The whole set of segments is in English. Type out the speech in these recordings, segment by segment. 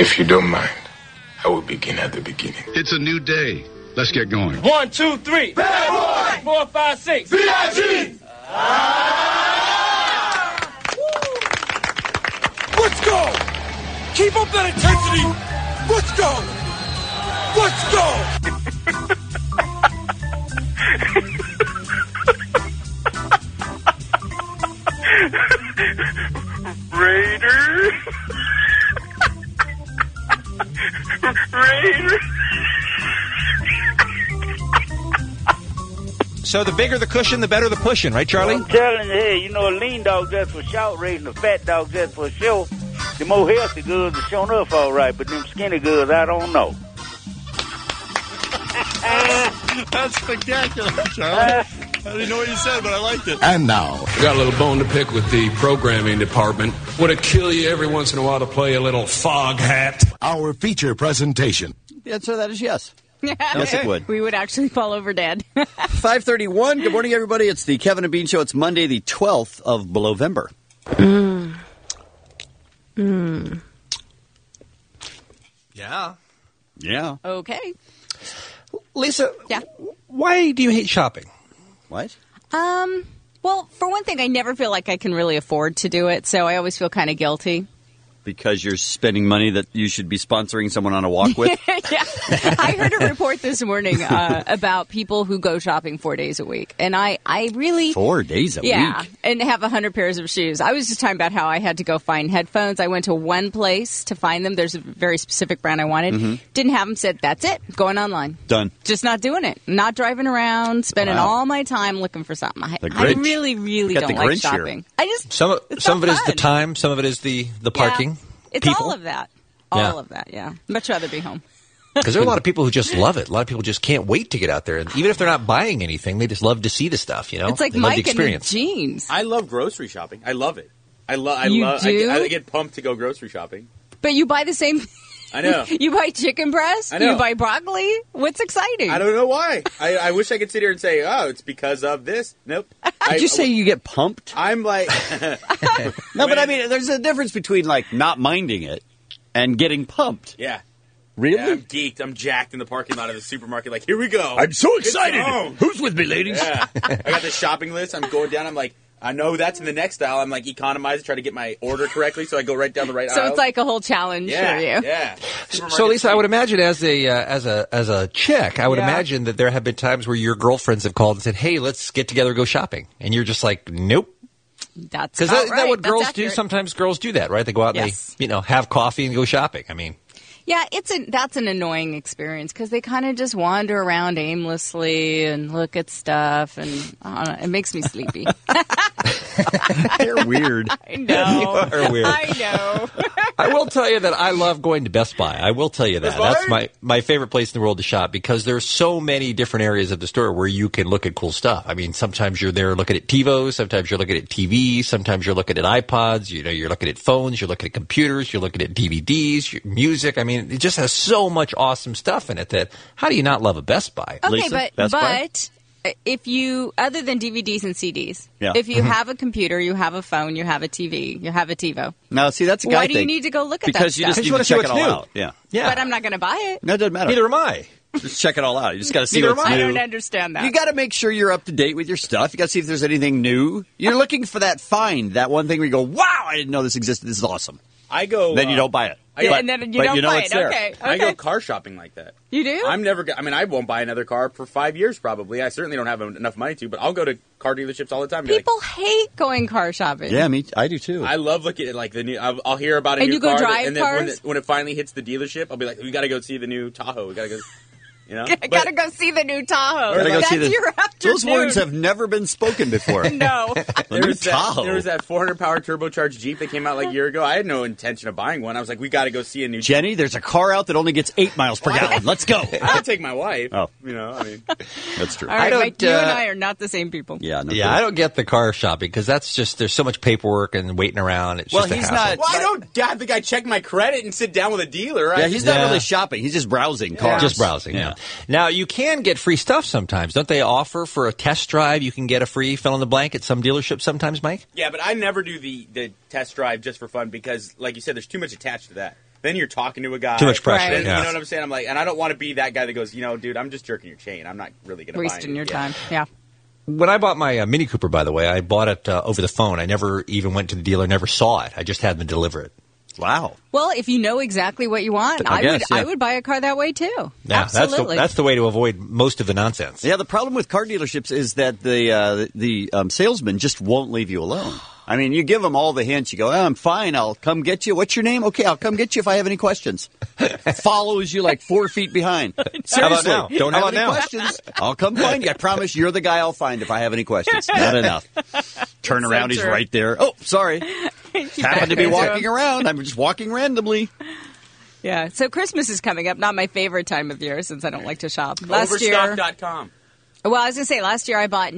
If you don't mind, I will begin at the beginning. It's a new day. Let's get going. 1, 2, 3. Bad boy! 4, 5, 6. B.I.G. Let's go! Keep up that intensity! Let's go! Let's go! Raider! Raider! So the bigger the cushion, the better the pushing, right, Charlie? I'm telling you, hey, a lean dog just for short race and a fat dog just for show. The more healthy goods are showing up all right, but them skinny goods, I don't know. That's spectacular, Charlie. I didn't know what you said, but I liked it. And now, We got a little bone to pick with the programming department. Would it kill you every once in a while to play a little fog hat? our feature presentation. The answer to that is yes. Yeah. Yes, it would. We would actually fall over dead. 5:31. Good morning, everybody. It's the Kevin and Bean Show. It's Monday, the 12th of November. Yeah. Yeah. Okay. Lisa, Yeah. why do you hate shopping? What? Well, for one thing, I never feel like I can really afford to do it, so I always feel kind of guilty. Because you're spending money that you should be sponsoring someone on a walk with? Yeah. I heard a report this morning about people who go shopping 4 days a week. And I really... 4 days a week? And have 100 pairs of shoes. I was just talking about how I had to go find headphones. I went to one place to find them. There's a very specific brand I wanted. Didn't have them. Said, that's it. Going online. Done. Just not doing it. Not driving around, spending Wow. all my time looking for something. The I Grinch. really, really Got don't the like Grinch here. shopping. I just... Some it's of not it is the fun. time, some of it is the parking. Yeah. It's people. all of that. Yeah. All of that, yeah. Much rather be home. Because there are a lot of people who just love it. A lot of people just can't wait to get out there. And even if they're not buying anything, they just love to see the stuff, you know? It's like they love the Mike and the experience. jeans. I love grocery shopping. I love it. I You do? I get pumped to go grocery shopping. But you buy the same... I know. You buy chicken breast? I know. You buy broccoli? What's exciting? I don't know why. I wish I could sit here and say, oh, it's because of this. Nope. Did you say you get pumped? I'm like... No, but I mean, there's a difference between, like, not minding it and getting pumped. Yeah. Really? Yeah, I'm geeked. I'm jacked in the parking lot of the supermarket. Like, here we go. I'm so It's excited. on. Who's with me, ladies? Yeah. I got this shopping list. I'm going down. I'm like, I know that's in the next aisle. I'm like, economize, try to get my order correctly, so I go right down the right aisle. So it's like a whole challenge yeah, for you. Yeah. So, Lisa, I would imagine as a chick, I would Yeah. imagine that there have been times where your girlfriends have called and said, hey, let's get together and go shopping. And you're just like, nope. That's Because about isn't right. that what That's girls do? accurate. Sometimes girls do that, right? They go out Yes. and they, have coffee and go shopping. I mean, Yeah, that's an annoying experience because they kind of just wander around aimlessly and look at stuff, and I don't know, it makes me sleepy. You're weird. I know. You are weird. I know. I will tell you that I love going to Best Buy. I will tell you that. Best Buy? That's my favorite place in the world to shop because there's so many different areas of the store where you can look at cool stuff. I mean, sometimes you're there looking at TiVos, sometimes you're looking at TV, sometimes you're looking at iPods, you're looking at phones, you're looking at computers, you're looking at DVDs, music. I mean, it just has so much awesome stuff in it that how do you not love a Best Buy? Okay, Lisa, Best Buy? but if you, other than DVDs and CDs, Yeah. if you have a computer, you have a phone, you have a TV, you have a TiVo. Now, see, that's a guy Why do you thing. need to go look at Because that you stuff? just Because need you to wanna see check it all what's new. out. Yeah. Yeah. But I'm not going to buy it. No, it doesn't matter. Neither am I. Just check it all out. You just got to see Neither what's am I. new. I don't understand that. You got to make sure you're up to date with your stuff. You got to see if there's anything new. You're looking for that find, that one thing where you go, wow, I didn't know this existed. This is awesome. I go... Then you don't buy it. Yeah, and then you don't know buy it's it. there. Okay. I go car shopping like that. You do? I'm never... I won't buy another car for 5 years probably. I certainly don't have enough money to, but I'll go to car dealerships all the time. and be People hate going car shopping. Yeah, I do too. I love looking at like the new. I'll hear about a And new you go car, drive and then cars? when it finally hits the dealership, I'll be like, "We got to go see the new Tahoe. We got to go." You know, I gotta go see the new Tahoe. Gotta go That's see the- your afternoon. Those words have never been spoken before. No. There was, Tahoe. there was that 400 power turbocharged Jeep that came out like a year ago. I had no intention of buying one. I was like, we got to go see a new. Jenny, there's a car out that only gets 8 miles per gallon. Let's go. I could take my wife. Oh. You know, I mean, That's true. All right, don't, Mike, you and uh, I are not the same people. Yeah, no Yeah, good. I don't get the car shopping because that's just there's so much paperwork and waiting around. It's Well, just a he's hassle. not- well, I don't have the guy check my credit and sit down with a dealer. Yeah, he's not Yeah. really shopping. He's just browsing cars. Just browsing. Yeah. Now you can get free stuff sometimes. Don't they offer for a test drive? You can get a free fill in the blank at some dealerships sometimes, Mike. Yeah, but I never do the test drive just for fun because, like you said, there's too much attached to that. then you're talking to a guy. Too much pressure, Then, yeah. You know what I'm saying? I'm like, and I don't want to be that guy that goes, dude, I'm just jerking your chain. I'm not really going to buy Wasting your time. Yeah. When I bought my Mini Cooper, by the way, I bought it over the phone. I never even went to the dealer, never saw it. I just had them deliver it. Wow. Well, if you know exactly what you want, I would buy a car that way too. Yeah, Absolutely. that's the way to avoid most of the nonsense. Yeah, the problem with car dealerships is that the salesman just won't leave you alone. I mean, you give them all the hints. You go, I'm fine. I'll come get you. What's your name? Okay, I'll come get you if I have any questions. Follows you like 4 feet behind. Seriously. How about now? Don't How have about any now? questions. I'll come find you. I promise you're the guy I'll find if I have any questions. Not enough. Turn around. He's true. right there. Oh, sorry. Happened to be walking around. I'm just walking randomly. Yeah. So Christmas is coming up. Not my favorite time of year since I don't like to shop. Last year, Overstock.com. well, I was going to say last year I bought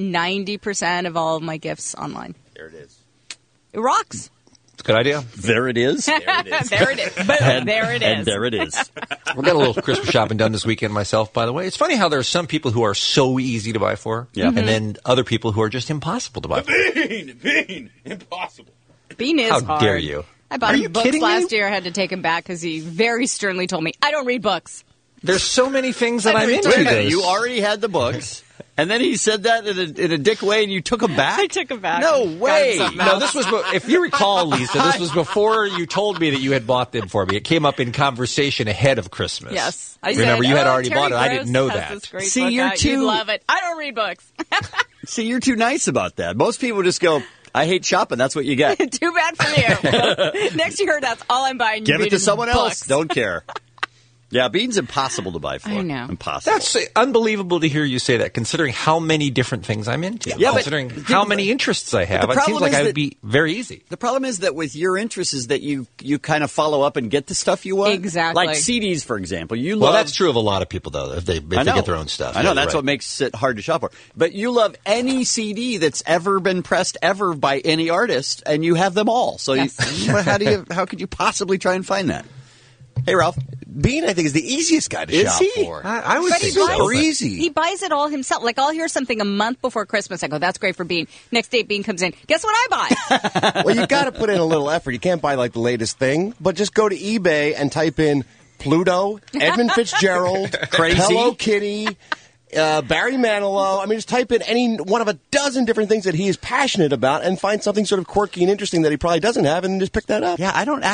90% of all of my gifts online. There it is. It rocks. It's a good idea. There it is. There it is. There it is. Boom. There it is. And there it is. We got a little Christmas shopping done this weekend myself, by the way. It's funny how there are some people who are so easy to buy for, Yeah. and then other people who are just impossible to buy for. Bean. Impossible. Bean is How hard. dare you? I bought Are him you books kidding me? last year. I had to take him back because he very sternly told me, I don't read books. There's so many things that I'm into. Wait a minute, this. you already had the books, and then he said that in a dick way, and you took them back? I took him back. No Got him way. something No, else. this was, if you recall, Lisa, this was before you told me that you had bought them for me. It came up in conversation ahead of Christmas. Yes. I Remember, said, you had "Oh, already Terry bought it. I Gross didn't know has that. this great See, book you're out. too- You'd love it. I don't read books. See, you're too nice about that. Most people just go, I hate shopping. That's what you get. Too bad for you. Next year, that's all I'm buying. Give it to someone else. books. Don't care. Yeah, Bean's impossible to buy for. I know. Impossible. That's unbelievable to hear you say that, considering how many different things I'm into. Yeah, but- considering how many interests I have, the it seems problem like is I would that- be very easy. The problem is that with your interests is that you kind of follow up and get the stuff you want. Exactly. Like CDs, for example. You Well, love. that's true of a lot of people, though, if they get their own stuff. I know, Yeah, that's right. what makes it hard to shop for. But you love any CD that's ever been pressed ever by any artist, and you have them all. So Yes. how could you possibly try and find that? Hey, Ralph. Bean, I think, is the easiest guy to Is shop he? for. I would But he think so. buys, Super easy. He buys it all himself. Like, I'll hear something a month before Christmas. I go, that's great for Bean. Next day, Bean comes in. Guess what I buy? Well, you got to put in a little effort. You can't buy like the latest thing, but just go to eBay and type in Pluto, Edmund Fitzgerald, Crazy. Hello Kitty, Barry Manilow. I mean, just type in any one of a dozen different things that he is passionate about and find something sort of quirky and interesting that he probably doesn't have, and just pick that up. Yeah, I don't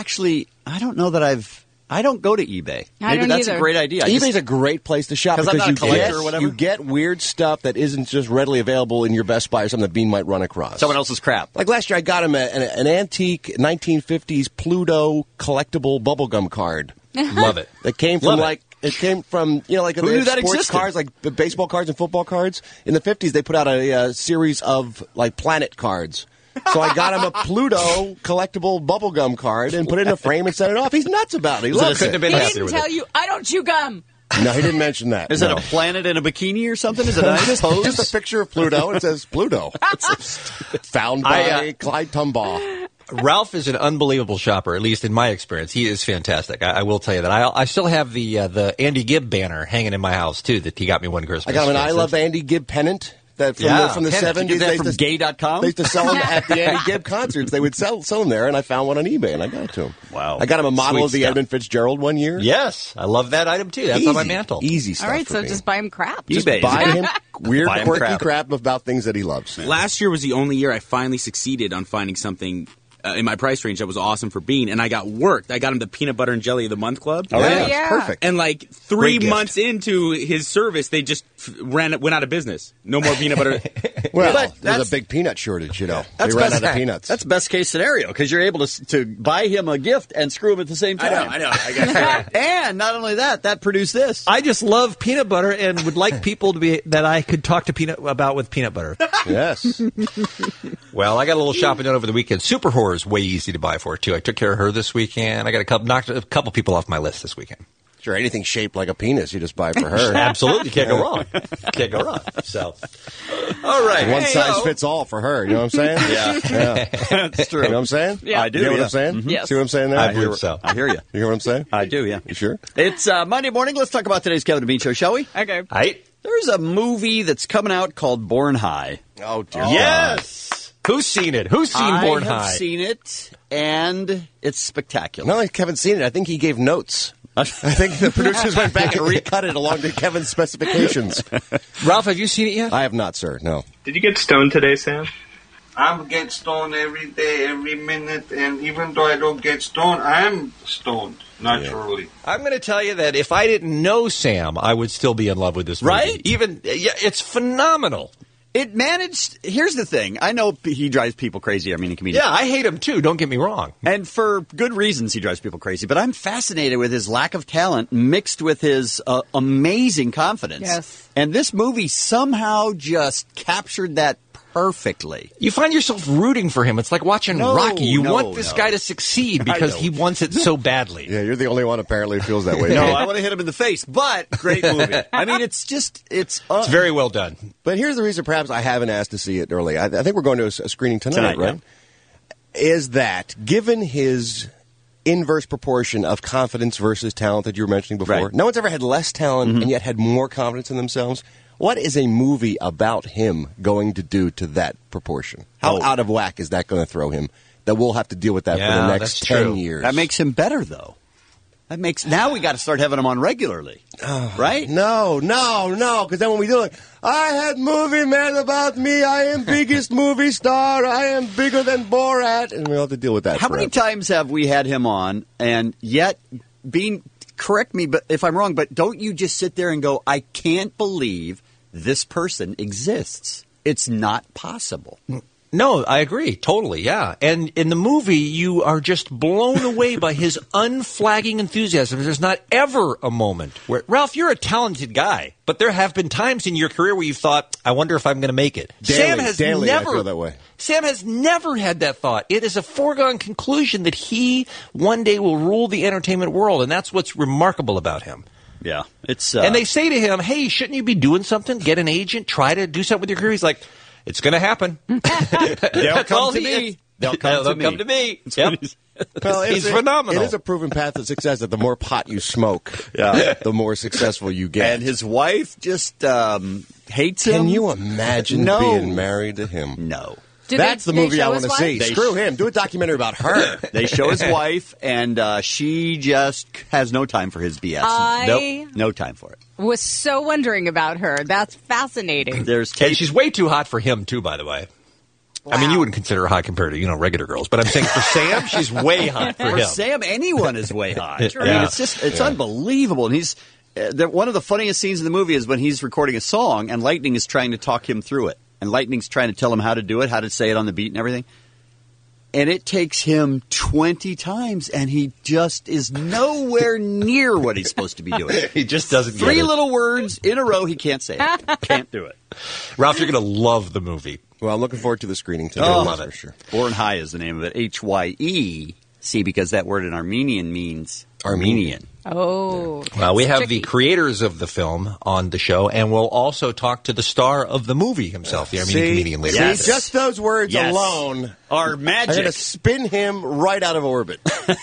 know that I don't go to eBay. I Maybe don't that's either. a great idea. eBay's a great place to shop 'Cause I'm because not a collector or whatever? you get weird stuff that isn't just readily available in your Best Buy or something that Bean might run across. someone else's crap. Like last year, I got him an antique 1950s Pluto collectible bubblegum card. Love it. That came from Love it. it came from like Who the knew that sports existed? cards, like the baseball cards and football cards. In the 50s, they put out a series of like planet cards. So I got him a Pluto collectible bubblegum card and put it in a frame and sent it off. He's nuts about it. He loves couldn't it. have been He happier didn't with tell it. you, I don't chew gum. No, he didn't mention that. Is no. it a planet in a bikini or something? Is it a nice pose? Just a picture of Pluto. It says Pluto. Found by Clyde Tumbaugh. Ralph is an unbelievable shopper, at least in my experience. He is fantastic. I will tell you that. I still have the Andy Gibb banner hanging in my house, too, that he got me one Christmas. I got him an I So Love Andy Gibb pennant. That from the pennant. 70s. You get that They from used to- gay.com? They used to sell them at the Andy Gibb concerts. They would sell them there, and I found one on eBay, and I got it to him. Wow. I got him a model Sweet of the stuff. Edmund Fitzgerald one year. Yes, I love that item, too. That's on my mantle. Easy stuff All right, for so me. just buy him crap. Just eBay. buy him weird, Buy him quirky crap. crap about things that he loves. Last year was the only year I finally succeeded on finding something in my price range that was awesome for Bean, and I got worked. I got him the Peanut Butter and Jelly of the Month Club. Oh, yeah. yeah. Perfect. And like 3 Great gift. months into his service, they just went out of business. No more peanut butter. Well, But there's that's- a big peanut shortage, you know. That's they ran best, out of peanuts. That's best case scenario because you're able to buy him a gift and screw him at the same time. I know. I guess you're right. And not only that produced this. I just love peanut butter and would like people to be that I could talk to about with peanut butter. Yes. Well, I got a little shopping done over the weekend. Super Horror is way easy to buy for, too. I took care of her this weekend. I got knocked a couple people off my list this weekend. Sure, anything shaped like a penis, you just buy for her. Absolutely. Can't go wrong. Can't go wrong. So, all right. One size fits all for her. You know what I'm saying? Yeah. That's true. You know what I'm saying? Yeah. I do. You know what yeah. I'm saying? Mhm. Yes. See what I'm saying there? I believe so. I hear you. You hear what I'm saying? I do, yeah. You sure? It's Monday morning. Let's talk about today's Kevin and Bean Show, shall we? Okay. Right? There's a movie that's coming out called Born High. Oh, dear. Yes. Who's seen it? Who's seen Born I have High? seen it, and it's spectacular. Not like Kevin's seen it. I think he gave notes. I think the producers went back and recut it along to Kevin's specifications. Ralph, have you seen it yet? I have not, sir. No. Did you get stoned today, Sam? I get stoned every day, every minute, and even though I don't get stoned, I am stoned naturally. I'm going to tell you that if I didn't know Sam, I would still be in love with this movie. Right? It's phenomenal. It managed. Here's the thing. I know he drives people crazy. Armenian comedian. Yeah, I hate him too. Don't get me wrong. And for good reasons, he drives people crazy. But I'm fascinated with his lack of talent mixed with his amazing confidence. Yes. And this movie somehow just captured that perfectly. You find yourself rooting for him. It's like watching Rocky. You want this guy to succeed because he wants it so badly. Yeah, you're the only one apparently who feels that way. No, I want to hit him in the face, but great movie. I mean, it's very well done. But here's the reason perhaps I haven't asked to see it early. I think we're going to a screening tonight, right? Yeah. Is that, given his inverse proportion of confidence versus talent that you were mentioning before, Right. no one's ever had less talent and yet had more confidence in themselves. What is a movie about him going to do to that proportion? How out of whack is that going to throw him that we'll have to deal with that for the next 10 years? That makes him better, though. Now we got to start having him on regularly, right? No, because then when we do it, I had movie man about me. I am biggest movie star. I am bigger than Borat, and we'll have to deal with that. How many times have we had him on, and yet correct me, but if I'm wrong, but don't you just sit there and go, I can't believe this person exists. It's not possible. No, I agree. Totally, yeah. And in the movie, you are just blown away by his unflagging enthusiasm. There's not ever a moment where, Ralph, you're a talented guy, but there have been times in your career where you've thought, I wonder if I'm going to make it. Daily, I feel that way. Sam has never had that thought. It is a foregone conclusion that he one day will rule the entertainment world, and that's what's remarkable about him. Yeah. And they say to him, hey, shouldn't you be doing something? Get an agent, try to do something with your career. He's like, it's going to happen. They'll come to me. They'll come to me. Yep. Well, He's phenomenal. It is a proven path to success that the more pot you smoke, the more successful you get. And his wife just hates him. Can you imagine being married to him? No. That's the movie I want to see. Screw him. Do a documentary about her. They show his wife, and she just has no time for his BS. Nope, no time for it. Was so wondering about her. That's fascinating. And she's way too hot for him, too, by the way. Wow. I mean, you wouldn't consider her hot compared to, regular girls. But I'm saying for Sam, she's way hot for him. For Sam, anyone is way hot. I mean, it's unbelievable. And he's one of the funniest scenes in the movie is when he's recording a song, and Lightning is trying to talk him through it. And Lightning's trying to tell him how to do it, how to say it on the beat and everything. And it takes him 20 times, and he just is nowhere near what he's supposed to be doing. He just doesn't get it. 3 little words in a row, he can't say it. Can't do it. Ralph, you're going to love the movie. Well, I'm looking forward to the screening today. Oh, love it for sure. Born High is the name of it. Hyec, because that word in Armenian means Armenian. Oh. Well, we have the creators of the film on the show, and we'll also talk to the star of the movie himself, the Armenian comedian later. Yes. Just those words alone are magic. I'm going to spin him right out of orbit.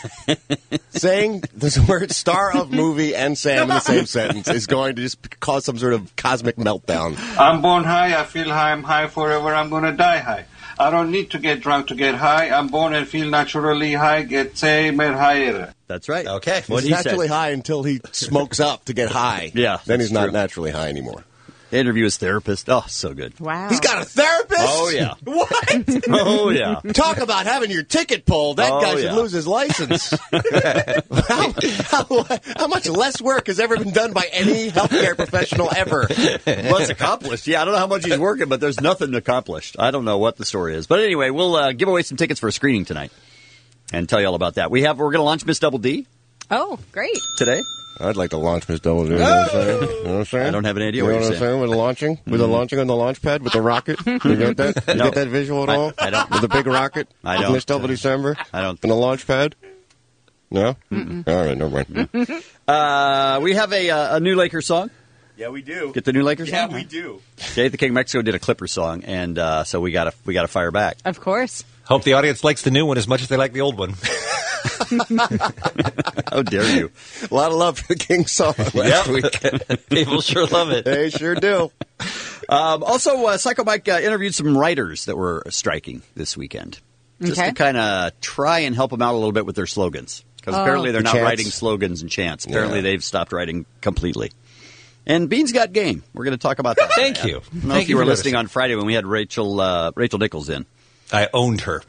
Saying the word star of movie and Sam in the same sentence is going to just cause some sort of cosmic meltdown. I'm born high. I feel high. I'm high forever. I'm going to die high. I don't need to get drunk to get high. I'm born and feel naturally high. Get same and higher. That's right. Okay. He's naturally high until he smokes up to get high. Yeah. Then he's not naturally high anymore. They interview his therapist. Oh, so good. Wow. He's got a therapist? Oh, yeah. What? Oh, yeah. Talk about having your ticket pulled. That guy should lose his license. How much less work has ever been done by any healthcare professional ever? Well, it's accomplished. Yeah, I don't know how much he's working, but there's nothing accomplished. I don't know what the story is. But anyway, we'll give away some tickets for a screening tonight and tell you all about that. We're going to launch Miss Double D. Oh, great. Today. I'd like to launch Miss Double D. You know what I'm saying? I don't have an idea what you're I'm saying. With the launching? With the launching on the launch pad with the rocket? You get that? You get that visual at all? I don't. With the big rocket? I don't. Miss Double December? I don't. On the launch pad? No? All right, never mind. We have a new Lakers song. Yeah, we do. Get the new Lakers song? Yeah, we do. Jay the King of Mexico did a Clippers song, and so we got to fire back. Of course. Hope the audience likes the new one as much as they like the old one. How dare you? A lot of love for the King song last week. People sure love it. They sure do. Also, Psycho Mike interviewed some writers that were striking this weekend. Just to kind of try and help them out a little bit with their slogans. Because apparently they're not writing slogans and chants. Apparently they've stopped writing completely. And Bean's got game. We're going to talk about that. Thank you. I don't know if you were listening on Friday when we had Rachel Nichols in. I owned her.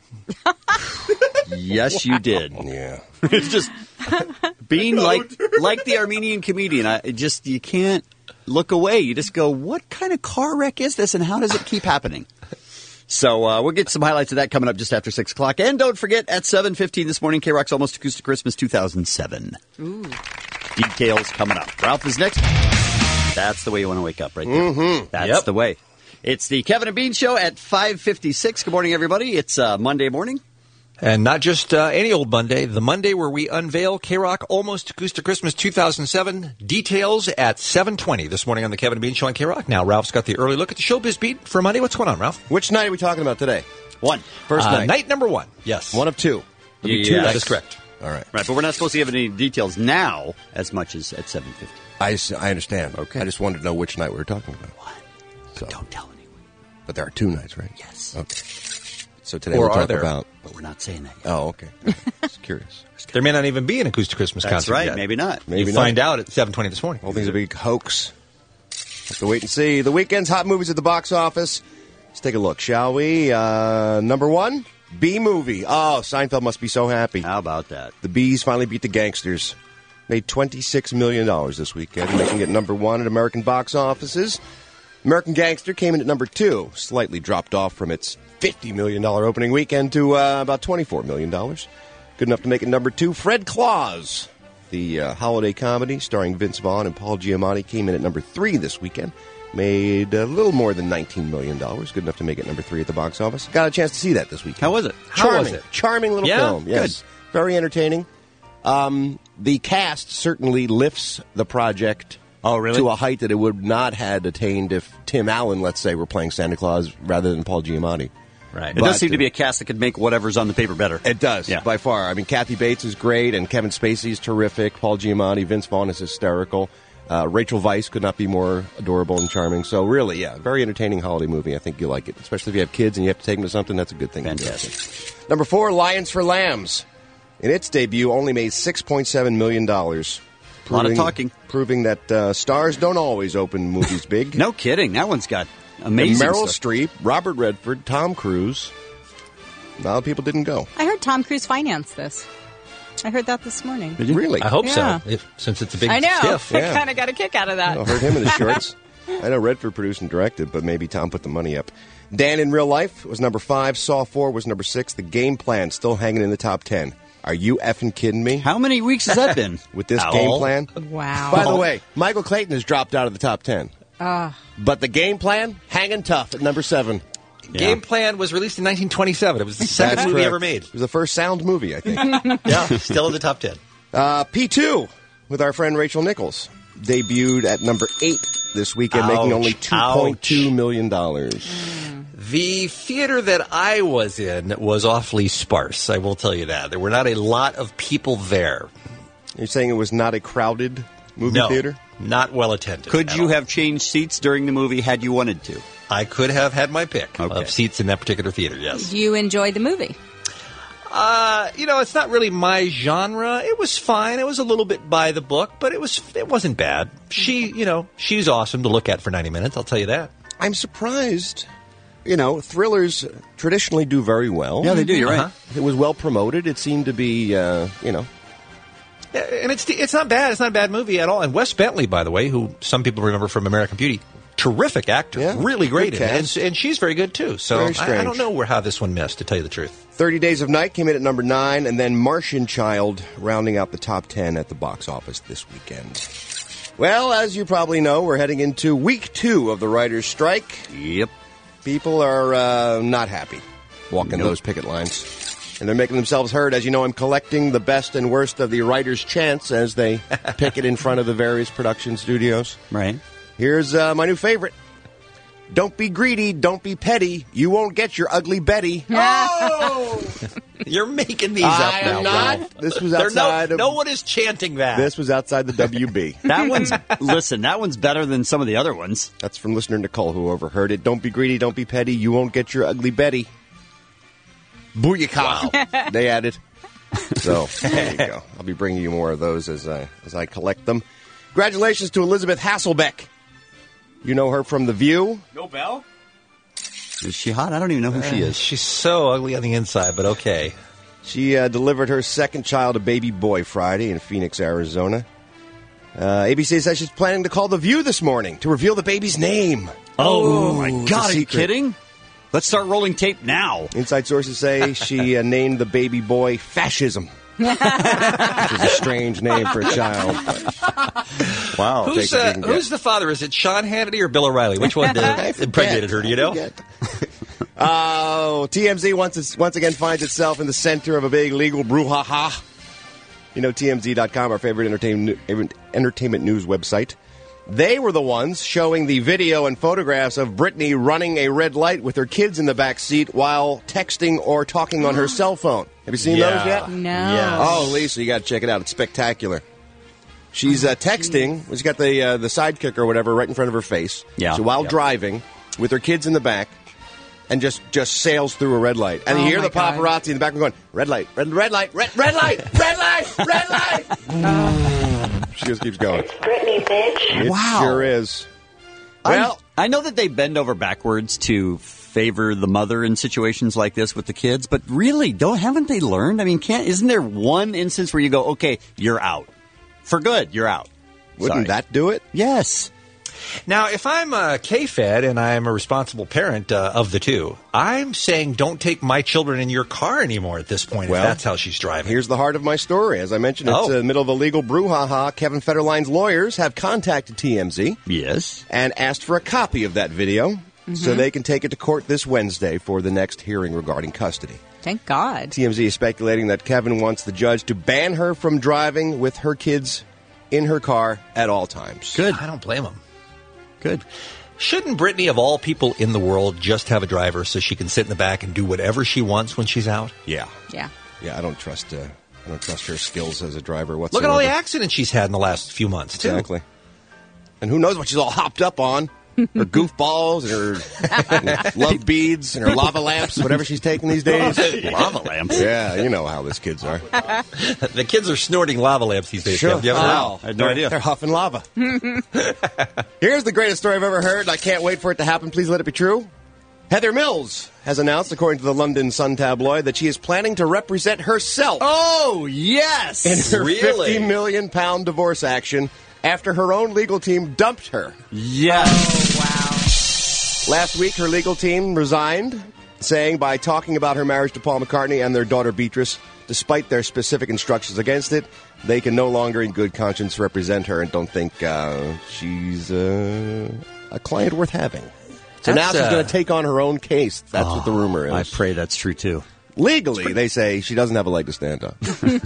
Yes, you did. Yeah. It's just Bean, like the Armenian comedian. You can't look away. You just go, what kind of car wreck is this, and how does it keep happening? So we'll get some highlights of that coming up just after 6 o'clock. And don't forget, at 7:15 this morning, K-Rock's Almost Acoustic Christmas 2007. Ooh. Details coming up. Ralph is next. That's the way you want to wake up right there. Mm-hmm. That's the way. It's the Kevin and Bean Show at 5:56. Good morning, everybody. It's Monday morning. And not just any old Monday, the Monday where we unveil K-Rock Almost Acoustic Christmas 2007. Details at 7:20 this morning on the Kevin and Bean Show on K-Rock. Now, Ralph's got the early look at the showbiz beat for Monday. What's going on, Ralph? Which night are we talking about today? First night. Night number 1, yes. One of two. Yeah, two that nights. is correct. All right. Right, but we're not supposed to give any details now as much as at 7:50. I understand. Okay. I just wanted to know which night we were talking about. What? So. Don't tell anyone. But there are two nights, right? Yes. Okay. So today Or we'll are talk there? about... But we're not saying that yet. Oh, okay. Just curious. There may not even be an Acoustic Christmas That's concert right. yet. Maybe not. Maybe you not. find out at 7:20 this morning. Whole thing's a big hoax. Have to wait and see. The weekend's hot movies at the box office. Let's take a look, shall we? Number 1, B-movie. Oh, Seinfeld must be so happy. How about that? The Bees finally beat the Gangsters. Made $26 million this weekend, making it number 1 at American box offices. American Gangster came in at number 2, slightly dropped off from its $50 million opening weekend to about $24 million. Good enough to make it number 2. Fred Claus, the holiday comedy starring Vince Vaughn and Paul Giamatti, came in at number 3 this weekend. Made a little more than $19 million. Good enough to make it number 3 at the box office. Got a chance to see that this weekend. How was it? Charming little film. Yes. Good. Very entertaining. The cast certainly lifts the project to a height that it would not have attained if Tim Allen, let's say, were playing Santa Claus rather than Paul Giamatti. Right. It does seem to be a cast that could make whatever's on the paper better. It does, by far. I mean, Kathy Bates is great, and Kevin Spacey is terrific. Paul Giamatti, Vince Vaughn is hysterical. Rachel Weisz could not be more adorable and charming. So really, very entertaining holiday movie. I think you'll like it, especially if you have kids and you have to take them to something. That's a good thing. Fantastic. Number 4, Lions for Lambs. In its debut, only made $6.7 million. A lot of talking. Proving that stars don't always open movies big. No kidding. That one's got amazing Meryl stuff. Streep, Robert Redford, Tom Cruise. A lot of people didn't go. I heard Tom Cruise financed this. I heard that this morning. Did you? Really? I hope Yeah. so, since it's a big I know. stiff. I kind of got a kick out of that. I heard him in the shorts. I know Redford produced and directed, but maybe Tom put the money up. Dan in Real Life was number 5. Saw 4 was number 6. The Game Plan still hanging in the top 10. Are you effing kidding me? How many weeks has that been? With this Game Plan? Wow. By the way, Michael Clayton has dropped out of the top 10. But the Game Plan, hanging tough at number 7. Game Plan was released in 1927. It was the second That's movie correct. ever made. It was the first sound movie, I think. Still in the top 10. P2 with our friend Rachel Nichols. Debuted at number 8 this weekend, making only $2.2 million. The theater that I was in was awfully sparse, I will tell you that. There were not a lot of people there. You're saying it was not a crowded movie theater? Not well attended. Could you have changed seats during the movie had you wanted to? I could have had my pick of seats in that particular theater, yes. Do you enjoy the movie? It's not really my genre. It was fine. It was a little bit by the book, but it wasn't bad. She's awesome to look at for 90 minutes, I'll tell you that. I'm surprised. Thrillers traditionally do very well. Yeah, they do. You're right. It was well promoted. It seemed to be, And it's not bad. It's not a bad movie at all. And Wes Bentley, by the way, who some people remember from American Beauty, terrific actor, really great in it. And she's very good, too. So I don't know how this one missed, to tell you the truth. 30 Days of Night came in at number 9, and then Martian Child rounding out the top 10 at the box office this weekend. Well, as you probably know, we're heading into week 2 of the writers' strike. Yep. People are not happy walking those picket lines. And they're making themselves heard. As you know, I'm collecting the best and worst of the writers' chants as they picket in front of the various production studios. Right. Here's my new favorite. Don't be greedy, don't be petty. You won't get your ugly Betty. Oh! You're making these up I now, am not. Ralph. This was outside no one is chanting that. This was outside the WB. That one's better than some of the other ones. That's from listener Nicole, who overheard it. Don't be greedy, don't be petty. You won't get your ugly Betty. Booyaka! Wow. They added. So there you go. I'll be bringing you more of those as I collect them. Congratulations to Elizabeth Hasselbeck. You know her from The View. No bell? Is she hot? I don't even know who she is. She's so ugly on the inside, but okay. She delivered her second child, a baby boy, Friday in Phoenix, Arizona. ABC says she's planning to call The View this morning to reveal the baby's name. Oh my God, are you secret. kidding? Let's start rolling tape now. Inside sources say she named the baby boy Fascism. Which is a strange name for a child. Wow. Who's the father? Is it Sean Hannity or Bill O'Reilly? Which one impregnated her? Do you know? Oh, TMZ once again finds itself in the center of a big legal brouhaha. You know, TMZ.com, our favorite entertainment news website. They were the ones showing the video and photographs of Britney running a red light with her kids in the back seat while texting or talking on her cell phone. Have you seen those yet? No. Yes. Oh, Lisa, you got to check it out. It's spectacular. She's texting. She's got the sidekick or whatever right in front of her face. Yeah. So while driving with her kids in the back, and just sails through a red light. And you hear the paparazzi in the back going, red light, red light, red light, red light, red light. She just keeps going. It's Britney, bitch. It Wow. sure is. Well, I know that they bend over backwards to favor the mother in situations like this with the kids, but really, haven't they learned? I mean, isn't there one instance where you go, okay, you're out. For good, you're out. Wouldn't that do it? Yes. Now, if I'm a K-Fed and I'm a responsible parent of the two, I'm saying don't take my children in your car anymore at this point, Well, if that's how she's driving. Here's the heart of my story. As I mentioned, it's in the middle of a legal brouhaha. Kevin Federline's lawyers have contacted TMZ. Yes. And asked for a copy of that video so they can take it to court this Wednesday for the next hearing regarding custody. Thank God. TMZ is speculating that Kevin wants the judge to ban her from driving with her kids in her car at all times. Good. I don't blame him. Good. Shouldn't Britney, of all people in the world, just have a driver so she can sit in the back and do whatever she wants when she's out? Yeah. Yeah. Yeah, I don't trust her skills as a driver Look whatsoever. at all the accidents she's had in the last few months, too. Exactly. And who knows what she's all hopped up on. Her goofballs and her love beads and her lava lamps, whatever she's taking these days. Lava lamps? Yeah, you know how these kids are. The kids are snorting lava lamps these days. Sure. Kev. Do you ever know? I had no idea. They're huffing lava. Here's the greatest story I've ever heard. I can't wait for it to happen. Please let it be true. Heather Mills has announced, according to the London Sun tabloid, that she is planning to represent herself. Oh, yes! In her Really? £50 million divorce action after her own legal team dumped her. Yes. Oh, wow. Last week, her legal team resigned, saying by talking about her marriage to Paul McCartney and their daughter Beatrice, despite their specific instructions against it, they can no longer in good conscience represent her and don't think she's a client worth having. So now she's going to take on her own case. That's what the rumor is. I pray that's true, too. Legally, they say she doesn't have a leg to stand on.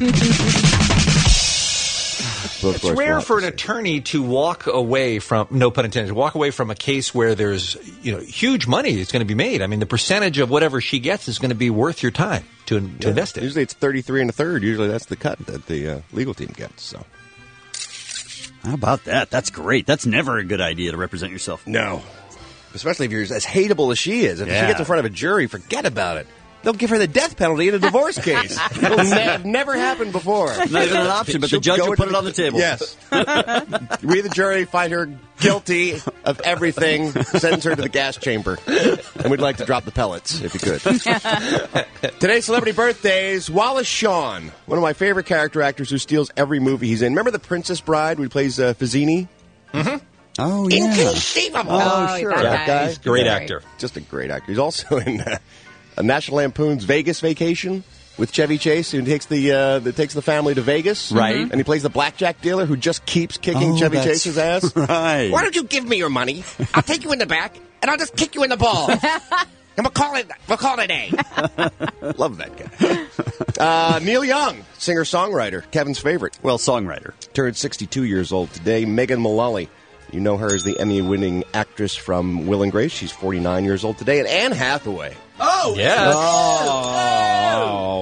So, of It's course, rare we'll for have an to see. attorney to walk away from, no pun intended, walk away from a case where there's huge money that's going to be made. I mean, the percentage of whatever she gets is going to be worth your time to invest in. Usually it's 33 1/3. Usually that's the cut that the legal team gets. So How about that? That's great. That's never a good idea to represent yourself. no, especially if you're as hateable as she is. If she Yeah. gets in front of a jury, forget about it. They'll give her the death penalty in a divorce case. It'll never happened before. Not even an option, but the judge will put it on the table. Yes. We, the jury, find her guilty of everything, sentence her to the gas chamber. And we'd like to drop the pellets, if you could. Today's celebrity birthdays, Wallace Shawn, one of my favorite character actors who steals every movie he's in. Remember The Princess Bride, where he plays Vizzini? Mm-hmm. Oh, yeah. Inconceivable. Oh, sure. that guy. He's Great actor. Just a great actor. He's also in National Lampoon's Vegas Vacation with Chevy Chase, who takes the family to Vegas. Right. And he plays the blackjack deller who just keeps kicking Chevy that's Chase's ass. Right. Why don't you give me your money? I'll take you in the back, and I'll just kick you in the balls. And we'll call it a day. Love that guy. Neil Young, singer-songwriter, Kevin's favorite. Well, songwriter. Turned 62 years old today. Megan Mullally. You know her as the Emmy-winning actress from Will and Grace. She's 49 years old today. And Anne Hathaway. Oh, yes. Oh.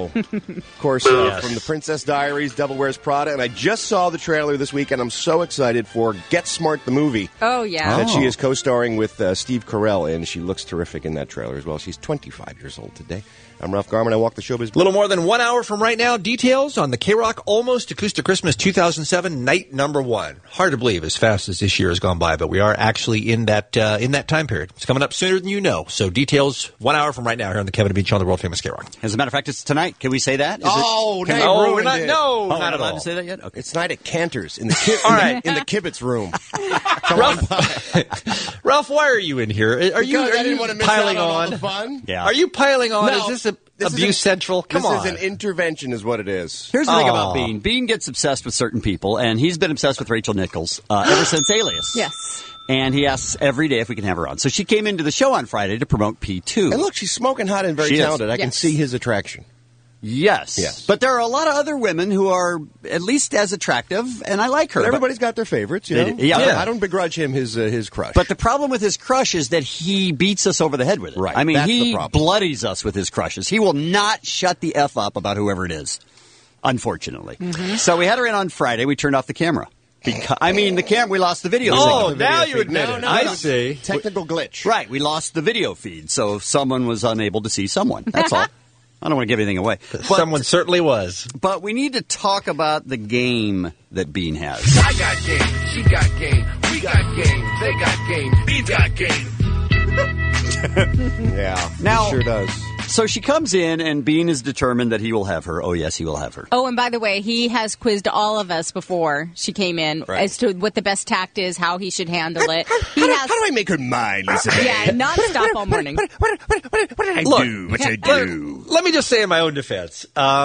Marvel. Of course, from The Princess Diaries, Devil Wears Prada, and I just saw the trailer this week, and I'm so excited for Get Smart, the movie. Oh, yeah. That she is co-starring with Steve Carell, and she looks terrific in that trailer as well. She's 25 years old today. I'm Ralph Garman. I walk the showbiz. A little more than 1 hour from right now, details on the K-Rock Almost Acoustic Christmas 2007 night number 1. Hard to believe as fast as this year has gone by, but we are actually in that time period. It's coming up sooner than you know. So details 1 hour from right now here on the Kevin and Bean Show on the world famous K-Rock. As a matter of fact, it's tonight. Can we say that? We're not. Oh, not not at allowed all. to say that yet. Okay. It's night at Cantor's in the in the kibitz room. Ralph, why are you in here? Are you didn't want to miss piling out on on? all the fun? Yeah. Are you piling on? No, Is this this Abuse Central? Come on. This is an intervention, is what it is. Here's the thing about Bean. Bean gets obsessed with certain people, and he's been obsessed with Rachel Nichols ever since Alias. Yes. And he asks every day if we can have her on. So she came into the show on Friday to promote P2. And look, she's smoking hot and very She is. talented. I can Yes. see his attraction. Yes. But there are a lot of other women who are at least as attractive, and I like her. But everybody's got their favorites, you They know? do. Yeah. I don't begrudge him his crush. But the problem with his crush is that he beats us over the head with it. Right. I mean, That's the he problem. bloodies us with his crushes. He will not shut the F up about whoever it is, unfortunately. So we had her in on Friday. We turned off the camera. The camera, we lost the video Oh, signal. now you admit No, it. no, I no. see. Technical glitch. Right, we lost the video feed, so someone was unable to see someone. That's all. I don't want to give anything away. Someone certainly was. But we need to talk about the game that Bean has. I got game, she got game, we got game, they got game, Bean's got game. Yeah, Now- he sure does. So she comes in, and Bean is determined that he will have her. Oh, yes, he will have her. Oh, and by the way, he has quizzed all of us before she came in as to what the best tact is, how he should handle it. How do I make her mine, Lisa? Yeah, nonstop all morning. What did I Look, do? What did I do? Let me just say in my own defense.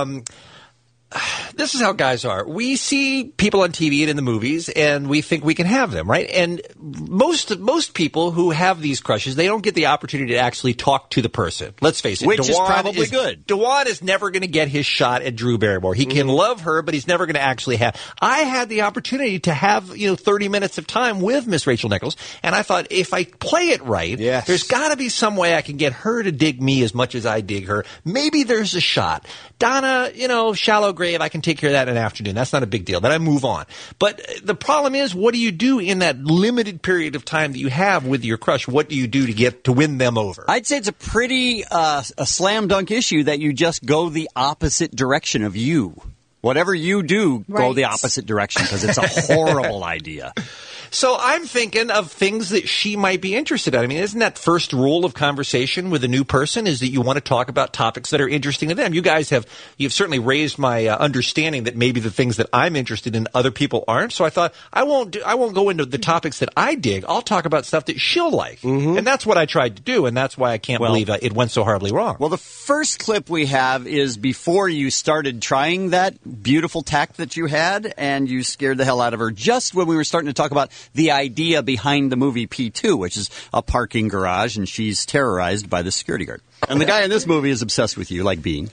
This is how guys are. We see people on TV and in the movies, and we think we can have them, right? And most people who have these crushes, they don't get the opportunity to actually talk to the person. Let's face it. Which is probably good. Dewan is never going to get his shot at Drew Barrymore. He can love her, but he's never going to actually have. I had the opportunity to have 30 minutes of time with Miss Rachel Nichols, and I thought if I play it right, there's got to be some way I can get her to dig me as much as I dig her. Maybe there's a shot. Donna, shallow grave, I can take care of that in an afternoon. That's not a big deal. Then I move on. But the problem is, what do you do in that limited period of time that you have with your crush? What do you do to win them over? I'd say it's a pretty a slam dunk issue that you just go the opposite direction of you. Whatever you do, go the opposite direction because it's a horrible idea. So I'm thinking of things that she might be interested in. I mean, isn't that first rule of conversation with a new person is that you want to talk about topics that are interesting to them? You guys you've certainly raised my understanding that maybe the things that I'm interested in other people aren't. So I thought I won't go into the topics that I dig. I'll talk about stuff that she'll like. And that's what I tried to do, and that's why I can't believe it went so horribly wrong. Well, the first clip we have is before you started trying that beautiful tact that you had, and you scared the hell out of her just when we were starting to talk about the idea behind the movie P2, which is a parking garage, and she's terrorized by the security guard. And the guy in this movie is obsessed with you, like Bean.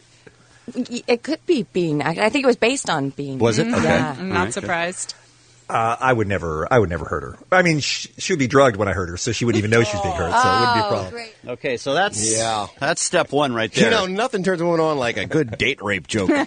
It could be Bean. I think it was based on Bean. Was it? Okay. Yeah. I'm not surprised. I would never hurt her. I mean, she would be drugged when I hurt her, so she wouldn't even know she was being hurt, so it wouldn't be a problem. Great. Okay, so that's step one right there. Nothing turns a woman on like a good date rape joke. And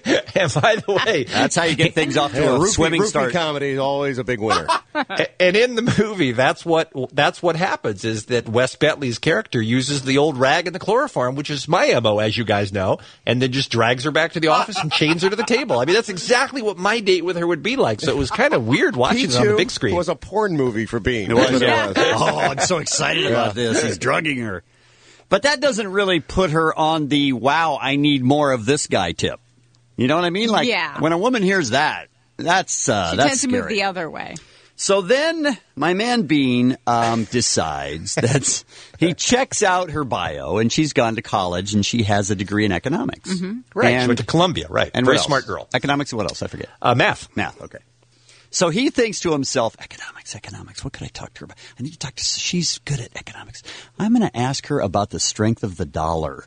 by the way, that's how you get things off to a swimming start. Comedy is always a big winner. And in the movie, that's what happens is that Wes Bentley's character uses the old rag and the chloroform, which is my MO, as you guys know, and then just drags her back to the office and chains her to the table. I mean, that's exactly what my date with her would be like. So it was kind of weird watching it on the big screen. Was a porn movie for Bean. It was. Oh, I'm so excited about this. He's drugging her. But that doesn't really put her on the, wow, I need more of this guy tip. You know what I mean? Like, when a woman hears that, that's She that's tends scary. to move the other way. So then my man Bean decides that he checks out her bio, and she's gone to college, and she has a degree in economics. Right, And, she went to Columbia, right. And Very what else? smart girl. Economics and what else? I forget. Math. Math, okay. So he thinks to himself, economics, what could I talk to her about? I need to talk to her. She's good at economics. I'm going to ask her about the strength of the dollar.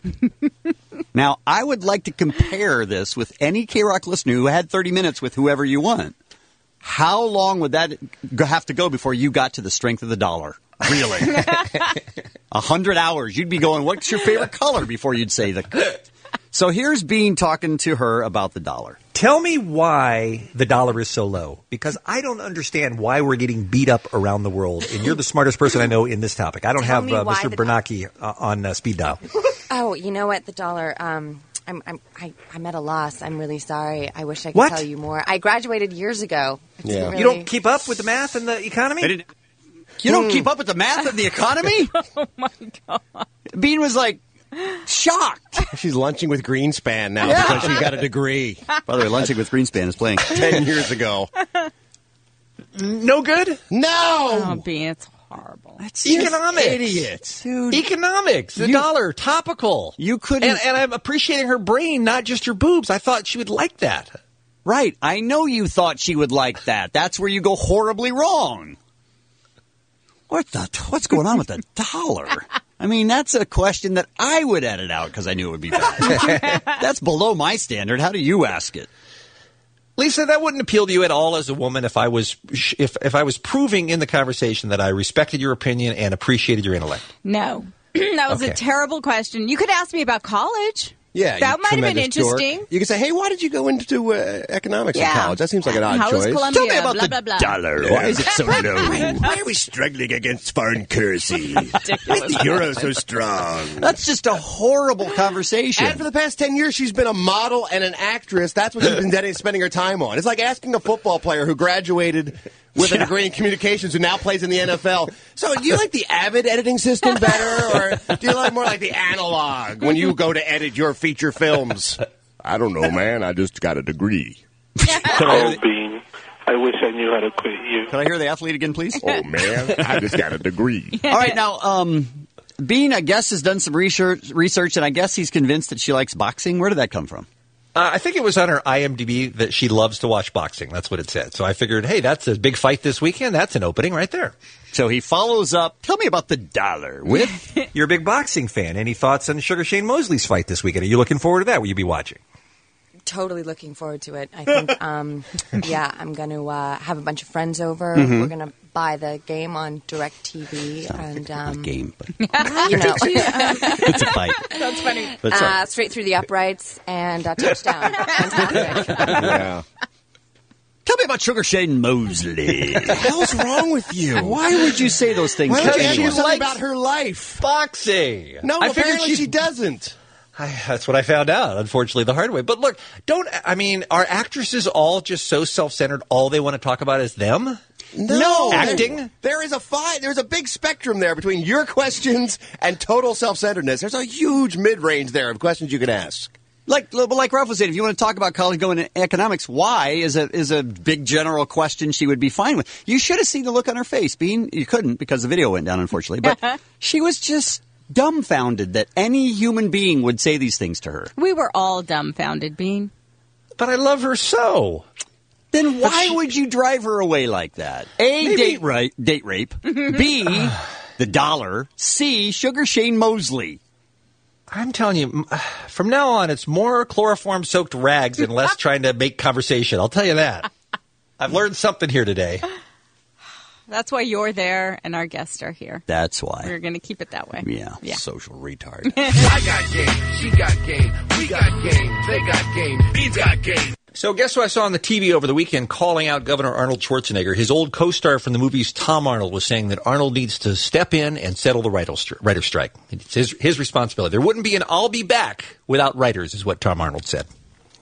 Now, I would like to compare this with any K-Rock listener who had 30 minutes with whoever you want. How long would that have to go before you got to the strength of the dollar? Really? 100 hours. You'd be going, what's your favorite color before you'd say the... So here's Bean talking to her about the dollar. Tell me why the dollar is so low, because I don't understand why we're getting beat up around the world, and you're the smartest person I know in this topic. I don't have Mr. Bernanke on speed dial. Oh, you know what? The dollar. I'm at a loss. I'm really sorry. I wish I could tell you more. I graduated years ago. Yeah. You don't keep up with the math and the economy? You don't keep up with the math and the economy? Oh, my God. Bean was like shocked. She's lunching with Greenspan now because she got a degree. By the way, lunching with Greenspan is playing 10 years ago. No good? No! Oh, Bean, it's horrible. That's economics. Idiots. Dude. Economics. The dollar. Topical. You couldn't. And I'm appreciating her brain, not just her boobs. I thought she would like that. Right. I know you thought she would like that. That's where you go horribly wrong. What's going on with the dollar? I mean, that's a question that I would edit out because I knew it would be bad. That's below my standard. How do you ask it? Lisa, that wouldn't appeal to you at all as a woman if I was proving in the conversation that I respected your opinion and appreciated your intellect. No. That was a terrible question. You could ask me about college. Yeah, that might have been interesting. Dork. You can say, "Hey, why did you go into economics in college?" That seems like an odd How choice. was Columbia? Tell me about blah, the blah, blah. dollar. Why is it so low? Why are we struggling against foreign currency? Why is the euro so strong? That's just a horrible conversation. And for the past 10 years, she's been a model and an actress. That's what she's been spending her time on. It's like asking a football player who graduated with a degree in communications who now plays in the NFL. So do you like the Avid editing system better, or do you like more like the analog when you go to edit your feature films? I don't know, man. I just got a degree. Oh, Bean. I wish I knew how to quit you. Can I hear the athlete again, please? Oh, man. I just got a degree. All right, now, Bean, I guess, has done some research, and I guess he's convinced that she likes boxing. Where did that come from? I think it was on her IMDb that she loves to watch boxing. That's what it said. So I figured, hey, that's a big fight this weekend. That's an opening right there. So he follows up. Tell me about the dollar with... You're a big boxing fan. Any thoughts on Sugar Shane Mosley's fight this weekend? Are you looking forward to that? Will you be watching? Totally looking forward to it. I think, I'm going to have a bunch of friends over. We're going to buy the game on DirecTV. And, not a game, but... you know. It's a fight. That's funny. Straight through the uprights and touchdown. Fantastic. Yeah. Tell me about Sugar Shane Mosley. What the hell's wrong with you? Why would you say those things? Why would you ask anyone? me something about her life? Boxing. No, I figured apparently she doesn't. That's what I found out, unfortunately, the hard way. But look, are actresses all just so self-centered, all they want to talk about is them? No. Acting? There's a big spectrum there between your questions and total self-centeredness. There's a huge mid-range there of questions you can ask. Like Ralph was saying, if you want to talk about college going into economics, why is a big general question she would be fine with. You should have seen the look on her face, Bean. You couldn't because the video went down, unfortunately. But she was just dumbfounded that any human being would say these things to her. We were all dumbfounded, Bean. But I love her so. Then why would you drive her away like that? A, date rape. B, the dollar. C, Sugar Shane Mosley. I'm telling you, from now on, it's more chloroform-soaked rags and less trying to make conversation. I'll tell you that. I've learned something here today. That's why you're there and our guests are here. That's why. We're going to keep it that way. Yeah. Social retard. I got game, she got game, we got game, they got game, he's got game. So guess who I saw on the TV over the weekend calling out Governor Arnold Schwarzenegger? His old co-star from the movies, Tom Arnold, was saying that Arnold needs to step in and settle the writer's strike. It's his responsibility. There wouldn't be an I'll be back without writers, is what Tom Arnold said.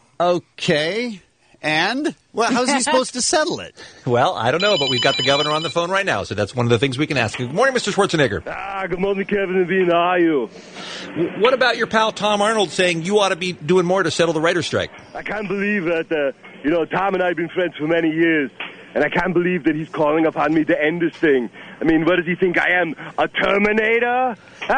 Okay. And? Well, how's he supposed to settle it? Well, I don't know, but we've got the governor on the phone right now, so that's one of the things we can ask. Good morning, Mr. Schwarzenegger. Good morning, Kevin and Dean. How are you? What about your pal Tom Arnold saying you ought to be doing more to settle the writer's strike? I can't believe that, Tom and I have been friends for many years, and I can't believe that he's calling upon me to end this thing. I mean, what does he think I am, a Terminator?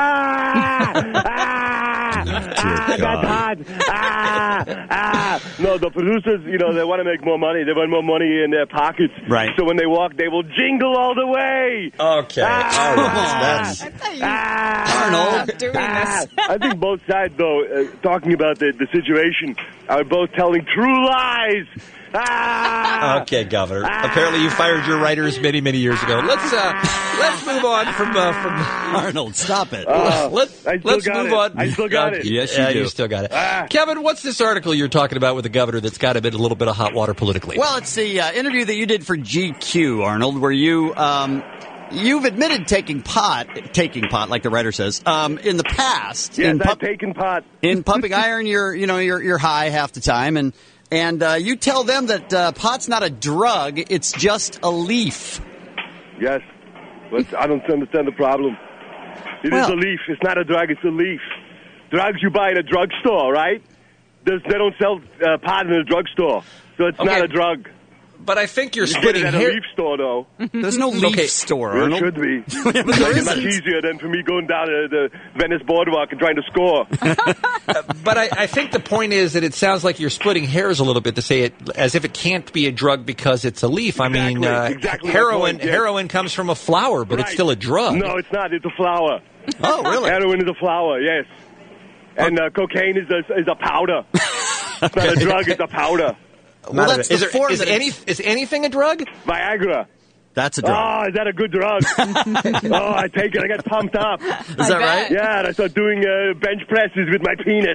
That's hot. No, the producers, they want to make more money. They want more money in their pockets. Right. So when they walk, they will jingle all the way. Okay. All right. Arnold. Doing this. I think both sides, though, talking about the situation, are both telling true lies. Okay, Governor. Apparently, you fired your writers many, many years ago. Let's move on from Arnold. Stop it. Let's move on. I still got it. Yes, you do. You still got it. Kevin, what's this article you're talking about with the governor that's got a little bit of hot water politically? Well, it's the interview that you did for GQ, Arnold, where you've admitted taking pot, like the writer says, in the past. Yes, I've taken pot. In pumping iron, you're high half the time, and you tell them that pot's not a drug; it's just a leaf. Yes, but I don't understand the problem. It is a leaf. It's not a drug. It's a leaf. Drugs you buy at a drugstore, right? They don't sell pot in a drugstore, so it's not a drug. But I think you're you splitting get it at a leaf store, though. There's no leaf store, Arnold. There should be. It's much easier than for me going down to the Venice Boardwalk and trying to score. But I think the point is that it sounds like you're splitting hairs a little bit to say it as if it can't be a drug because it's a leaf. Exactly, I mean, heroin comes from a flower, but it's still a drug. No, it's not. It's a flower. Oh, really? Heroin is a flower, yes. And cocaine is a powder. It's not a drug, it's a powder. Well, that's the form is anything a drug? Viagra. That's a drug. Oh, is that a good drug? Oh, I take it. I get pumped up. Is that right? Yeah, and I start doing bench presses with my penis.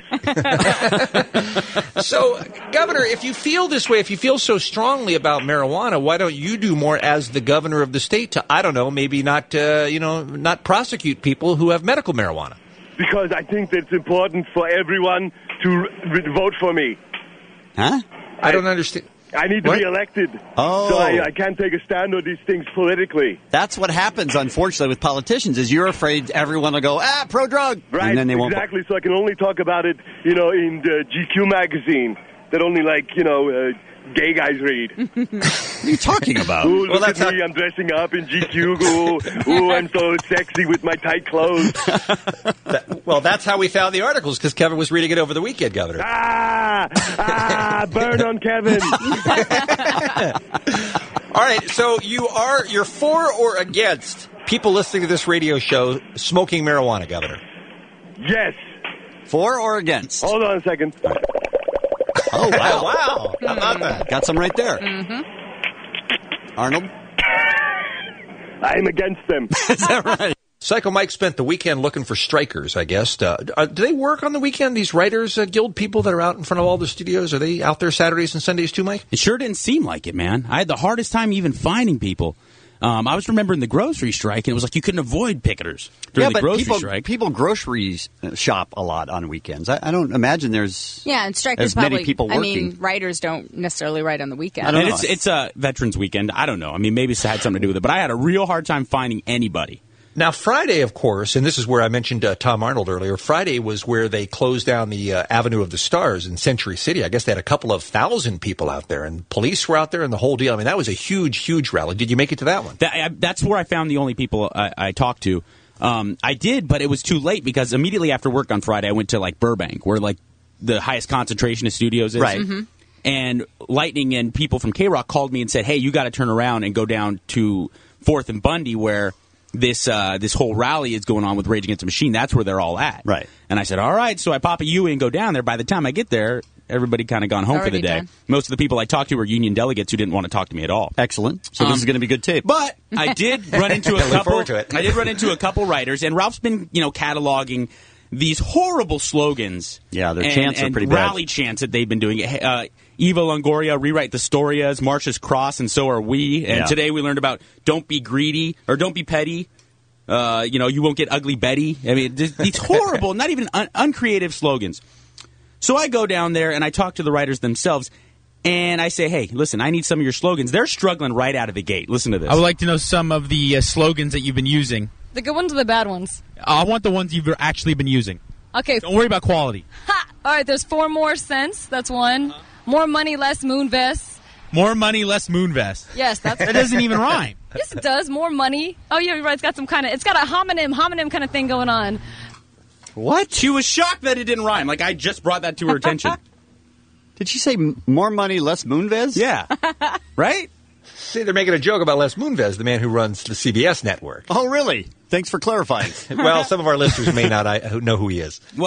So, Governor, if you feel this way, if you feel so strongly about marijuana, why don't you do more as the governor of the state to, I don't know, maybe not prosecute people who have medical marijuana? Because I think that it's important for everyone to vote for me. Huh? I don't understand. I need to be elected. Oh. So I can't take a stand on these things politically. That's what happens, unfortunately, with politicians, is you're afraid everyone will go, pro-drug. Right, and then they won't. Exactly. So I can only talk about it, in the GQ magazine that only, gay guys read. What are you talking about? Ooh, look at me, I'm dressing up in GQ. Ooh, I'm so sexy with my tight clothes. Well, that's how we found the articles, because Kevin was reading it over the weekend, Governor. Burn on Kevin. All right, so you're for or against people listening to this radio show smoking marijuana, Governor? Yes. For or against? Hold on a second. Oh, wow. Wow. How about that? Got some right there. Mm-hmm. Arnold? I'm against them. Is that right? Psycho Mike spent the weekend looking for strikers, I guess. Do they work on the weekend, these Writers Guild people that are out in front of all the studios? Are they out there Saturdays and Sundays too, Mike? It sure didn't seem like it, man. I had the hardest time even finding people. I was remembering the grocery strike, and it was like you couldn't avoid picketers during the grocery strike. People groceries shop a lot on weekends. I don't imagine there's and strikers as many probably, people working. I mean, writers don't necessarily write on the weekend. I don't know. It's a Veterans Weekend. I don't know. I mean, maybe it had something to do with it, but I had a real hard time finding anybody. Now, Friday, of course, and this is where I mentioned Tom Arnold earlier, Friday was where they closed down the Avenue of the Stars in Century City. I guess they had a couple of thousand people out there, and police were out there and the whole deal. I mean, that was a huge, huge rally. Did you make it to that one? That's where I found the only people I talked to. I did, but it was too late because immediately after work on Friday, I went to, Burbank, where, the highest concentration of studios is. Right. Mm-hmm. And Lightning and people from K-Rock called me and said, hey, you got to turn around and go down to 4th and Bundy, where this whole rally is going on with Rage Against the Machine. That's where they're all at. Right. And I said, all right. So I pop a U and go down there. By the time I get there, everybody kind of gone home for the day. Done. Most of the people I talked to were union delegates who didn't want to talk to me at all. Excellent. So this is going to be good tape. But I did run into a Look couple. forward to it. I did run into a couple writers, and Ralph's been cataloging these horrible slogans. Yeah, their chants are pretty bad. Rally chants that they've been doing. Eva Longoria, rewrite the Storias, Marcia's Cross, and so are we. And today we learned about don't be greedy or don't be petty. You won't get ugly Betty. I mean, these horrible, not even uncreative slogans. So I go down there and I talk to the writers themselves, and I say, hey, listen, I need some of your slogans. They're struggling right out of the gate. Listen to this. I would like to know some of the slogans that you've been using. The good ones or the bad ones? I want the ones you've actually been using. Okay. Don't worry about quality. Ha! All right, there's 4 more cents. That's one. More money, less moon vests. More money, less moon vest. Yes, that's that doesn't even rhyme. Yes, it does. More money. Oh, yeah, you're right. It's got it's got a homonym kind of thing going on. What? She was shocked that it didn't rhyme. I just brought that to her attention. Did she say more money, less Moonves? Yeah. Right? See, they're making a joke about Les Moonves, the man who runs the CBS network. Oh, really? Thanks for clarifying. Well, some of our listeners may not know who he is. Well,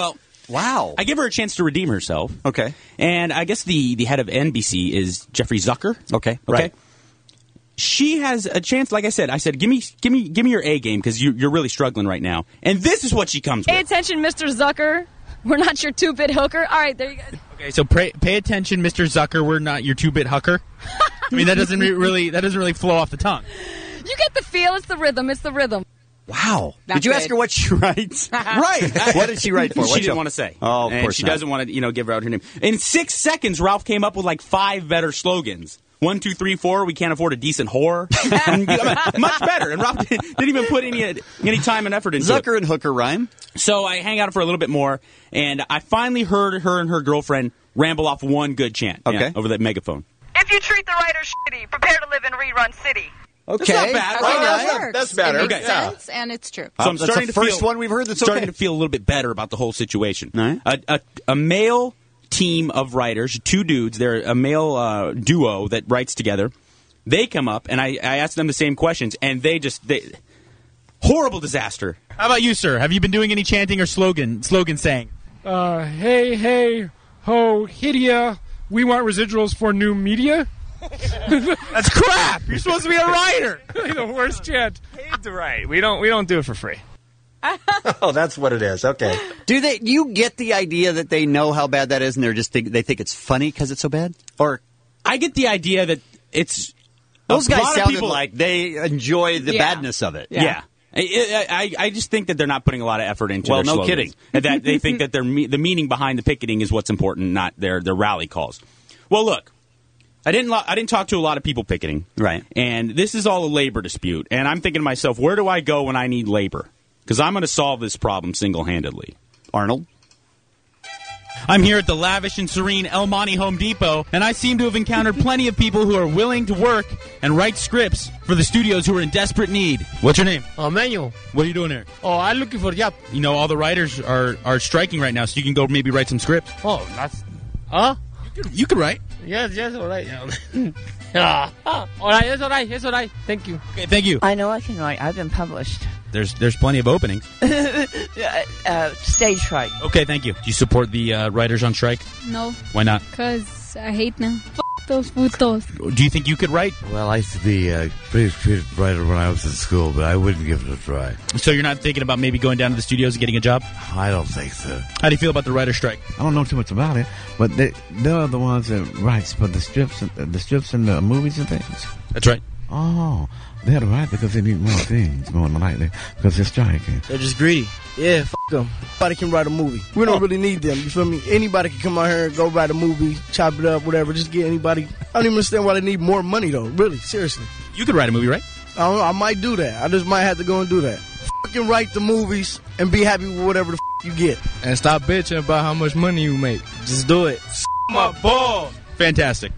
Wow. I give her a chance to redeem herself. Okay. And I guess the head of NBC is Jeffrey Zucker. Okay. Right. She has a chance. Like I said, give me your A game because you're really struggling right now. And this is what she comes with. Pay attention, Mr. Zucker. We're not your 2-bit hooker. All right, there you go. Okay, so pay attention, Mr. Zucker. We're not your 2-bit hooker. I mean, that doesn't really flow off the tongue. You get the feel. It's the rhythm. It's the rhythm. Wow. Not Did you good. ask her what she writes? Right. What did she write for? She didn't want to say. Oh, of and course she not. doesn't want to, give out her name. In 6 seconds, Ralph came up with like 5 better slogans. 1, 2, 3, 4. We can't afford a decent whore. Much better. And Ralph didn't even put any time and effort into it. Zucker and hooker rhyme. So I hang out for a little bit more, and I finally heard her and her girlfriend ramble off one good chant. Okay. Over that megaphone. If you treat the writers shitty, prepare to live in rerun city. Okay. That's not bad. Okay, Right? that works. That's better. It makes Yeah. sense, and it's true. So I'm That's starting the to first feel, one we've heard that's starting okay. to feel a little bit better about the whole situation. All right. A male team of writers, 2 dudes, they're a male duo that writes together. They come up, and I ask them the same questions, and they horrible disaster. How about you, sir? Have you been doing any chanting or slogan saying? Hey, hey, ho, Hidia, we want residuals for new media. That's crap. You're supposed to be a writer. The worst chant. Paid to write. We don't do it for free. Oh, that's what it is. Okay. Do you get the idea that they know how bad that is, and they think it's funny because it's so bad? Or I get the idea that it's those a lot guys of sounded people, like they enjoy the badness of it. Yeah. I just think that they're not putting a lot of effort into Well, their no slogans. kidding. And that they think that the meaning behind the picketing is what's important, not their rally calls. Well, look, I didn't talk to a lot of people picketing. Right. And this is all a labor dispute. And I'm thinking to myself, where do I go when I need labor? Because I'm going to solve this problem single-handedly. Arnold? I'm here at the lavish and serene El Monte Home Depot, and I seem to have encountered plenty of people who are willing to work and write scripts for the studios who are in desperate need. What's your name? Manuel. What are you doing here? Oh, I'm looking for a job. You know, all the writers are striking right now, so you can go maybe write some scripts. Oh, that's... Huh? You could write. Yes, all right. All right, it's all right. Thank you. Okay, thank you. I know I can write. I've been published. There's plenty of openings. Stage fright. Okay, thank you. Do you support the writers on strike? No, Why not? because I hate them. F those putos. Do you think you could write? Well, I used to be a pretty good writer when I was in school, but I wouldn't give it a try. So you're not thinking about maybe going down to the studios and getting a job? I don't think so. How do you feel about the writer's strike? I don't know too much about it, but they're the ones that writes for the strips and the movies and things. That's right. Oh, they're right because they need more things going on like that because they're striking. They're just greedy. Yeah, f*** them. Anybody can write a movie. We don't really need them. You feel me? Anybody can come out here and go write a movie, chop it up, whatever. Just get anybody. I don't even understand why they need more money, though. Really, seriously. You could write a movie, right? I don't know. I might do that. I just might have to go and do that. Fucking write the movies and be happy with whatever the you get. And stop bitching about how much money you make. Just do it. My balls. Fantastic.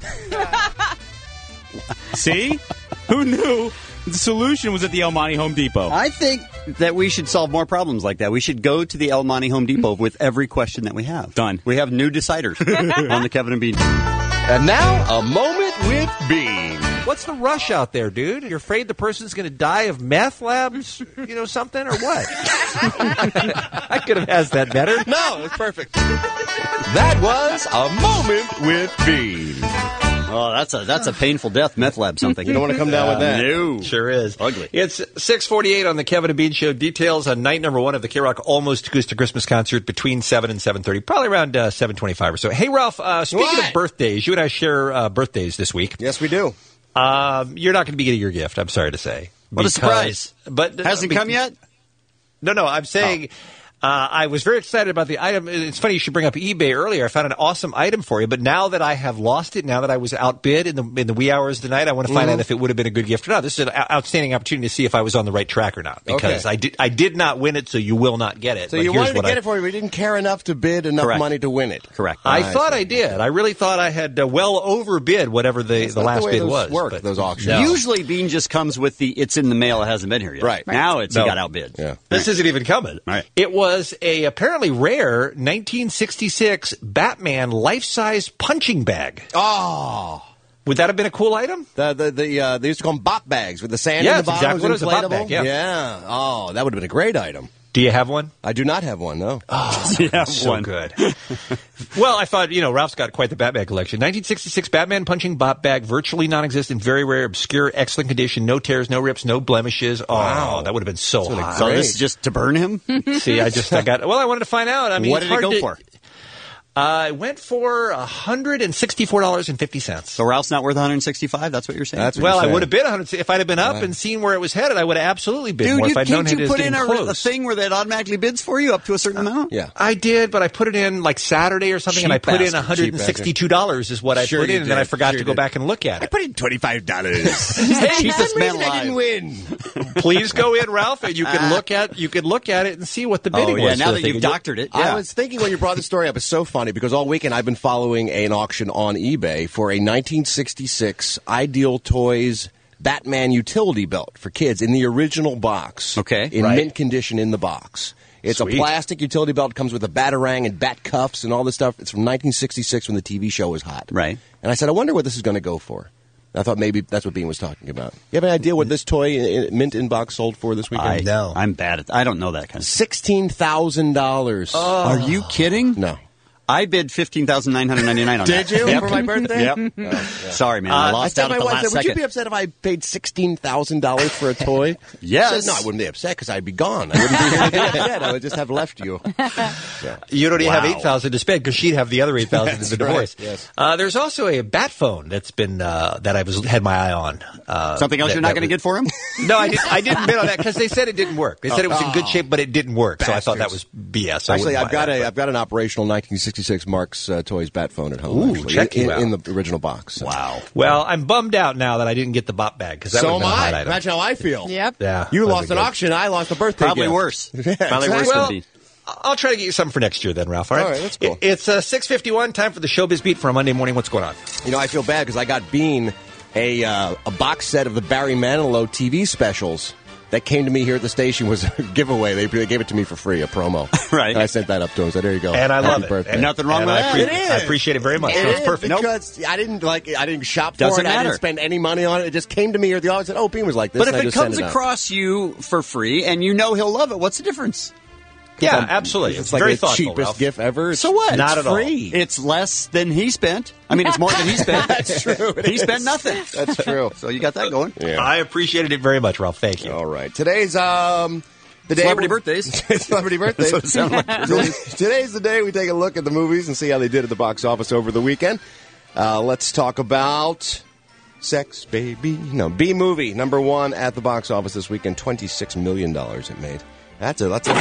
See? Who knew the solution was at the El Monte Home Depot? I think that we should solve more problems like that. We should go to the El Monte Home Depot with every question that we have. Done. We have new deciders on the Kevin and Bean. And now, a moment with Bean. What's the rush out there, dude? You're afraid the person's going to die of meth labs, something, or what? I could have asked that better. No, it's perfect. That was a moment with Bean. Oh, that's a painful death, meth lab something. You don't want to come down with that. No. Sure is. Ugly. It's 6:48 on the Kevin and Bean Show. Details on night number 1 of the K-Rock Almost Acoustic Christmas concert between 7 and 7:30, probably around 7:25 or so. Hey, Ralph, speaking of birthdays, you and I share birthdays this week. Yes, we do. You're not going to be getting your gift, I'm sorry to say. What a surprise. But Hasn't come yet? No, I'm saying... I was very excited about the item. It's funny you should bring up eBay earlier. I found an awesome item for you, but now that I have lost it, now that I was outbid in the wee hours of the night, I want to find out if it would have been a good gift or not. This is an outstanding opportunity to see if I was on the right track or not, because I did not win it, so you will not get it. So but you here's wanted to what get it for you, but you didn't care enough to bid enough money to win it. Correct. I thought I did. I really thought I had well overbid whatever the last bid was. Work, those auctions. No. Usually Bean just comes with the it's in the mail, it hasn't been here yet. Right. Now he got outbid. Yeah. This isn't even coming. Right. It was a apparently rare 1966 Batman life-size punching bag. Oh. Would that have been a cool item? They used to call them bop bags with the sand Yeah, in the that's bottom. exactly what it was, a bop inflatable. bag, yeah. Yeah. Oh, that would have been a great item. Do you have one? I do not have one, no. Oh, Yeah, so one. good. Well, I thought, Ralph's got quite the Batman collection. 1966 Batman punching bop bag, virtually non-existent, very rare, obscure, excellent condition, no tears, no rips, no blemishes. Oh, Wow. that would have been so hot. So this is just to burn him? See, I wanted to find out. I mean, What did it go for? I went for $164.50. So Ralph's not worth $165? That's what you're saying? That's what Well, you're I saying. would have bid 100. If I'd have been up and seen where it was headed, I would have absolutely bid more if I'd known can't it you was put in getting a close. thing where that automatically bids for you up to a certain amount? Yeah. I did, but I put it in like Saturday or something, and I Cheap put in bastard. $162 is what I Sure put you in, and then I did. forgot Sure to go did. back and look at it. put in $25. He's the cheapest man I didn't alive. win. Please go in, Ralph, and you can look at it and see what the bidding Oh, yeah, was. now for that the thing. you've doctored it. I Yeah. was thinking when you brought the story up, it's so funny because all weekend I've been following an auction on eBay for a 1966 Ideal Toys Batman utility belt for kids in the original box. Okay. In Right. mint condition in the box. It's Sweet. a plastic utility belt, comes with a batarang and bat cuffs and all this stuff. It's from 1966 when the TV show was hot. Right. And I said, I wonder what this is going to go for. I thought maybe that's what Bean was talking about. You have any idea what this toy mint in box sold for this weekend? I'm bad at I don't know that kind of stuff. $16,000. Are you kidding? No. I bid $15,999 on Did that. you? Yep. For my birthday? Yep. Sorry, man. I lost I out told at the my wife, last would you second. be upset if I paid $16,000 for a toy? Yes. I said, no, I wouldn't be upset because I'd be gone. I wouldn't be here to be upset. I would just have left you. You don't even have Wow. $8,000 to spend because she'd have the other $8,000 in the That's divorce. right, yes. There's also a bat phone that's been that I had my eye on. Something else that- you're not that going to was- get for him? No, I didn't bid on that because they said it didn't work. They said it was in good shape, but it didn't work. So I thought that was BS. I Actually, wouldn't I've buy that, got an operational 1966 Mark's Toys bat phone at home. Ooh, actually, check you out. in the original box. So. Wow. Well, I'm bummed out now that I didn't get the bop bag because that So would am have been a hot I. item. Imagine how I feel. Yep. Yeah, You that'd lost be an good. auction. I lost a birthday Probably gift. worse. Yeah, Probably worse Well, than me. I'll try to get you something for next year then, Ralph. All right, All right, that's cool. It's 6:51. Time for the Showbiz Beat for a Monday morning. What's going on? You know, I feel bad because I got Bean a box set of the Barry Manilow TV specials that came to me here at the station was a giveaway. They gave it to me for free, a promo. Right. And I sent that up to him. So there you go. And I Happy love it. birthday. And nothing wrong and with I that. appre- It is. I appreciate it very much. So it's perfect. Because I didn't shop for Doesn't it. I matter. didn't spend any money on it. It just came to me here at the office and said, oh, Bean was like this. But and if I it just sent comes it out. across you for free and you know he'll love it, what's the difference? Yeah, absolutely. It's It's like very the thoughtful, cheapest Ralph. gift ever. So what? Not It's at all. free. It's less than he spent. I mean, it's more than he spent. That's true. He spent nothing. That's true. So you got that going. Yeah. I appreciated it very much, Ralph. Thank you. All right. Today's the day Celebrity birthdays. Celebrity birthdays. That's what it sounded like. Today's the day we take a look at the movies and see how they did at the box office over the weekend. Let's talk about Sex, Baby. No, B-Movie, number one at the box office this weekend. $26 million it made. That's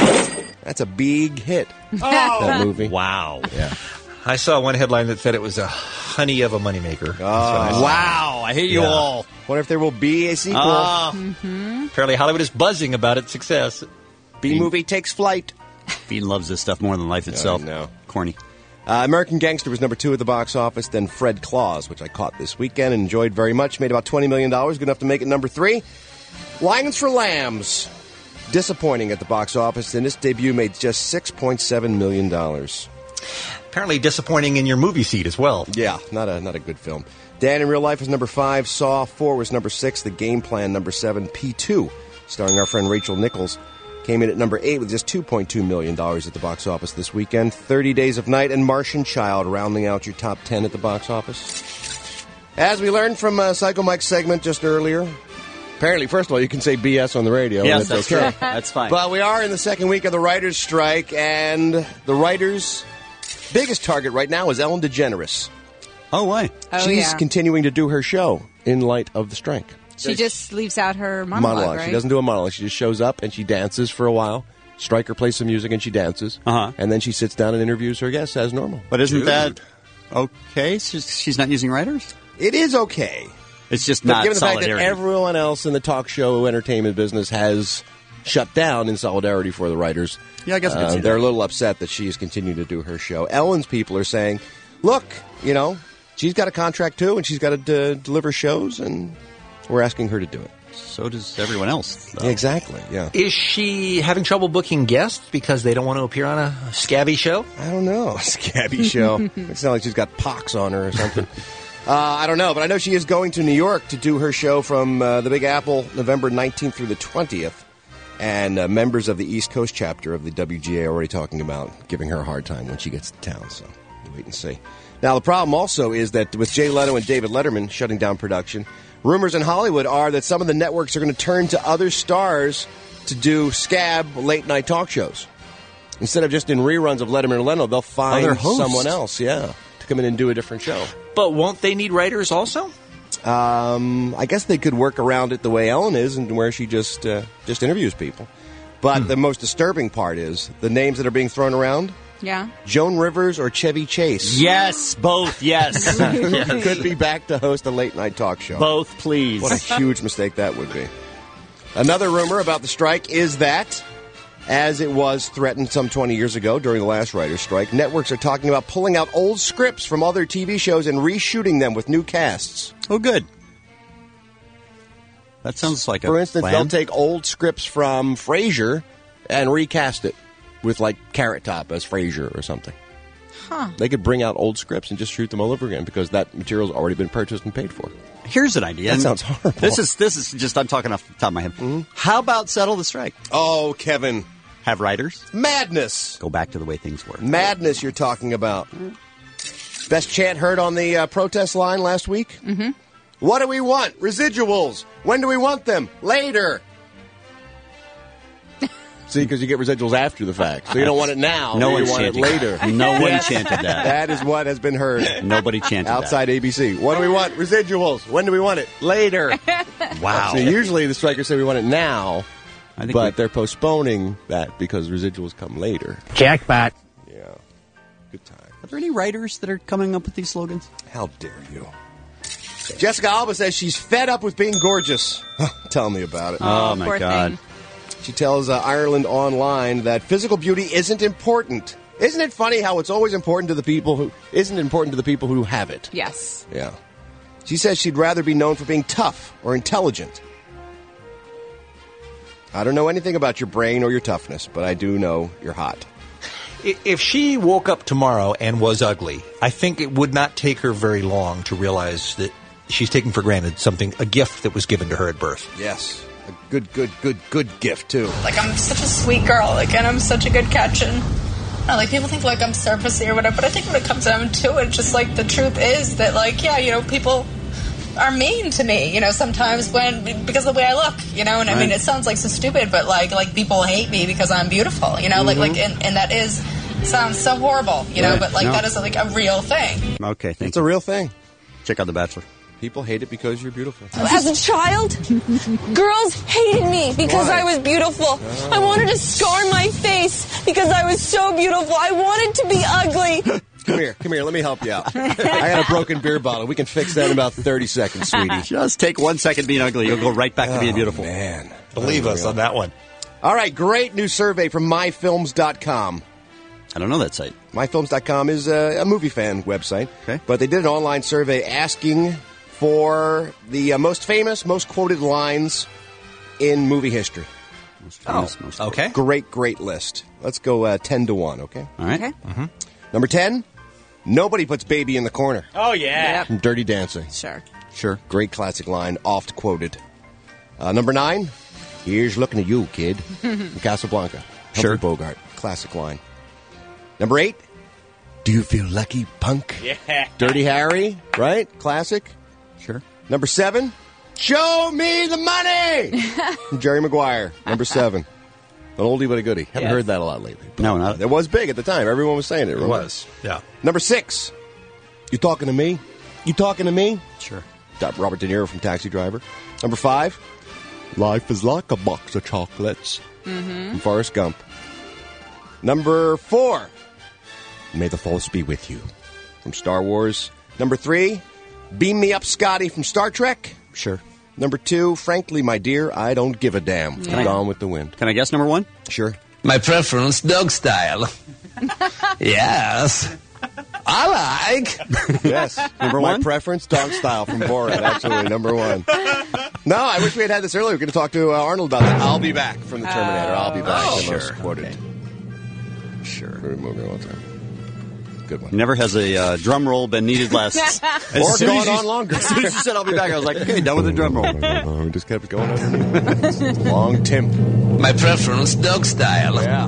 a big hit. That movie. Wow. Yeah. I saw one headline that said it was a honey of a moneymaker. Wow. I hate you Yeah. all. Wonder if there will be a sequel. Apparently, Hollywood is buzzing about its success. B-Movie takes flight. Bean loves this stuff more than life itself. know. Corny. American Gangster was number two at the box office. Then Fred Claus, which I caught this weekend and enjoyed very much. Made about $20 million. Good enough to make it number three. Lions for Lambs. Disappointing at the box office. And this debut made just $6.7 million. Apparently disappointing in your movie seat as well. Yeah, not a good film. Dan in Real Life was number 5. Saw 4 was number 6. The Game Plan, number 7. P2, starring our friend Rachel Nichols, came in at number 8 with just $2.2 million at the box office this weekend. 30 Days of Night and Martian Child rounding out your top 10 at the box office. As we learned from Psycho Mike's segment just earlier, apparently, first of all, you can say BS on the radio. Yes, and that's it's okay. true. That's fine. But we are in the second week of the writers' strike, and the writers' biggest target right now is Ellen DeGeneres. Oh, why? Oh, She's yeah. continuing to do her show in light of the strike. She just leaves out her monologue, right? She doesn't do a monologue. She just shows up and she dances for a while. Stryker plays some music and she dances. Uh-huh. And then she sits down and interviews her guests as normal. But isn't that okay? She's not using writers? It is okay. It's just But not given the fact solidarity. that everyone else in the talk show entertainment business has shut down in solidarity for the writers, Yeah, I guess I can see they're that. a little upset that she is continuing to do her show. Ellen's people are saying, look, she's got a contract too, and she's got to deliver shows, and we're asking her to do it. So does everyone else. though. Exactly, yeah. Is she having trouble booking guests because they don't want to appear on a scabby show? I don't know. Scabby show. It's not like she's got pox on her or something. I don't know, but I know she is going to New York to do her show from the Big Apple November 19th through the 20th. And members of the East Coast chapter of the WGA are already talking about giving her a hard time when she gets to town. So we'll wait and see. Now, the problem also is that with Jay Leno and David Letterman shutting down production, rumors in Hollywood are that some of the networks are going to turn to other stars to do scab late-night talk shows. Instead of just in reruns of Letterman and Leno, they'll find someone else, to come in and do a different show. But won't they need writers also? I guess they could work around it the way Ellen is, and where she just interviews people. But the most disturbing part is the names that are being thrown around. Yeah. Joan Rivers or Chevy Chase. Yes, both, yes. Could be back to host a late-night talk show. Both, please. What a huge mistake that would be. Another rumor about the strike is that, as it was threatened some 20 years ago during the last writer's strike, networks are talking about pulling out old scripts from other TV shows and reshooting them with new casts. Oh, good. That sounds like For instance, they'll take old scripts from Frasier and recast it with, like, Carrot Top as Frasier or something. Huh. They could bring out old scripts and just shoot them all over again because that material's already been purchased and paid for. Here's an idea. That sounds horrible. This is just, I'm talking off the top of my head. Mm-hmm. How about settle the strike? Oh, Kevin. Have writers? Madness. Go back to the way things were. Madness you're talking about. Best chant heard on the protest line last week? Mm-hmm. What do we want? Residuals. When do we want them? Later. See, because you get residuals after the fact. So you don't want it now. No one you want it chanted later. that. No one chanted that. That is what has been heard. Nobody chanted outside ABC. What do we want? Residuals. When do we want it? Later. Wow. So usually the strikers say we want it now, but they're postponing that because residuals come later. Jackpot. Yeah. Good time. Are there any writers that are coming up with these slogans? How dare you? Jessica Alba says she's fed up with being gorgeous. Tell me about it. Oh my God. She tells Ireland Online that physical beauty isn't important. Isn't it funny how it's always important to the people who isn't important to the people who have it? Yes. Yeah. She says she'd rather be known for being tough or intelligent. I don't know anything about your brain or your toughness, but I do know you're hot. If she woke up tomorrow and was ugly, I think it would not take her very long to realize that she's taking for granted a gift that was given to her at birth. Yes. A good gift, too. Like, I'm such a sweet girl, like, and I'm such a good catch, and like, people think, like, I'm surfacey or whatever, but I think when it comes down to it, just, like, the truth is that, like, yeah, you know, people are mean to me, you know, sometimes because of the way I look, you know, and I mean, it sounds, like, so stupid, but, like, people hate me because I'm beautiful, you know, and that sounds so horrible, you know, but, like, that is, like, a real thing. Okay, thanks. It's a real thing. Check out The Bachelor. People hate it because you're beautiful. As a child, girls hated me because I was beautiful. I wanted to scar my face because I was so beautiful. I wanted to be ugly. Come here. Let me help you out. I got a broken beer bottle. We can fix that in about 30 seconds, sweetie. Just take 1 second being ugly. You'll go right back to being beautiful. Man. Believe us on that one. All right, great new survey from myfilms.com. I don't know that site. Myfilms.com is a movie fan website. Okay. But they did an online survey asking for the most famous, most quoted lines in movie history. Okay. Great list. Let's go 10 to 1, okay? All right. Okay. Mm-hmm. Number 10, nobody puts baby in the corner. Oh, yeah. From Dirty Dancing. Sure. Great classic line, oft quoted. Number 9, here's looking at you, kid. From Casablanca. Humphrey Bogart. Classic line. Number 8, do you feel lucky, punk? Yeah. Dirty Harry, right? Classic. Sure. Number 7, show me the money! From Jerry Maguire. Number 7. An oldie but a goodie. Haven't heard that a lot lately. No, not. It was big at the time. Everyone was saying it. It was. Yeah. Number 6, you talking to me? You talking to me? Sure. Robert De Niro from Taxi Driver. Number 5, life is like a box of chocolates. From Forrest Gump. Number 4, may the force be with you. From Star Wars. Number 3, beam me up, Scotty, from Star Trek. Sure. Number 2, frankly, my dear, I don't give a damn. Yeah. Gone with the Wind. Can I guess number 1? Sure. My preference, dog style. Yes. I like. Yes. Number My 1? preference, dog style from Borat. Absolutely, number 1. No, I wish we had this earlier. We're going to talk to Arnold about that. I'll be back from the Terminator. I'll be back. The most quoted. Sure. Movie all the time. good one. Never has a drum roll been needed less. Or gone on longer. As soon as you said I'll be back, I was like, okay, done with the drum roll. We just kept going on. Long temp. My preference, dog style. Yeah.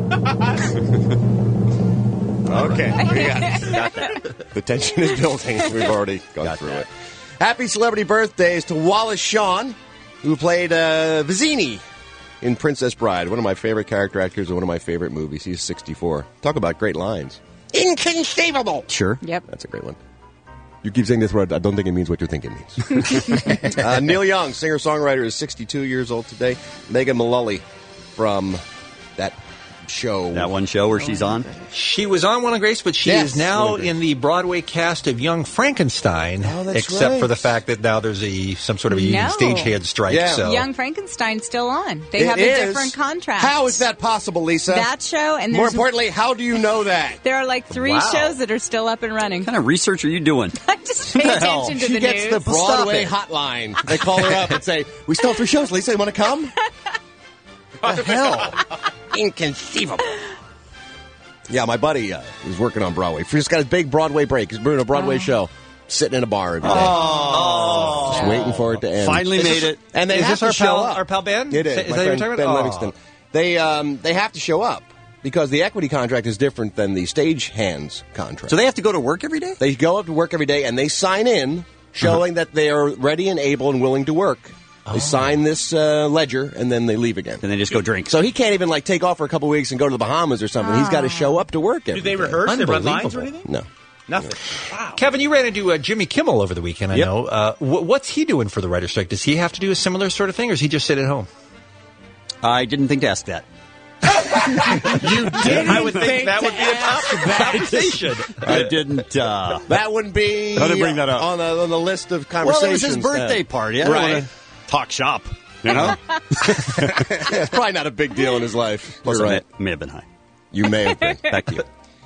Okay, we got that. The tension is building. We've already gone through it. Happy celebrity birthdays to Wallace Shawn, who played Vizzini in Princess Bride, one of my favorite character actors in one of my favorite movies. He's 64. Talk about great lines. Inconceivable. Sure. Yep. That's a great one. You keep saying this word. I don't think it means what you think it means. Neil Young, singer-songwriter, is 62 years old today. Megan Mullally from that show. That one show where she's on? She was on Will and Grace, but she is now in the Broadway cast of Young Frankenstein, except for the fact that now there's some sort of a stagehand strike. Yeah. So. Young Frankenstein's still on. They have a different contract. How is that possible, Lisa? That show, and more importantly, how do you know that? There are like 3 shows that are still up and running. What kind of research are you doing? I just pay attention to she the gets news. the Broadway hotline. They call her up and say, "We still have 3 shows, Lisa. You want to come?" What the hell? Inconceivable. Yeah, my buddy is working on Broadway. He's got his big Broadway break. He's doing a Broadway show, sitting in a bar every day. Just waiting for it to end. Finally made it. And they is have this to show up. Our pal Ben? It is. Is My that friend what you're Ben talking about? Livingston. They have to show up because the equity contract is different than the stagehands contract. So they have to go to work every day? They go up to work every day, and they sign in showing that they are ready and able and willing to work. They sign this ledger, and then they leave again. And they just go drink. So he can't even take off for a couple weeks and go to the Bahamas or something. He's got to show up to work every Do they day. rehearse? They run lines or anything? No. Nothing. Wow. Kevin, you ran into Jimmy Kimmel over the weekend, I know. What's he doing for the writer's strike? Does he have to do a similar sort of thing, or does he just sit at home? I didn't think to ask that. You did. I would think that would be a conversation. I didn't. That wouldn't be How to bring that up? on the list of Well, conversations. it was his birthday party. I don't want to talk shop. You know? It's probably not a big deal in his life. Plus, You're right. I may have been high. You may have been. Back to you.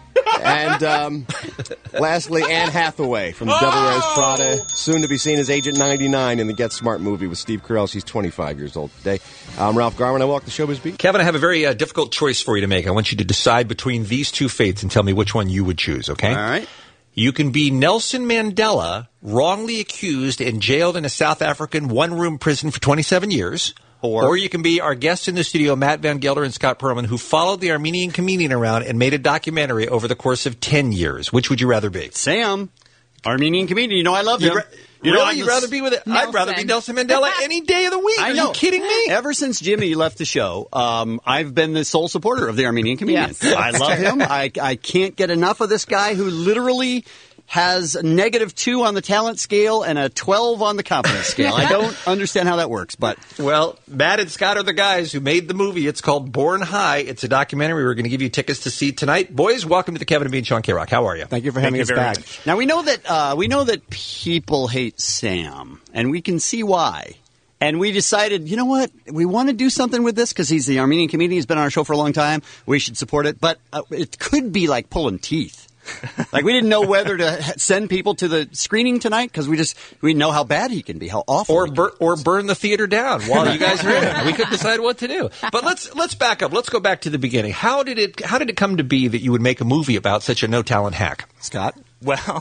And lastly, Anne Hathaway from Devil Wears Prada, soon to be seen as Agent 99 in the Get Smart movie with Steve Carell. She's 25 years old today. I'm Ralph Garman. I walk the showbiz beat. Kevin, I have a very difficult choice for you to make. I want you to decide between these 2 fates and tell me which one you would choose, okay? All right. You can be Nelson Mandela, wrongly accused and jailed in a South African one-room prison for 27 years. Or you can be our guests in the studio, Matt Van Gelder and Scott Perlman, who followed the Armenian comedian around and made a documentary over the course of 10 years. Which would you rather be? Sam, Armenian comedian. You know I love him. You'd rather be with it? I'd rather be Nelson Mandela any day of the week. I know. Are you kidding me? Ever since Jimmy left the show, I've been the sole supporter of the Armenian comedian. Yes. I love him. I can't get enough of this guy who literally has a -2 on the talent scale and a 12 on the confidence scale. I don't understand how that works, but... Well, Matt and Scott are the guys who made the movie. It's called Born High. It's a documentary we're going to give you tickets to see tonight. Boys, welcome to the Kevin and Bean Show on K-Rock. How are you? Thank you for having us back. Now, we know that people hate Sam, and we can see why. And we decided, you know what? We want to do something with this because he's the Armenian comedian. He's been on our show for a long time. We should support it. But it could be like pulling teeth. Like, we didn't know whether to send people to the screening tonight because we know how bad he can be, how awful. Or burn the theater down while you guys are in it. We couldn't decide what to do. But let's back up. Let's go back to the beginning. How did it come to be that you would make a movie about such a no-talent hack? Scott? Well,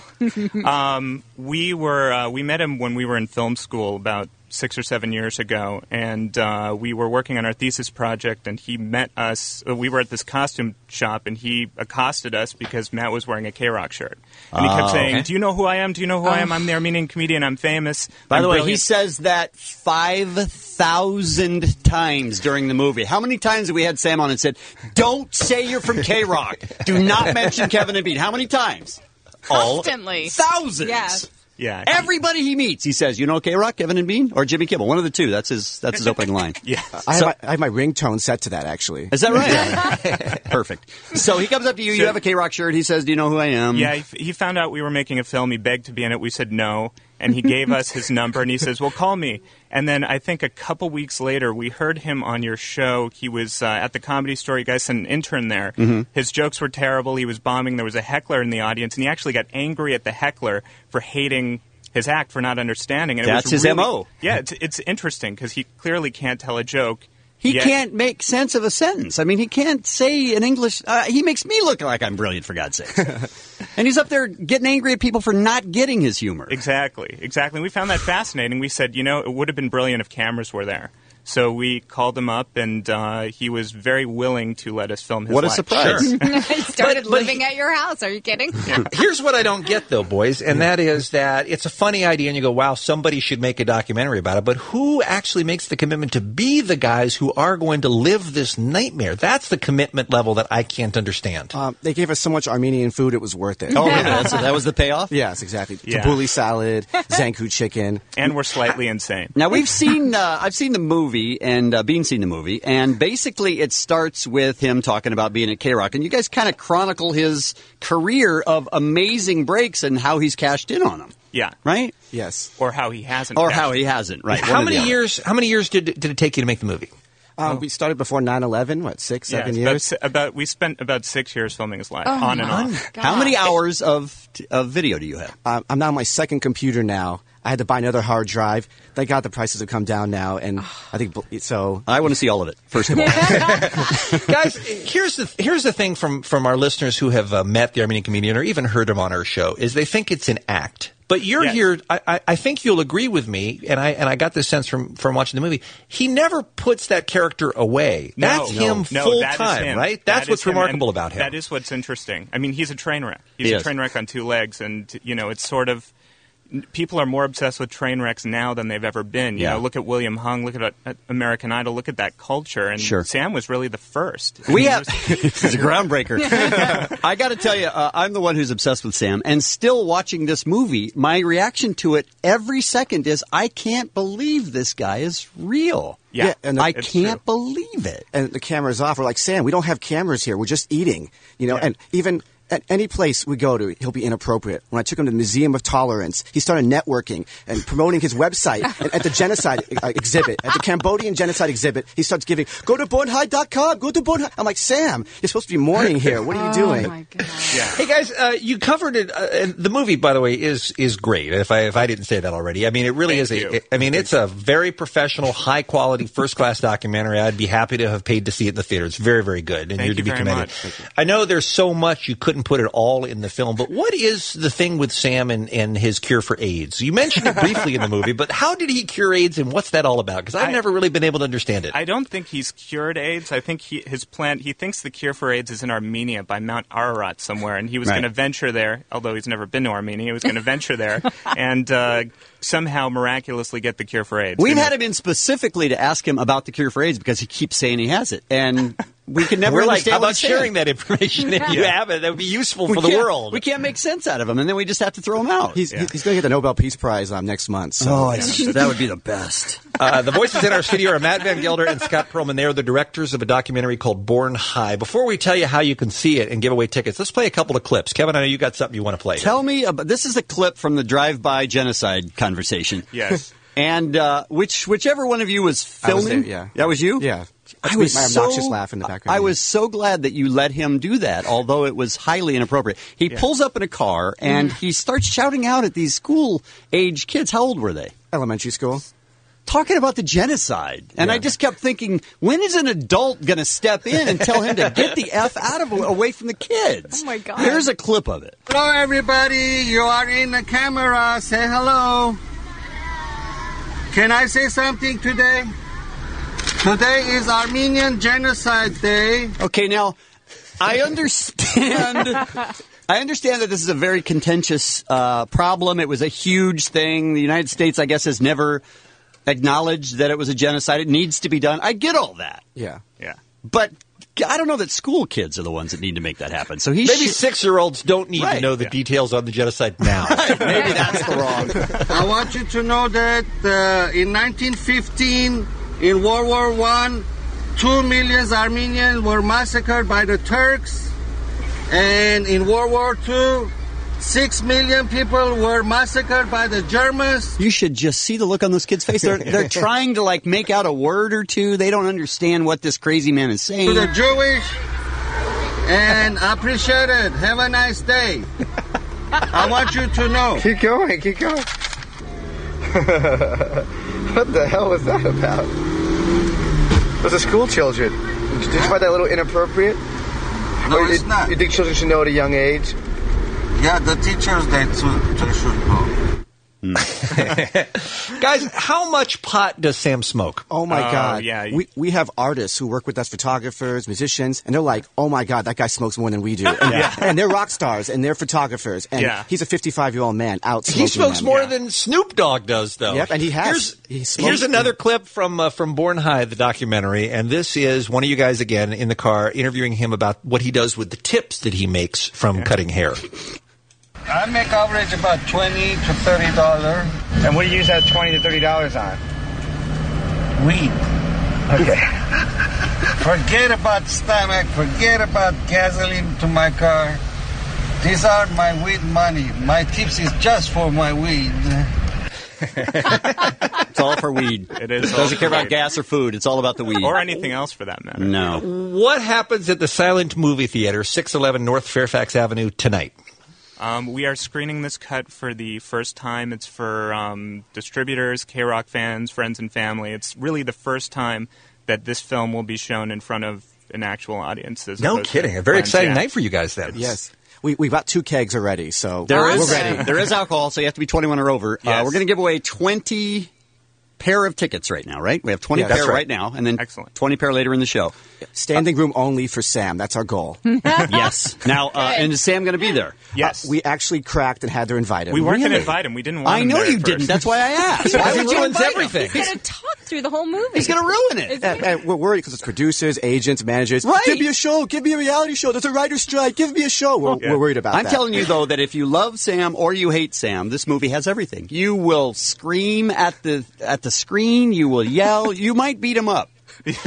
we met him when we were in film school about 6 or 7 years ago, and we were working on our thesis project, and he met us. We were at this costume shop, and he accosted us because Matt was wearing a K-Rock shirt. And he kept saying, Do you know who I am? Do you know who I am? I'm the Armenian comedian. I'm famous. By the way, brilliant. he says that 5,000 times during the movie. How many times have we had Sam on and said, don't say you're from K-Rock. Do not mention Kevin and Bean. How many times? Constantly. Thousands. Yeah. Yeah. Everybody he meets, he says, you know K-Rock, Kevin and Bean? Or Jimmy Kimmel. One of the two. That's his opening line. Yeah. I have my ringtone set to that, actually. Is that right? Perfect. So he comes up to you. You have a K-Rock shirt. He says, do you know who I am? Yeah, he found out we were making a film. He begged to be in it. We said no. And he gave us his number, and he says, well, call me. And then I think a couple weeks later, we heard him on your show. He was at the Comedy Store. You guys sent an intern there. Mm-hmm. His jokes were terrible. He was bombing. There was a heckler in the audience, and he actually got angry at the heckler for hating his act, for not understanding. And That's it was his M.O. Yeah, it's interesting because he clearly can't tell a joke. He can't make sense of a sentence. I mean, he can't say in English. He makes me look like I'm brilliant, for God's sake. And he's up there getting angry at people for not getting his humor. Exactly. We found that fascinating. We said, it would have been brilliant if cameras were there. So we called him up, and he was very willing to let us film his life. What a surprise. Sure. He started living at your house. Are you kidding? Here's what I don't get, though, boys, and that is that it's a funny idea, and you go, wow, somebody should make a documentary about it, but who actually makes the commitment to be the guys who are going to live this nightmare? That's the commitment level that I can't understand. They gave us so much Armenian food, it was worth it. Oh, yeah. So that was the payoff? Yes, exactly. Yeah. Tabbouleh salad, Zankou chicken. And we're slightly insane. Now, I've seen the movie, and Bean's seen the movie, and basically it starts with him talking about being at K-Rock, and you guys kind of chronicle his career of amazing breaks and how he's cashed in on them. Yeah. Right? Yes. Or how he hasn't. Or how he hasn't, right. How many years did it take you to make the movie? We started before 9/11, 6, 7 years? We spent about 6 years filming his life, on and off. How many hours of video do you have? I'm now on my second computer now. I had to buy another hard drive. Thank God the prices have come down now, and I think so. I want to see all of it, first of all. Guys, here's the thing from our listeners who have met the Armenian comedian or even heard him on our show, is they think it's an act. But you're here. I think you'll agree with me, and I got this sense from watching the movie. He never puts that character away. That's him full time, right? That's what's remarkable about him. That is what's interesting. I mean, he's a train wreck. He's a train wreck on two legs, and it's sort of. People are more obsessed with train wrecks now than they've ever been. You know, look at William Hung, look at American Idol, look at that culture. And Sam was really the first. He's a groundbreaker. I got to tell you, I'm the one who's obsessed with Sam, and still watching this movie, my reaction to it every second is, I can't believe this guy is real. Yeah, and I can't believe it. And the camera's off. We're like, Sam, we don't have cameras here. We're just eating. And even at any place we go to, he'll be inappropriate. When I took him to the Museum of Tolerance, he started networking and promoting his website. And at the genocide exhibit, at the Cambodian genocide exhibit, he starts giving, go to Bornhide.com, go to Bornhide. I'm like, Sam, you're supposed to be mourning here. What are you doing? Oh, my God. Hey, guys, you covered it. The movie, by the way, is great. If I didn't say that already. I mean, it really is. It's a very professional, high-quality, first-class documentary. I'd be happy to have paid to see it in the theater. It's very, very good. And you're to be commended. I know there's so much you couldn't put it all in the film, but what is the thing with Sam and his cure for AIDS? You mentioned it briefly in the movie, but how did he cure AIDS, and what's that all about? Because I've never really been able to understand it. I don't think he's cured AIDS. I think he thinks the cure for AIDS is in Armenia by Mount Ararat somewhere, and he was going to venture there, although he's never been to Armenia. He was going to venture there and somehow miraculously get the cure for AIDS. We've had him in specifically to ask him about the cure for AIDS because he keeps saying he has it, and we can never understand how about what he's saying. sharing that information if you have it? That would be useful for the world. We can't make sense out of him, and then we just have to throw him out. He's going to get the Nobel Peace Prize next month. So. That would be the best. The voices in our studio are Matt Van Gelder and Scott Perlman. They are the directors of a documentary called Born High. Before we tell you how you can see it and give away tickets, let's play a couple of clips. Kevin, I know you got something you want to play. Tell me about this. Is a clip from the drive-by genocide conversation. Yes. And whichever one of you was filming, that was you? Yeah. I was my obnoxious laugh in the background. I was so glad that you let him do that, although it was highly inappropriate. He pulls up in a car, and he starts shouting out at these school-age kids. How old were they? Elementary school. Talking about the genocide. And I just kept thinking, when is an adult going to step in and tell him to get the F away from the kids? Oh, my God. Here's a clip of it. Hello, everybody. You are in the camera. Say hello. Can I say something today? Today is Armenian Genocide Day. Okay, now, I understand that this is a very contentious problem. It was a huge thing. The United States, I guess, has never acknowledged that it was a genocide. It needs to be done. I get all that. Yeah. But I don't know that school kids are the ones that need to make that happen. So maybe 6-year-olds don't need to know the details on the genocide now. Maybe that's the wrong. I want you to know that in 1915, in World War I, 2 million Armenians were massacred by the Turks. And in World War II, 6 million people were massacred by the Germans. You should just see the look on those kids' face. They're trying to make out a word or two. They don't understand what this crazy man is saying. To the Jewish, and I appreciate it. Have a nice day. I want you to know. Keep going. What the hell was that about? Those are school children. Did you find that a little inappropriate? No, it's not. You think children should know at a young age? Yeah, the teachers, they should go. Guys, how much pot does Sam smoke? Oh my God! Yeah. We have artists who work with us, photographers, musicians, and they're like, "Oh my God, that guy smokes more than we do." And they're rock stars and they're photographers, and he's a 55-year-old man out smoking. He smokes them. more than Snoop Dogg does, though. Yep, and he has. Here's another clip from Born High, the documentary, and this is one of you guys again in the car interviewing him about what he does with the tips that he makes from cutting hair. I make average about $20 to $30. And what do you use that $20 to $30 on? Weed. Okay. Forget about stomach. Forget about gasoline to my car. These are my weed money. My tips is just for my weed. It's all for weed. It is. Doesn't care about gas or food. It's all about the weed. Or anything else for that matter. No. What happens at the Silent Movie Theater, 611 North Fairfax Avenue tonight? We are screening this cut for the first time. It's for distributors, K-Rock fans, friends, and family. It's really the first time that this film will be shown in front of an actual audience. No kidding. A very exciting night for you guys then. Yes. We've got 2 kegs already, so we're ready. There is alcohol, so you have to be 21 or over. Yes. We're going to give away 20 pair of tickets right now, right? We have 20 pair right now, and then 20 pair later in the show. Standing room only for Sam. That's our goal. Yes. Now, and is Sam going to be there? Yes. We actually cracked and had to invite him. We weren't going to invite him. We didn't want I him know there you at didn't. first. That's why I asked. Why would you invite everything? He's going to talk through the whole movie. He's going to ruin it. And we're worried because it's producers, agents, managers. Right. Give me a show. Give me a reality show. There's a writer's strike. Give me a show. We're worried about that. I'm telling you, though, that if you love Sam or you hate Sam, this movie has everything. You will scream at the screen. You will yell. You might beat him up.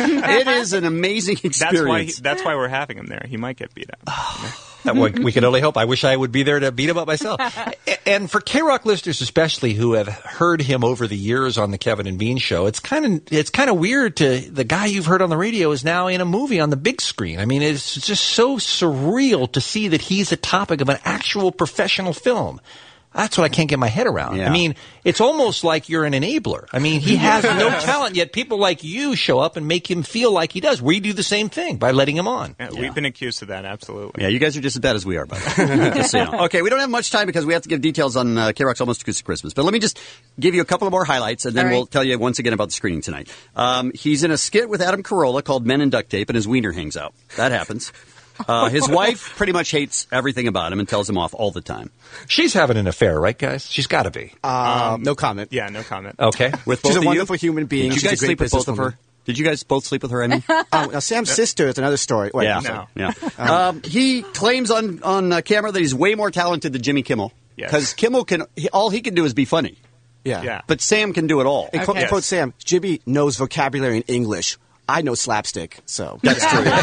It is an amazing experience. That's why we're having him there. He might get beat up. We can only hope. I wish I would be there to beat him up myself. And for K-Rock listeners especially who have heard him over the years on the Kevin and Bean show, it's kind of weird to the guy you've heard on the radio is now in a movie on the big screen. I mean, it's just so surreal to see that he's a topic of an actual professional film. That's what I can't get my head around. Yeah. I mean, it's almost like you're an enabler. I mean, he has no talent, yet people like you show up and make him feel like he does. We do the same thing by letting him on. Yeah, we've been accused of that, absolutely. Yeah, you guys are just as bad as we are, by the way. Just so you know. Okay, we don't have much time because we have to give details on K-Rock's Almost Acoustic Christmas. But let me just give you a couple of more highlights, and then we'll tell you once again about the screening tonight. He's in a skit with Adam Carolla called Men in Duct Tape, and his wiener hangs out. That happens. His wife pretty much hates everything about him and tells him off all the time. She's having an affair, right, guys? She's got to be. No comment. Yeah, no comment. Okay. With both She's a of wonderful human being. Did you guys sleep with both of her? Did you guys both sleep with her, I mean? Now, Sam's sister is another story. Wait, Yeah. He claims on camera that he's way more talented than Jimmy Kimmel. Because Kimmel all he can do is be funny. Yeah. But Sam can do it all. And quote Sam, Jimmy knows vocabulary in English. I know slapstick, so that's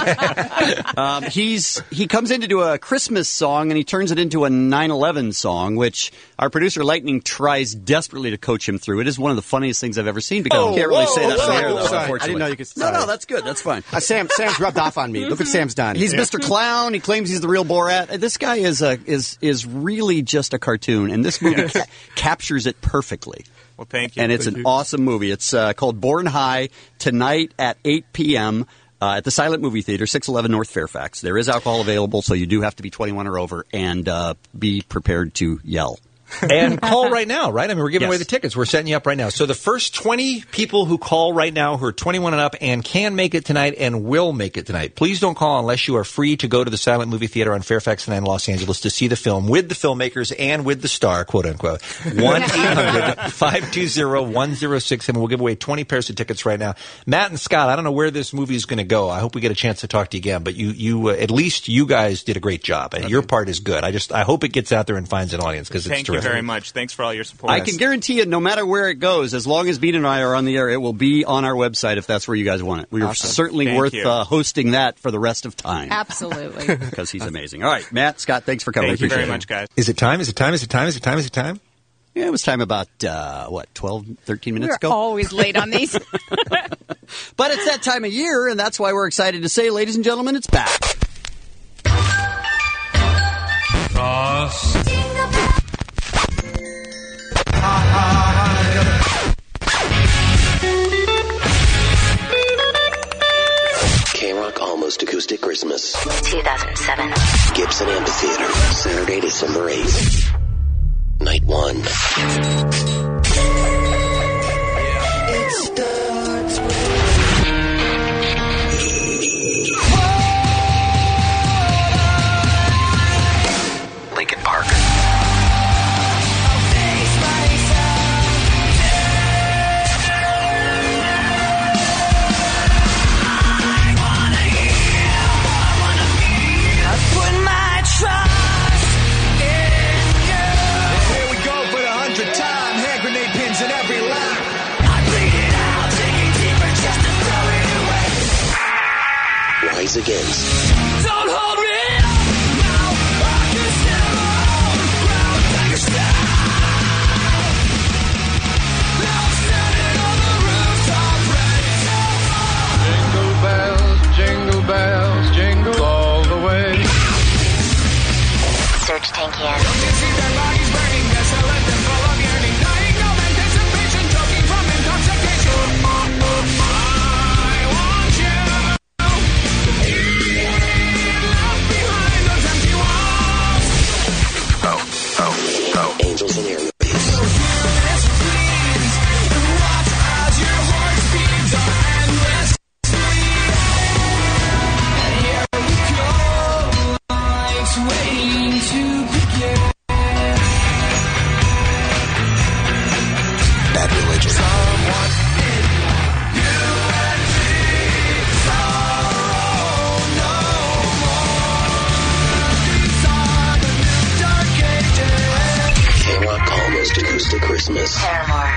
true. He comes in to do a Christmas song, and he turns it into a 9/11 song, which our producer Lightning tries desperately to coach him through. It is one of the funniest things I've ever seen. Because I can't really say that on the air, though. Unfortunately, I didn't know you could. No, that's good. That's fine. Sam's rubbed off on me. Look what Sam's done. He's Mr. Clown. He claims he's the real Borat. This guy is really just a cartoon, and this movie captures it perfectly. Well, thank you. And it's an awesome movie. It's called Born High, tonight at 8 p.m. At the Silent Movie Theater, 611 North Fairfax. There is alcohol available, so you do have to be 21 or over, and be prepared to yell. And call right now, right? I mean, we're giving away the tickets. We're setting you up right now. So the first 20 people who call right now who are 21 and up and can make it tonight and will make it tonight, please don't call unless you are free to go to the Silent Movie Theater on Fairfax and Los Angeles to see the film with the filmmakers and with the star, quote unquote. 1-800-520-1067. We'll give away 20 pairs of tickets right now. Matt and Scott, I don't know where this movie is going to go. I hope we get a chance to talk to you again, but you at least you guys did a great job, and your part is good. I hope it gets out there and finds an audience because it's terrific. Thank you very much. Thanks for all your support. I can guarantee you, no matter where it goes, as long as Bean and I are on the air, it will be on our website if that's where you guys want it. We are certainly worth hosting that for the rest of time. Absolutely. Because he's amazing. All right, Matt, Scott, thanks for coming. Thank you very much, guys. Is it time? Is it time? Is it time? Is it time? Is it time? Yeah, it was time about, 12, 13 minutes ago? We're always late on these. But it's that time of year, and that's why we're excited to say, ladies and gentlemen, it's back. K-Rock Almost Almost Acoustic Christmas. 2007. Gibson Amphitheater, Saturday, December 8th. Night 1. Lincoln Park. Rise Against. Don't hold me up now. I can stand alone. Ground like a star. Now standing on the rooftop, ready to fly. Jingle bells, jingle all the way. Serj Tankian. Don't you see their bodies burning? Yes, I let them full of yearning. Dying of anticipation, choking from intoxication. I want you. Angels and Airwaves. Bad Religion. K-Rock Almost Acoustic Christmas. Paramore.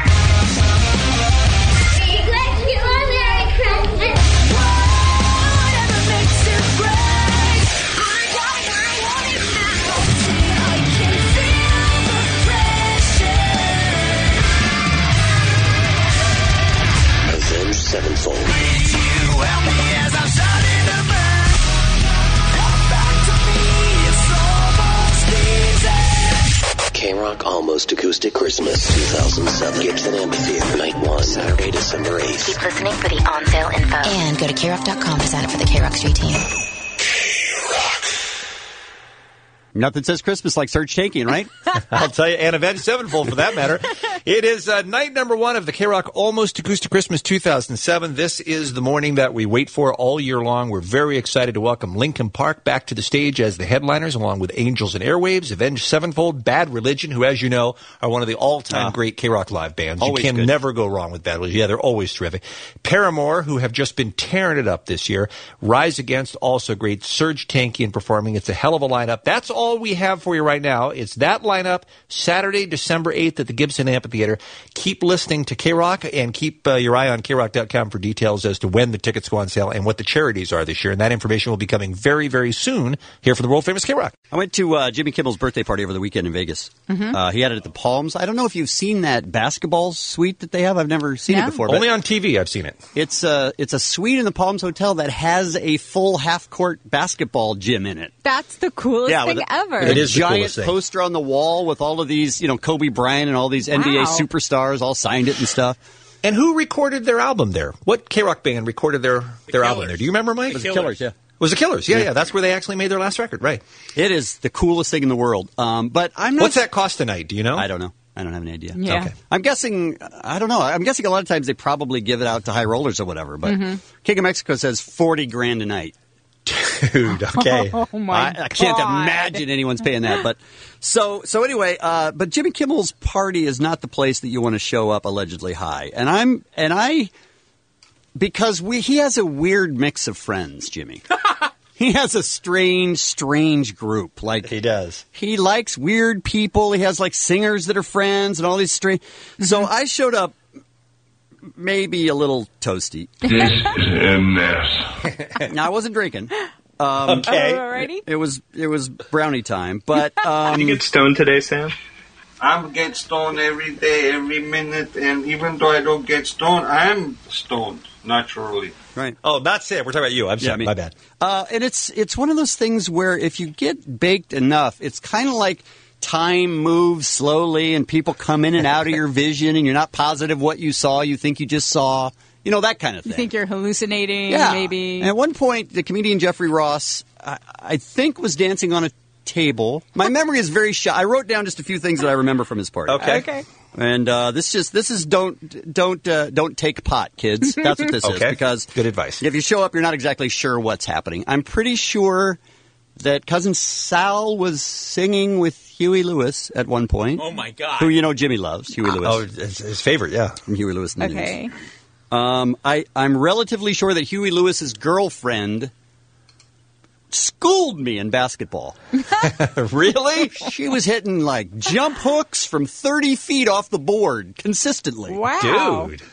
Avenged Sevenfold. K-Rock Almost Acoustic Christmas 2007. Gibson Amphitheater. Night 1. Saturday, December 8th. Keep listening for the on-sale info. And go to KROC.com to sign up for the KROC Street Team. Nothing says Christmas like Serj Tankian, right? I'll tell you, and Avenged Sevenfold for that matter. It is night number 1 of the K-Rock Almost Acoustic Christmas 2007. This is the morning that we wait for all year long. We're very excited to welcome Lincoln Park back to the stage as the headliners, along with Angels and Airwaves, Avenged Sevenfold, Bad Religion, who, as you know, are one of the all-time great K-Rock live bands. You can never go wrong with Bad Religion. Yeah, they're always terrific. Paramore, who have just been tearing it up this year. Rise Against, also great. Serj Tankian performing. It's a hell of a lineup. That's all we have for you right now. It's that lineup, Saturday, December 8th at the Gibson Amphitheater. Keep listening to K-Rock and keep your eye on KROC.com for details as to when the tickets go on sale and what the charities are this year. And that information will be coming very, very soon here for the world-famous K-Rock. I went to Jimmy Kimmel's birthday party over the weekend in Vegas. Mm-hmm. He had it at the Palms. I don't know if you've seen that basketball suite that they have. I've never seen it before. Only on TV I've seen it. It's a suite in the Palms Hotel that has a full half-court basketball gym in it. That's the coolest thing ever. It is a giant poster on the wall with all of these, Kobe Bryant and all these NBA superstars all signed it and stuff. And who recorded their album there? What K-Rock band recorded their album there? Do you remember, Mike? It was the Killers, yeah. It was the Killers, yeah. That's where they actually made their last record, right. It is the coolest thing in the world. But I'm not... What's that cost tonight? Do you know? I don't know. I don't have any idea. Yeah. Okay. I'm guessing, I don't know. I'm guessing a lot of times they probably give it out to high rollers or whatever. But King of Mexico says $40,000 a night. Dude, okay. Oh my I can't God. imagine anyone's paying that. But so anyway, but Jimmy Kimmel's party is not the place that you want to show up allegedly high. Because he has a weird mix of friends, Jimmy. He has a strange group. Like he does. He likes weird people. He has like singers that are friends and all these strange. So I showed up maybe a little toasty. This is a mess. Now I wasn't drinking. Okay. Alrighty. It was brownie time, but Did you get stoned today, Sam? I get stoned every day, every minute, and even though I don't get stoned, I'm stoned naturally. Right. Oh, not Sam. We're talking about you. I'm sorry. My bad. And it's one of those things where if you get baked enough, it's kind of like time moves slowly and people come in and out of your vision and you're not positive what you saw. You think you just saw, that kind of thing. You think you're hallucinating, Yeah. maybe? And at one point, the comedian Jeffrey Ross, I think, was dancing on a table. My memory is very shy. I wrote down just a few things that I remember from his party. Okay. And this is don't take pot, kids. That's what this is. Okay. Because good advice. If you show up, you're not exactly sure what's happening. I'm pretty sure that cousin Sal was singing with Huey Lewis at one point. Oh my God! Who Jimmy loves, Huey Lewis. Oh, his favorite, yeah. From Huey Lewis and the Okay. News. I'm relatively sure that Huey Lewis's girlfriend schooled me in basketball. Really? She was hitting like jump hooks from 30 feet off the board consistently. Wow. Dude.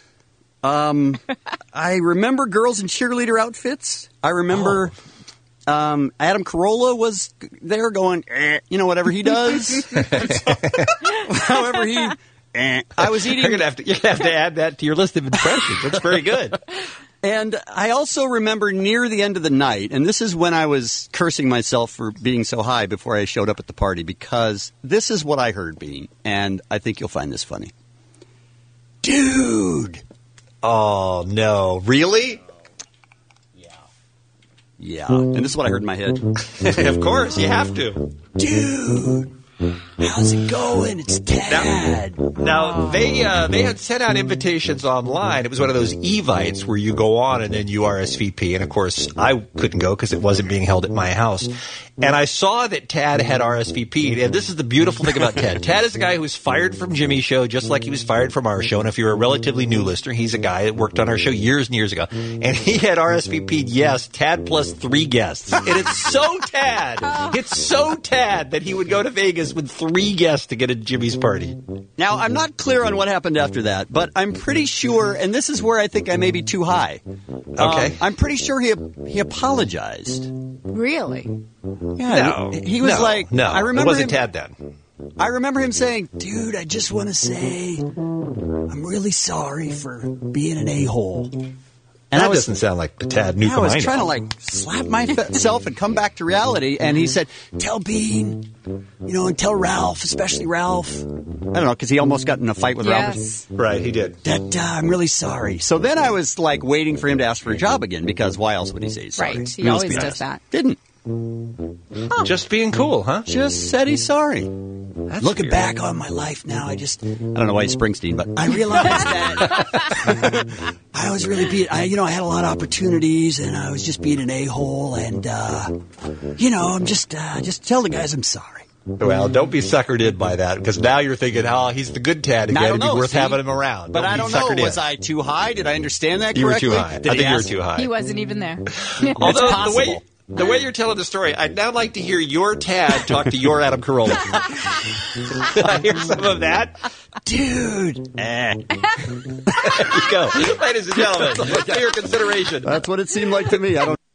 I remember girls in cheerleader outfits. I remember Adam Carolla was there going, whatever he does. However he... I was eating... You're going to have to add that to your list of impressions. That's very good. And I also remember near the end of the night, and this is when I was cursing myself for being so high before I showed up at the party, because this is what I heard, Bean, and I think you'll find this funny. Dude! Oh, no. Really? Yeah. And this is what I heard in my head. Of course, you have to. Dude! How's it going? It's Tad. Now they had sent out invitations online. It was one of those Evites where you go on and then you RSVP. And of course, I couldn't go because it wasn't being held at my house. And I saw that Tad had RSVP'd. And this is the beautiful thing about Tad. Tad is the guy who was fired from Jimmy's show, just like he was fired from our show. And if you're a relatively new listener, he's a guy that worked on our show years and years ago. And he had RSVP'd, yes, Tad plus 3 guests. And it's so Tad. It's so Tad that he would go to Vegas with 3 guests to get a Jimmy's party. Now, I'm not clear on what happened after that, but I'm pretty sure, and this is where I think I may be too high. Okay. I'm pretty sure he apologized. Really? Yeah, he was like, no, I remember it wasn't him, Tad then. I remember him saying, dude, I just want to say I'm really sorry for being an a-hole. And that doesn't sound like the Tad Newcomb. I was trying to slap myself and come back to reality, and he said, tell Bean, and tell Ralph, especially Ralph. I don't know, because he almost got in a fight with Yes. Ralph. Right, he did. That I'm really sorry. So then I was like waiting for him to ask for a job again, because why else would he say sorry? Right. He Let's always be does honest. that. Didn't. Just being cool, huh? Just said he's sorry. Looking back on my life now, I don't know why he's Springsteen, but I realized that I was really I had a lot of opportunities, and I was just being an a-hole, and I'm just tell the guys I'm sorry. Well, don't be suckered in by that, because now you're thinking, he's the good Tad again. I don't It'd be know, worth see? having him around. But I be don't know. suckered in. Was I too high? Did I understand that You were correctly? too high. Did I he think you were ask- too high. He wasn't even there. Although possible. the way you're telling the story, I'd now like to hear your Tad talk to your Adam Carolla. I hear some of that. Dude. There you go. Ladies and gentlemen, for your consideration. That's what it seemed like to me. I don't.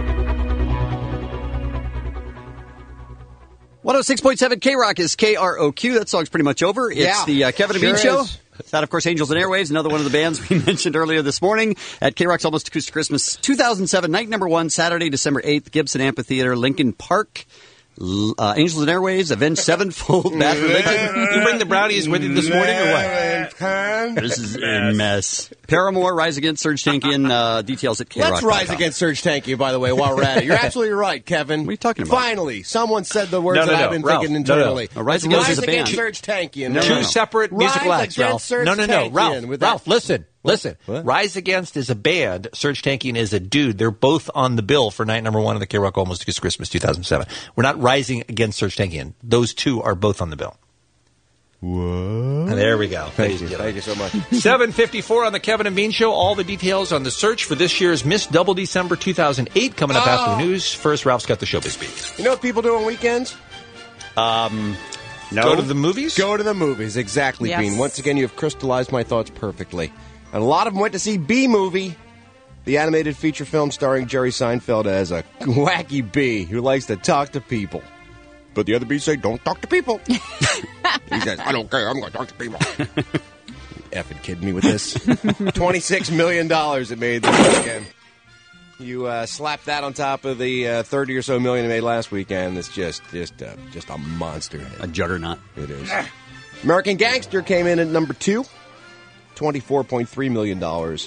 106.7 K-Rock is KROQ. That song's pretty much over. It's the Kevin and Bean Show. is. That, of course, Angels and Airwaves, another one of the bands we mentioned earlier this morning at K-Rock's Almost Acoustic Christmas 2007, night number 1, Saturday, December 8th, Gibson Amphitheater, Lincoln Park. Angels and Airwaves, Avenged Sevenfold, Bad Religion. You bring the brownies with you this morning or what? This is a mess. Paramore, Rise Against Serge Tankian, details at K-Rock. Let's rise against Serge Tankian, by the way, while we're at it. You're absolutely right, Kevin. What are you talking about? Finally, someone said the words No, that I've been Ralph, thinking no, no. internally. Rise Against is a band. Serge Tankian. No, Two separate musical Rise acts, Against Ralph. Serge No. Tankian Ralph, listen. Rise Against is a band. Serge Tankian is a dude. They're both on the bill for night number 1 of the K-Rock Almost Acoustic Christmas 2007. We're not rising against Serge Tankian. Those two are both on the bill. What? There we go. Thank you so much. 7:54 on the Kevin and Bean Show. All the details on the search for this year's Miss Double December 2008 coming up after the news. First, Ralph's got the showbiz beat. You know what people do on weekends? No. Go to the movies? Go to the movies, exactly, Yes. Bean. Once again, you have crystallized my thoughts perfectly. And a lot of them went to see B-Movie, the animated feature film starring Jerry Seinfeld as a wacky bee who likes to talk to people. But the other bees say, don't talk to people. He says, I don't care, I'm going to talk to people. Effing kidding me with this? $26 million it made this weekend. You slap that on top of the 30 or so million it made last weekend. It's just a monster hit. A juggernaut. It is. American Gangster came in at number 2, $24.3 million.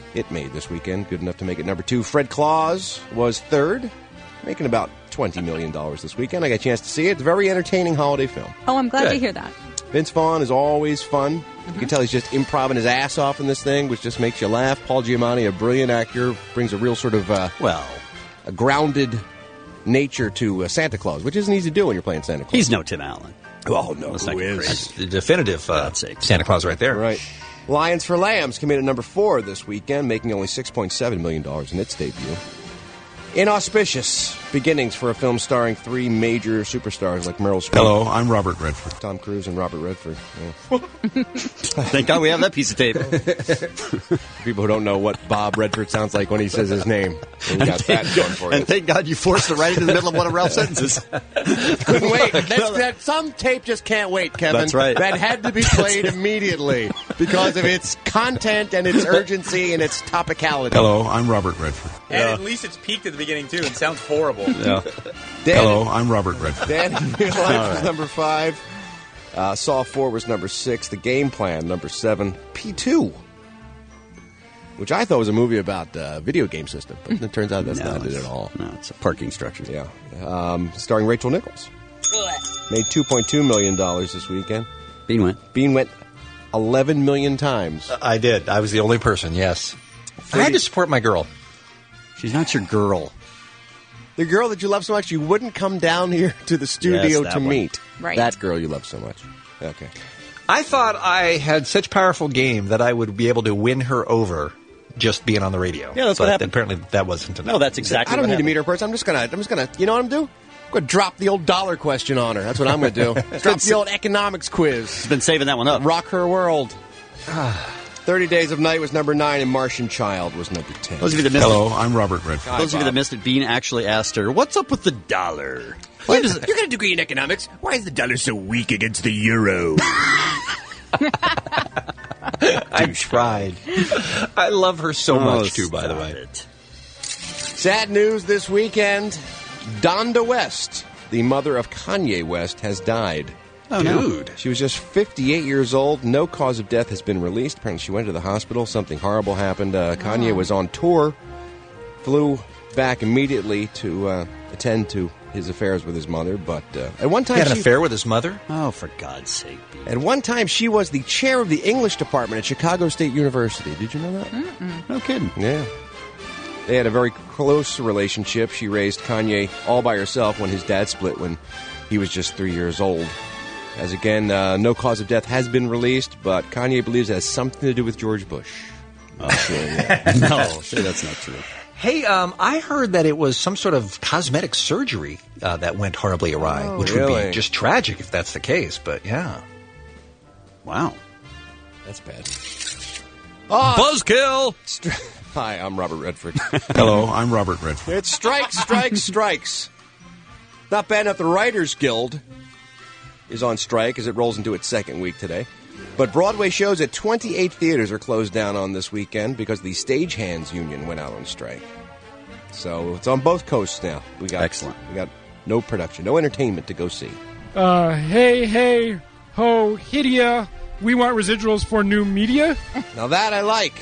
it made this weekend. Good enough to make it number 2. Fred Claus was third, making about $20 million this weekend. I got a chance to see it. It's a very entertaining holiday film. Oh, I'm glad Good. to hear that. Vince Vaughn is always fun. You can tell he's just improvising his ass off in this thing, which just makes you laugh. Paul Giamatti, a brilliant actor, brings a real sort of, a grounded nature to Santa Claus, which isn't easy to do when you're playing Santa Claus. He's no Tim Allen. Oh, no, Let's not who get is? crazy. The definitive Santa Claus right there. Right. Lions for Lambs came in at number 4 this weekend, making only $6.7 million in its debut. Inauspicious beginnings for a film starring 3 major superstars like Meryl Streep. Hello, I'm Robert Redford. Tom Cruise and Robert Redford. Yeah. Thank God we have that piece of tape. People who don't know what Bob Redford sounds like when he says his name. And you got that going for you. And thank God you forced it right into the middle of one of Ralph's sentences. Couldn't wait. Some tape just can't wait, Kevin. That's right. That had to be played immediately because of its content and its urgency and its topicality. Hello, I'm Robert Redford. And at least it's peaked at the beginning, too. It sounds horrible. Yeah. Hello, I'm Robert Redford. Danny Life was number 5. Saw 4 was number 6. The Game Plan, number 7. P2, which I thought was a movie about video game system, but it turns out that's not it at all. No, it's a parking structure. Yeah. Starring Rachel Nichols. Made $2.2 million this weekend. Bean went. Bean went 11 million times. I did. I was the only person, yes. I had to support my girl. She's not your girl. The girl that you love so much, you wouldn't come down here to the studio Yes, to that one. meet. Right. That girl you love so much. Okay. I thought I had such powerful game that I would be able to win her over just being on the radio. Yeah, that's what But happened. Apparently that wasn't enough. No, that's exactly I don't what need to happened. meet her first. I'm just gonna, you know what I'm gonna do? I'm gonna drop the old dollar question on her. That's what I'm gonna do. Drop the old economics quiz. She's been saving that one up. Rock her world. 30 Days of Night was number 9, and Martian Child was number 10. Those of you that missed Hello, I'm Robert Redford. Those of you that missed it, Bean actually asked her, "What's up with the dollar?" You're going to degree in economics. Why is the dollar so weak against the euro? I tried. I love her so much, too, by the way. Sad news this weekend. Donda West, the mother of Kanye West, has died. Oh, no. Dude. She was just 58 years old. No cause of death has been released. Apparently she went to the hospital. Something horrible happened. Kanye was on tour, flew back immediately to attend to his affairs with his mother. But at one time He had an affair with his mother? Oh, for God's sake, Bean. At one time, she was the chair of the English department at Chicago State University. Did you know that? No kidding. Yeah. They had a very close relationship. She raised Kanye all by herself when his dad split when he was just 3 years old. As again, no cause of death has been released, but Kanye believes it has something to do with George Bush. No, sure, that's not true. Hey, I heard that it was some sort of cosmetic surgery that went horribly awry, which would Really? be just tragic if that's the case, but yeah. Wow. That's bad. Buzzkill! Hi, I'm Robert Redford. Hello, I'm Robert Redford. It's strikes. Not bad enough the Writers Guild is on strike as it rolls into its second week today. But Broadway shows at 28 theaters are closed down on this weekend because the Stagehands Union went out on strike. So it's on both coasts now. Excellent. We got no production, no entertainment to go see. Hey, ho, Hidia. We want residuals for new media. Now that I like.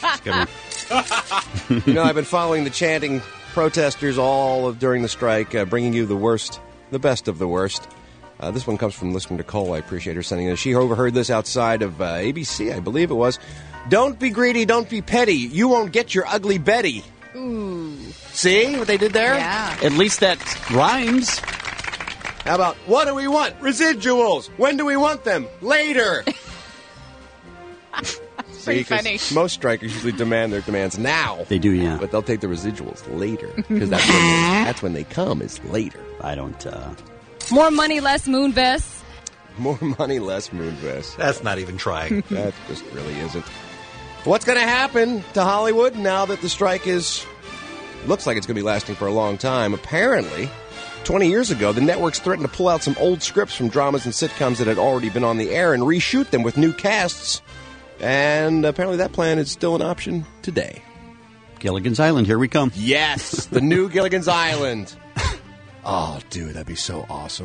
You know, I've been following the chanting protesters during the strike, bringing you the best of the worst. This one comes from listener Nicole. I appreciate her sending this. She overheard this outside of ABC, I believe it was. Don't be greedy, don't be petty. You won't get your ugly Betty. Ooh. See what they did there? Yeah. At least that rhymes. How about, what do we want? Residuals. When do we want them? Later. Pretty See, 'cause funny. most strikers usually demand their demands now. They do, yeah. But they'll take the residuals later. Because that's when they come, is later. I don't, More money, less Moonves. More money, less Moonves. That's not even trying. That just really isn't. What's going to happen to Hollywood now that the strike looks like it's going to be lasting for a long time? Apparently, 20 years ago, the networks threatened to pull out some old scripts from dramas and sitcoms that had already been on the air and reshoot them with new casts. And apparently that plan is still an option today. Gilligan's Island, here we come. Yes, the new Gilligan's Island. Oh, dude, that'd be so awesome.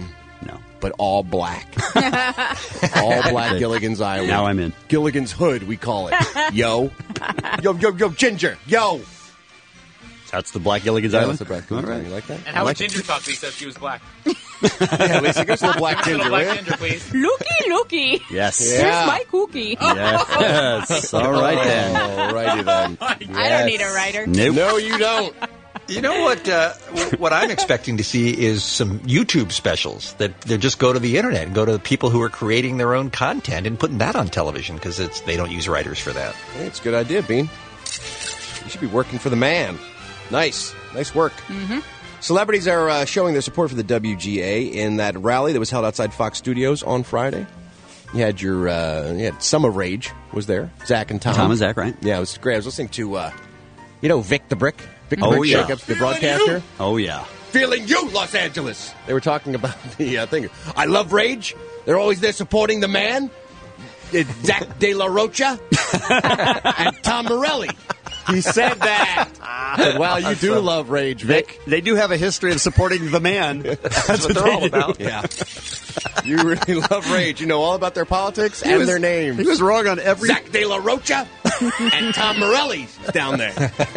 No. But all black. All black Gilligan's Island. Now I'm in. Gilligan's Hood, we call it. Yo. Yo, Ginger. Yo. That's the black Gilligan's Yeah, Island? that's the black Gilligan's Island. You like that? And how I would like it. Ginger talk to you if she was black? Yeah, Lisa, give us a little black Give us ginger, a black will ya? ginger, please. Looky. Yes. Here's Yeah. my cookie. Yes. All right, then. All righty then. I don't need a writer. Nope. No, you don't. You know what I'm expecting to see is some YouTube specials that they just go to the internet and go to the people who are creating their own content and putting that on television because they don't use writers for that. Hey, it's a good idea, Bean. You should be working for the man. Nice work. Mm-hmm. Celebrities are showing their support for the WGA in that rally that was held outside Fox Studios on Friday. You had you had Summer Rage was there. Zach and Tom. Tom and Zach, right? Yeah, it was great. I was listening to, Vic the Brick. Vic the Oh, Brick yeah. Jacobs, the broadcaster. Oh, yeah. Feeling you, Los Angeles. They were talking about the thing. I love Rage. They're always there supporting the man. Zach De La Rocha and Tom Morelli. He said that. But, wow, you do love Rage, Vic. They do have a history of supporting the man. That's what they're all do. about. Yeah. You really love Rage. You know all about their politics and their names. He was wrong on every... Zach De La Rocha and Tom Morelli's down there.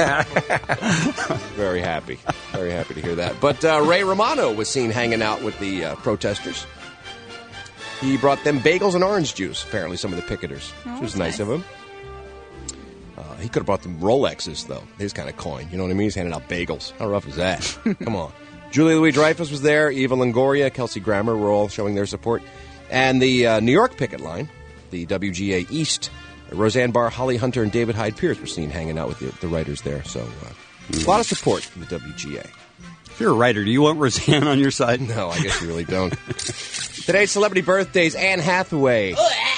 Very happy. Very happy to hear that. But Ray Romano was seen hanging out with the protesters. He brought them bagels and orange juice, apparently, some of the picketers, which was nice of him. He could have brought them Rolexes, though. His kind of coin. You know what I mean? He's handing out bagels. How rough is that? Come on. Julia Louis-Dreyfus was there. Eva Longoria, Kelsey Grammer were all showing their support. And the New York picket line, the WGA East, Roseanne Barr, Holly Hunter, and David Hyde Pierce were seen hanging out with the writers there. So a lot of support for the WGA. If you're a writer, do you want Roseanne on your side? No, I guess you really don't. Today's celebrity birthdays, Anne Hathaway.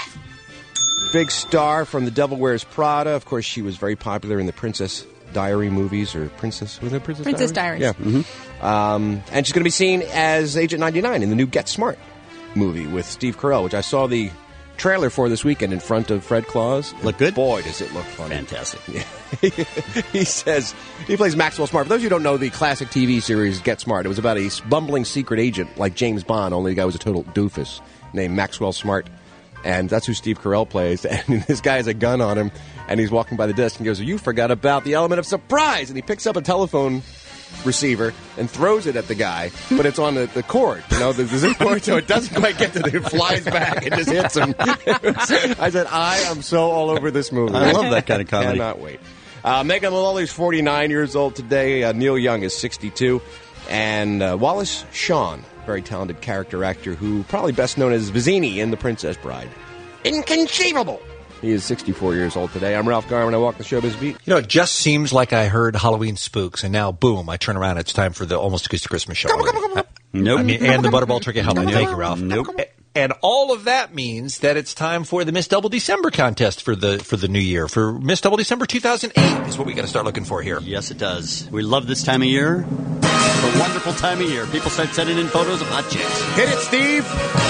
Big star from The Devil Wears Prada. Of course, she was very popular in the Princess Diary movies, or Princess Diaries. Yeah. Mm-hmm. And she's going to be seen as Agent 99 in the new Get Smart movie with Steve Carell, which I saw the trailer for this weekend in front of Fred Claus. Look good? Boy, does it look fun. Fantastic. He says, he plays Maxwell Smart. For those of you who don't know the classic TV series Get Smart, it was about a bumbling secret agent like James Bond, only the guy was a total doofus named Maxwell Smart. And that's who Steve Carell plays. And this guy has a gun on him, and he's walking by the desk and goes, you forgot about the element of surprise. And he picks up a telephone receiver and throws it at the guy, but it's on the cord, the zip cord, so it doesn't quite get to it. It flies back and just hits him. I said, I am so all over this movie. I love that kind of comedy. Cannot wait. Megan Mullally's 49 years old today. Neil Young is 62. And Wallace Shawn, very talented character actor who probably best known as Vizzini in The Princess Bride. Inconceivable! He is 64 years old today. I'm Ralph Garman. I walk the showbiz beat. You know, it just seems like I heard Halloween spooks, and now, boom, I turn around. It's time for the Almost Acoustic Christmas show. Nope. I mean, and the Butterball Turkey Helmet. Thank you, Ralph. Nope. And all of that means that it's time for the Miss Double December contest for the new year. For Miss Double December 2008 is what we got to start looking for here. Yes, it does. We love this time of year. It's a wonderful time of year. People start sending in photos of hot chicks. Hit it, Steve!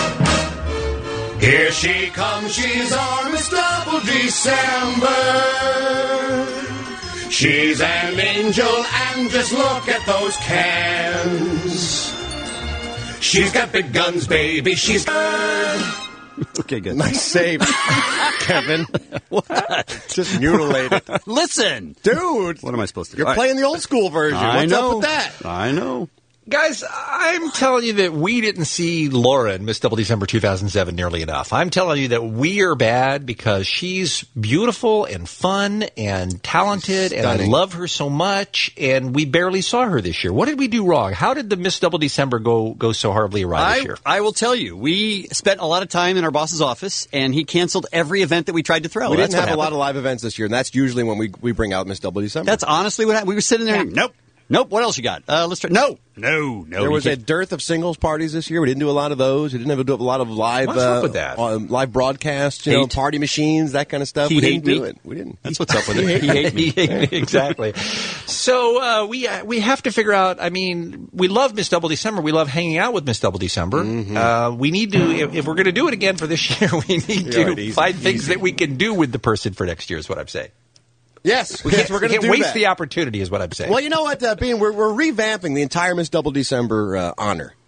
Here she comes, she's our Miss Double December. She's an angel, and just look at those cans. She's got big guns, baby, she's good. Okay, good. Nice save, Kevin. What? Just mutilated. Listen. Dude. What am I supposed to do? You're playing the old school version. I What's know. up with that? I know. Guys, I'm telling you that we didn't see Laura in Miss Double December 2007 nearly enough. I'm telling you that we are bad because she's beautiful and fun and talented, and I love her so much, and we barely saw her this year. What did we do wrong? How did the Miss Double December go so horribly awry this year? I will tell you, we spent a lot of time in our boss's office, and he canceled every event that we tried to throw. We That's didn't what have a lot happened. of live events this year, and that's usually when we bring out Miss Double December. That's honestly what happened. We were sitting there and, nope, what else you got? Let's try. No. There was a dearth of singles parties this year. We didn't do a lot of those. We didn't do a lot of live What's up with that? Live broadcasts, party machines, that kind of stuff. He we didn't hate do me. it. We didn't. That's what's up with it. He hates me. He hate me, exactly. So we have to figure out. I mean, we love Miss Double December. We love hanging out with Miss Double December. Mm-hmm. We need to, if we're going to do it again for this year, we need to find things that we can do with the person for next year. Is what I'm saying. Yes, we're going to waste the opportunity. Is what I'm saying. Well, you know what, Bean, we're revamping the entire Miss Double December honor.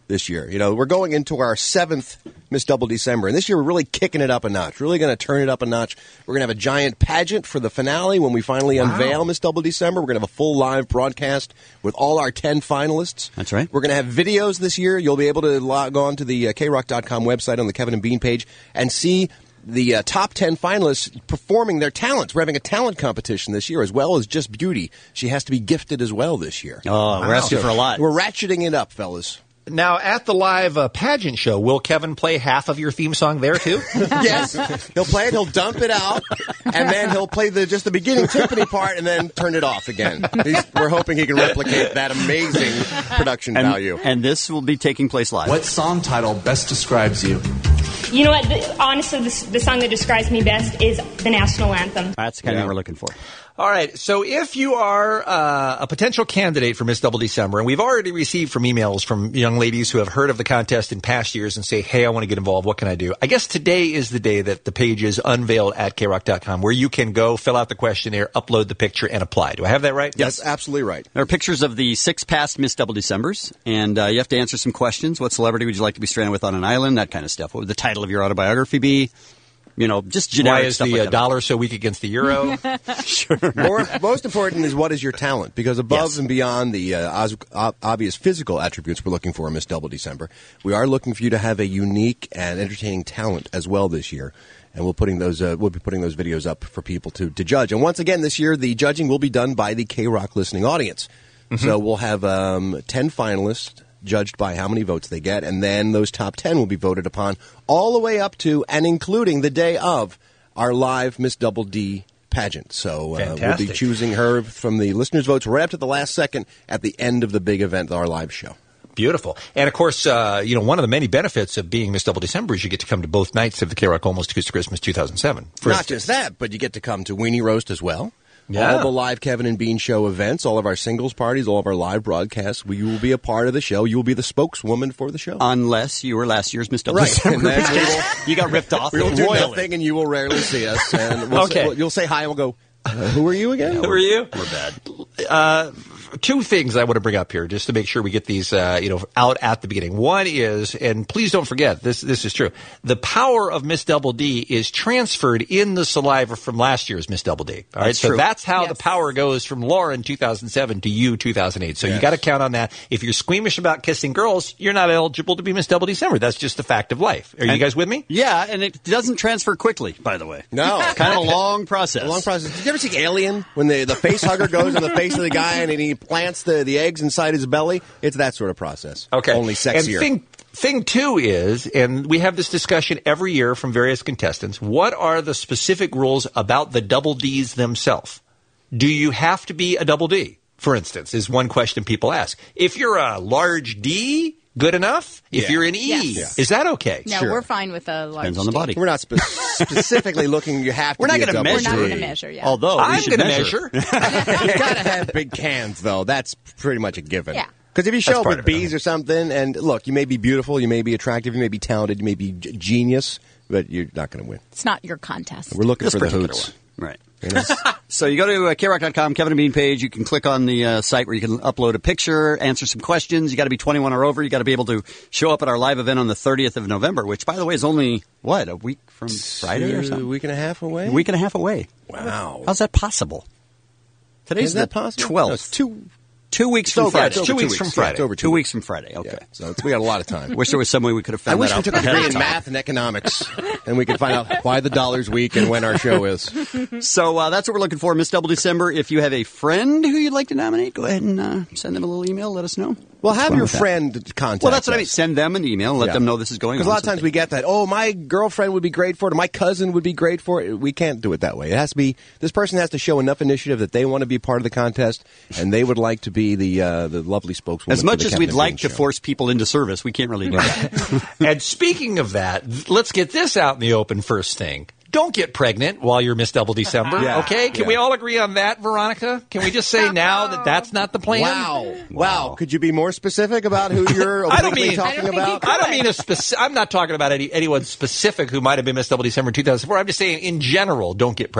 this year. You know, we're going into our 7th Miss Double December, and this year we're really kicking it up a notch. Really going to turn it up a notch. We're going to have a giant pageant for the finale when we finally unveil Miss Double December. We're going to have a full live broadcast with all our 10 finalists. That's right. We're going to have videos this year. You'll be able to log on to the KROC.com website on the Kevin and Bean page and see the top 10 finalists performing their talents. We're having a talent competition this year, as well as just beauty. She has to be gifted as well this year. Oh, we're asking for a lot. We're ratcheting it up, fellas. Now, at the live pageant show, will Kevin play half of your theme song there, too? Yes. He'll play it, he'll dump it out, and then he'll play just the beginning timpani part and then turn it off again. We're hoping he can replicate that amazing production value. And this will be taking place live. What song title best describes you? You know what? Honestly, the song that describes me best is the national anthem. That's the kind of thing we're looking for. All right. So if you are a potential candidate for Miss Double December, and we've already received from emails from young ladies who have heard of the contest in past years and say, hey, I want to get involved. What can I do? I guess today is the day that the page is unveiled at KROC.com, where you can go, fill out the questionnaire, upload the picture, and apply. Do I have that right? Yes. That's absolutely right. There are pictures of the 6 past Miss Double Decembers, and you have to answer some questions. What celebrity would you like to be stranded with on an island? That kind of stuff. What would the title of your autobiography be? You know, just generic Why is stuff the like that. dollar so weak against the euro? Sure. Most important is what is your talent, because above and beyond the obvious physical attributes we're looking for in Miss Double December, we are looking for you to have a unique and entertaining talent as well this year. And we'll be putting those videos up for people to judge. And once again, this year, the judging will be done by the K-Rock listening audience. Mm-hmm. So we'll have 10 finalists judged by how many votes they get, and then those top 10 will be voted upon all the way up to and including the day of our live Miss Double D pageant. So we'll be choosing her from the listeners' votes right up to the last second at the end of the big event, our live show. Beautiful. And, of course, one of the many benefits of being Miss Double December is you get to come to both nights of the K-Rock Almost Acoustic Christmas 2007. Not just that, but you get to come to Weenie Roast as well. Yeah. All the live Kevin and Bean Show events, all of our singles parties, all of our live broadcasts. You will be a part of the show. You will be the spokeswoman for the show. Unless you were last year's Miss Double December. And then you got ripped off. We will do nothing, and you will rarely see us. And you'll say hi, and we'll go, who are you again? Who are you? We're bad. 2 things I want to bring up here just to make sure we get these out at the beginning. One is, and please don't forget, this is true, the power of Miss Double D is transferred in the saliva from last year's Miss Double D. All right, That's so true. that's how the power goes from Lauren 2007 to you 2008. So you got to count on that. If you're squeamish about kissing girls, you're not eligible to be Miss Double December. That's just a fact of life. Are you guys with me? Yeah, and it doesn't transfer quickly, by the way. No. It's kind of a long process. A long process. Did you ever see Alien when the face hugger goes on the face of the guy and he plants the eggs inside his belly? It's that sort of process. Okay. Only sexier. And thing 2 is, and we have this discussion every year from various contestants, what are the specific rules about the double Ds themselves? Do you have to be a double D, for instance, is one question people ask. If you're a large D, good enough? If you're an E, is that okay? No, we're fine with a large Depends on the D. body. We're not specifically looking. You have to. We're not going to measure. We're not going to measure, yeah. Although I'm going to measure. You got to have big cans, though. That's pretty much a given. Yeah. Because if you show That's up part with of it. B's or something, and look, you may be beautiful, you may be attractive, you may be talented, you may be genius, but you're not going to win. It's not your contest. We're looking This for the person hoots. better win. Right. You know? So you go to KROC.com, Kevin and Bean page. You can click on the site where you can upload a picture, answer some questions. You got to be 21 or over. You got to be able to show up at our live event on the 30th of November, which, by the way, is only, a week from Friday or something? A week and a half away? A week and a half away. Wow. How's that possible? Today's Is that the possible? 12th. No, it's 2 weeks from over- Friday. it's over 2 2 weeks from weeks. Friday. Yeah, it's over 2 weeks from Friday. Okay. Yeah, so we got a lot of time. Wish there was some way we could have I found wish that we out took a ahead degree of in time. math and economics, and we could find out why the dollar's weak and when our show is. So that's what we're looking for, Miss Double December. If you have a friend who you'd like to nominate, go ahead and send them a little email. Let us know. Well, have fun your with that. friend contact Well, that's what I mean. us. Send them an email. Let them know this is going on. Because a lot of times we get that, my girlfriend would be great for it, or my cousin would be great for it. We can't do it that way. It has to be, this person has to show enough initiative that they want to be part of the contest, and they would like to be the lovely spokeswoman. As much for the as Kevin we'd and like Bean to show. force people into service, we can't really do that. And speaking of that, let's get this out in the open first thing. Don't get pregnant while you're Miss Double December, Yeah. okay? Can we all agree on that, Veronica? Can we just say now that that's not the plan? Wow. Could you be more specific about who you're I don't openly mean. talking about? I don't mean a specific. I'm not talking about anyone specific who might have been Miss Double December 2004. I'm just saying in general, don't get pregnant.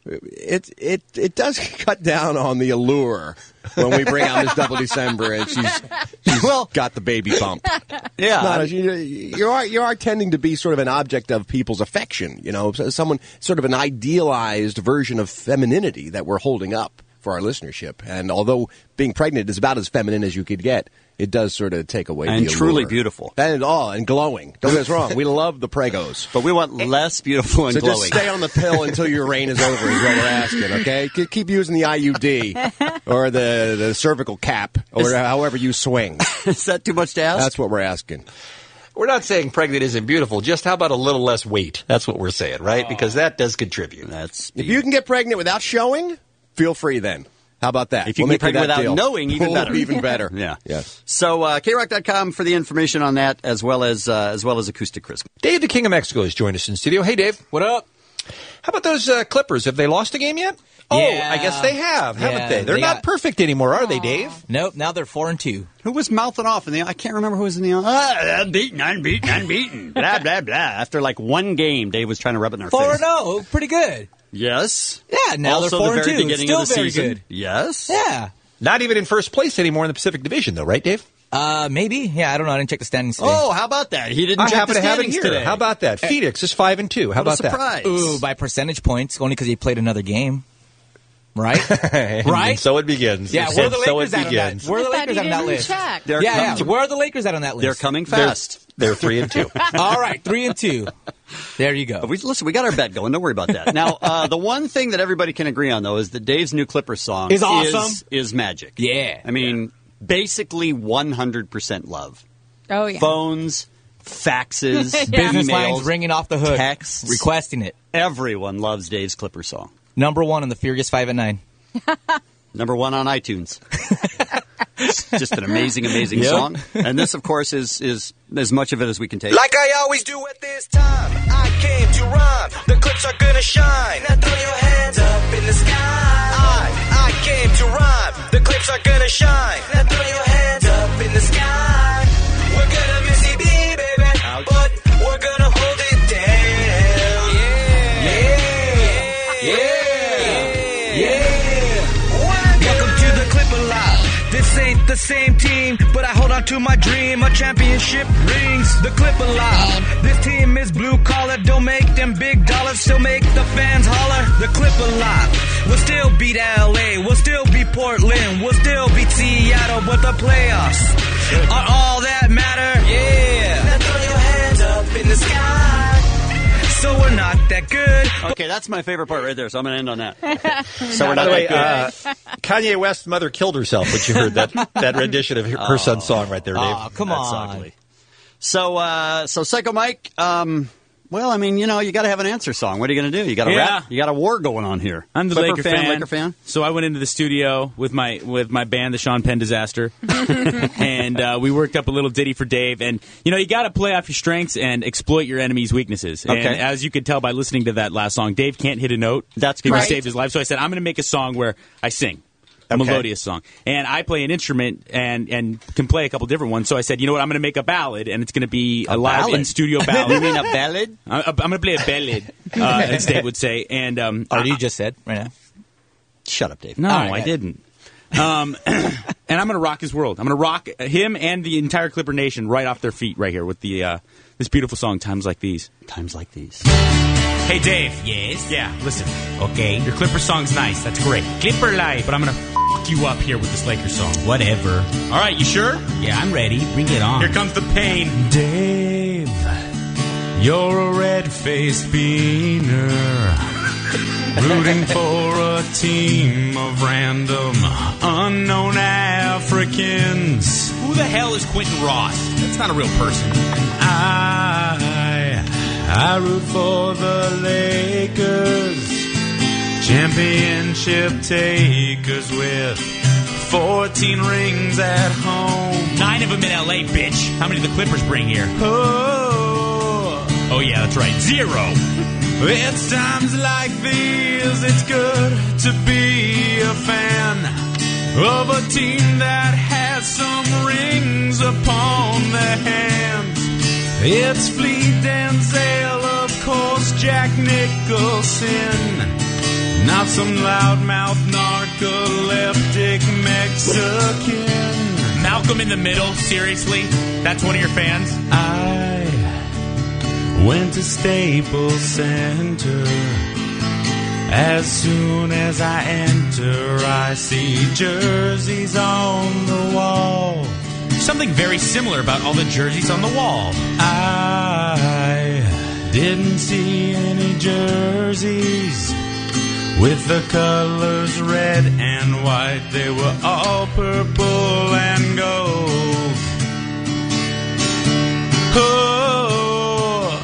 it does cut down on the allure when we bring out Miss Double December and she's got the baby bump. Yeah. You are tending to be sort of an object of people's affection, someone sort of an idealized version of femininity that we're holding up for our listenership. And although being pregnant is about as feminine as you could get, it does sort of take away the allure. And truly beautiful. And glowing. Don't get us wrong. We love the pregos. But we want less beautiful and glowing. So just stay on the pill until your reign is over is what we're asking, okay? Keep using the IUD or the cervical cap or however you swing. Is that too much to ask? That's what we're asking. We're not saying pregnant isn't beautiful. Just how about a little less weight? That's what we're saying, right? Because that does contribute. If you can get pregnant without showing, feel free then. How about that? If you can get pregnant without knowing, even better. Even better. Yeah. Yes. So, KROC.com for the information on that, as well as Acoustic Christmas. Dave, the King of Mexico, has joined us in studio. Hey, Dave. What up? How about those Clippers? Have they lost a game yet? Oh, Yeah. I guess they have, haven't they? They're they not got- perfect anymore, are they, Dave? Nope. Now they're 4-2. Who was mouthing off in the? I can't remember who was in the. Unbeaten. Blah blah blah. After like one game, Dave was trying to rub it in their face. 4-0. Pretty good. Yes. Yeah. Now also they're 4-2. the very beginning Still of the very season. good. Yes. Yeah. Not even in first place anymore in the Pacific Division, though, right, Dave? Maybe. Yeah. I don't know. I didn't check the standings today. Oh, how about that? He didn't. I check happen the to have it standings here. today. How about that? Phoenix is 5-2. How What a about that? surprise. Ooh, by percentage points, only because he played another game. Right? And Right? so it begins. Yeah, You where are said, the so Lakers it at on that? begins. Where are the I thought Lakers he at on that didn't list? check. They're Yeah. coming- Where are the Lakers at on that list? They're coming fast. They're 3-2. All right, 3-2. There you go. But we got our bet going. Don't worry about that. Now, the one thing that everybody can agree on, though, is that Dave's new Clippers song Is awesome. is magic. Yeah. I mean, basically 100% love. Oh, yeah. Phones, faxes, Business emails, lines ringing off the hook. texts. Requesting it. Everyone loves Dave's Clippers song. Number 1 on the Furious 5 at 9. Number 1 on iTunes. It's just an amazing Yep. song. And this, of course, is as much of it as we can take. Like I always do at this time, I came to rhyme. The clips are gonna shine. Now throw your hands up in the sky. I came to rhyme. The clips are gonna shine. Now throw your hands up in the sky. We're gonna miss you, baby, but we're gonna hold it down. Yeah. Welcome to the Clipper Live. This ain't the same team, but I hold on to my dream of championship rings. The Clipper Live. This team is blue collar, don't make them big dollars, still make the fans holler. The Clipper Live. We'll still beat LA, we'll still beat Portland, we'll still beat Seattle, but the playoffs are all that matter. Yeah. Now throw your hands up in the sky. So we're not that good. Okay, that's my favorite part right there, so I'm going to end on that. So we're By not the way, that good. Kanye West's mother killed herself when she heard that rendition of her son's song right there, Dave. Oh, come That's on. ugly. So Psycho Mike, well, I mean, you got to have an answer song. What are you going to do? You got a rap? You got a war going on here. I'm the Clipper Laker fan. So I went into the studio with my band, the Sean Penn Disaster, and we worked up a little ditty for Dave. And you got to play off your strengths and exploit your enemy's weaknesses. Okay. And as you could tell by listening to that last song, Dave can't hit a note. That's he correct. saved his life. So I said, I'm going to make a song where I sing. A melodious song. And I play an instrument and can play a couple different ones. So I said, you know what, I'm going to make a ballad, and it's going to be a live ballad? in-studio ballad. You mean a ballad? I'm going to play a ballad, as Dave would say. And you just said right now. Shut up, Dave. No, All right, I didn't. And I'm going to rock his world. I'm going to rock him and the entire Clipper Nation right off their feet right here with the this beautiful song, Times Like These. Times Like These. Hey, Dave. Yes? Yeah, listen. Okay. Your Clipper song's nice. That's great. Clipper life. But I'm going to f*** you up here with this Lakers song. Whatever. All right, you sure? Yeah, I'm ready. Bring it on. Here comes the pain. Dave, you're a red-faced beaner. Rooting for a team of random, unknown Africans. Who the hell is Quentin Ross? That's not a real person. I root for the Lakers, championship takers with 14 rings at home. 9 of them in L.A., bitch. How many did the Clippers bring here? Oh yeah, that's right. 0. It's times like these, it's good to be a fan of a team that has some rings upon their hands. It's Fleet Denzel, of course, Jack Nicholson, Not some loudmouth narcoleptic Mexican. Malcolm in the Middle, seriously? That's one of your fans? I went to Staples Center. As soon as I enter, I see jerseys on the wall. Something very similar about all the jerseys on the wall. I didn't see any jerseys with the colors red and white. They were all purple and gold. Oh,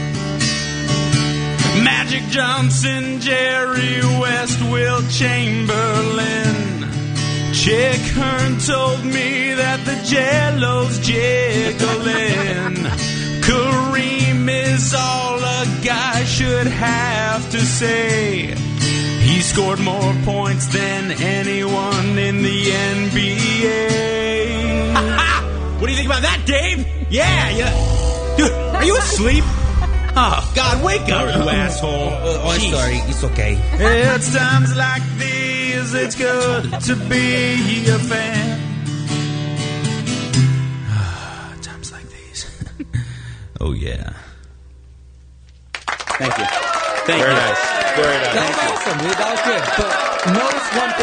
Magic Johnson, Jerry West, Will Chamberlain. Chick Hearn told me that the Jello's jiggling. Kareem is all a guy should have to say. He scored more points than anyone in the NBA. What do you think about that, Dave? Yeah. Dude, are you asleep? Oh, God, wake up, you asshole. I'm sorry. It's okay. It's times like these, it's good to be a fan. Times like these. Oh, yeah. Thank you. Very nice. Very nice. That was awesome, dude. That was good. But notice one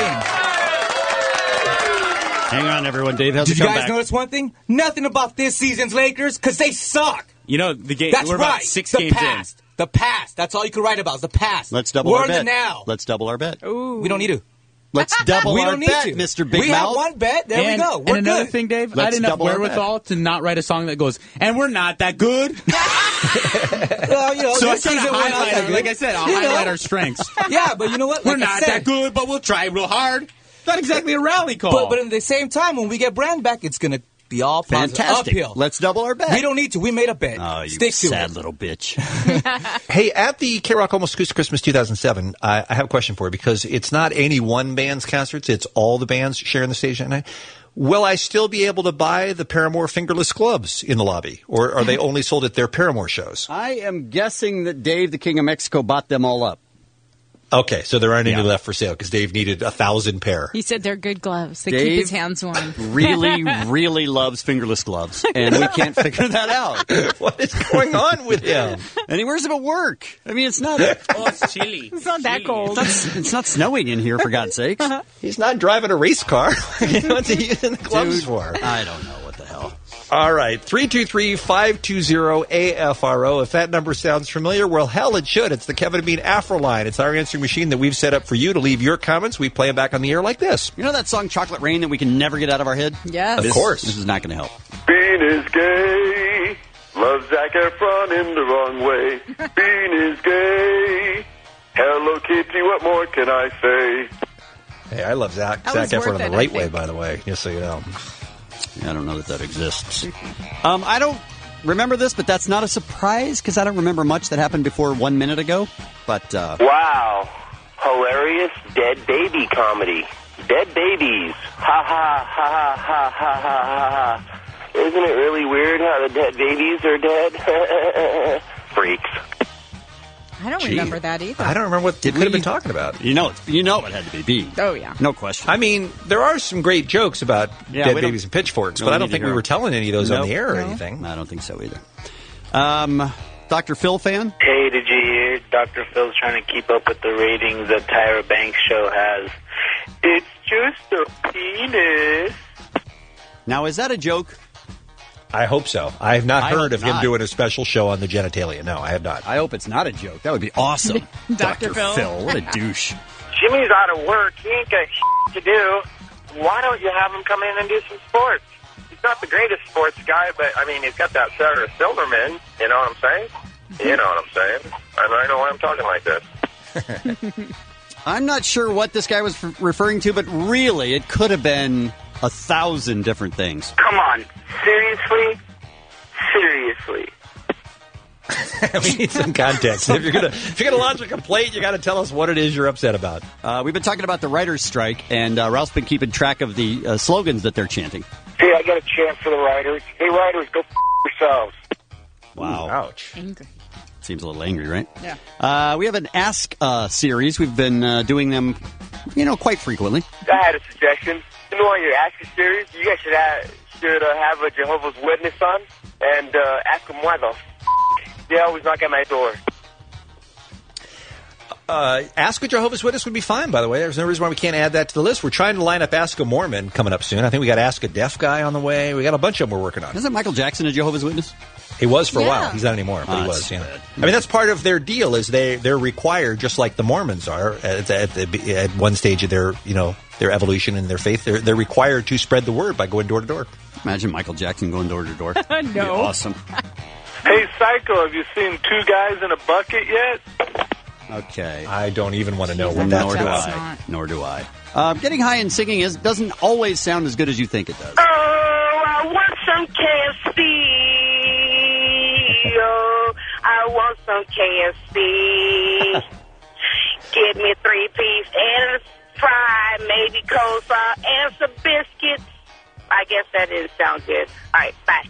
thing. Hang on, everyone. Dave has Did to you come guys back. notice one thing? Nothing about this season's Lakers, because they suck. You know, the game. That's we're right. about 6 the games past. The past. That's all you can write about is the past. Let's double We're our in bet. the now. Let's double our bet. We don't need to. Let's double We our don't need bet, to. Mr. Big We Mouth. have one bet. There we go. We're and another good. thing, Dave, I Let's had enough double our wherewithal to not write a song that goes, and we're not that good. Well, you know, So I this try to season we're not highlight, that good. like I said, I'll You know? highlight our strengths. Yeah, but you know what? We're Like I not said, that good, but we'll try real hard. Not exactly a rally call. But at the same time, when we get Brand back, it's going to be all positive. Fantastic. Uphill. Let's double our bet. We don't need to. We made a bet. Oh, you Stick to sad it. little bitch. Hey, at the K-Rock Almost Acoustic Christmas 2007, I have a question for you because it's not any one band's concerts. It's all the bands sharing the stage that night. Will I still be able to buy the Paramore fingerless gloves in the lobby? Or are they only sold at their Paramore shows? I am guessing that Dave, the King of Mexico, bought them all up. Okay, so there aren't any left for sale because Dave needed 1,000 pair. He said they're good gloves. They Dave keep his hands warm. Really, really loves fingerless gloves, and we can't figure that out. What is going on with him? And he wears them at work. I mean, it's not. Oh, it's chilly. It's not that cold. It's not snowing in here, for God's sakes. He's not driving a race car. What's he using the gloves Dude, for? I don't know what the hell. All right, 323-520-AFRO. If that number sounds familiar, well, hell, it should. It's the Kevin and Bean Afro line. It's our answering machine that we've set up for you to leave your comments. We play them back on the air like this. You know that song Chocolate Rain that we can never get out of our head? Yes. Of course. This is not going to help. Bean is gay. Loves Zac Efron in the wrong way. Bean is gay. Hello Kitty, what more can I say? Hey, I love Zac That was Efron worth in it, the I right way, think. by the way, just so you know. I don't know that exists. I don't remember this, but that's not a surprise because I don't remember much that happened before 1 minute ago. But Wow. Hilarious dead baby comedy. Dead babies. Ha ha ha ha ha ha ha ha. Isn't it really weird how the dead babies are dead? Freaks. I don't remember that either. I don't remember what they Did could have we? been talking about. you know it had to be B. Oh, yeah. No question. I mean, there are some great jokes about Yeah, dead we don't- babies and pitchforks, we but I don't don't need think to we hear were them. telling any of those on Nope. the air or No. anything. I don't think so either. Dr. Phil fan? Hey, did you hear Dr. Phil's trying to keep up with the ratings that Tyra Banks' show has? It's just a penis. Now, is that a joke? I hope so. I have not I heard hope of him not. doing a special show on the genitalia. No, I have not. I hope it's not a joke. That would be awesome. Dr. Phil. What a douche. Jimmy's out of work. He ain't got to do. Why don't you have him come in and do some sports? He's not the greatest sports guy, but, I mean, he's got that Sarah Silverman. You know what I'm saying? You know what I'm saying. I know why I'm talking like this. I'm not sure what this guy was referring to, but really, it could have been 1,000 different things. Come on. Seriously? Seriously. We need some context. If you're gonna launch a complaint, you got to tell us what it is you're upset about. We've been talking about the writers' strike, and Ralph's been keeping track of the slogans that they're chanting. Hey, I got a chant for the writers. Hey, writers, go yourselves. Wow. Ouch. Angry. seems a little angry, right? Yeah. We have an Ask series. We've been doing them, quite frequently. I had a suggestion. On your Ask Us series, you guys should have a Jehovah's Witness on and ask them why the they always knock at my door. Ask a Jehovah's Witness would be fine, by the way. There's no reason why we can't add that to the list. We're trying to line up Ask a Mormon coming up soon. I think we got Ask a Deaf guy on the way. We got a bunch of them we're working on. Isn't Michael Jackson a Jehovah's Witness? He was for a while. He's not anymore, but he was. Yeah. I mean, that's part of their deal is they're required, just like the Mormons are, at one stage of their evolution and their faith. They're required to spread the word by going door to door. Imagine Michael Jackson going door to door. No. That'd be awesome. Hey, Psycho, have you seen Two Guys in a Bucket yet? Okay. I don't even want to know what that's about. Nor do I. Getting high and singing doesn't always sound as good as you think it does. Oh, I want some KFC. Oh, I want some KFC. Give me a 3-piece and a fry, maybe coleslaw and some biscuits. I guess that didn't sound good. All right, bye.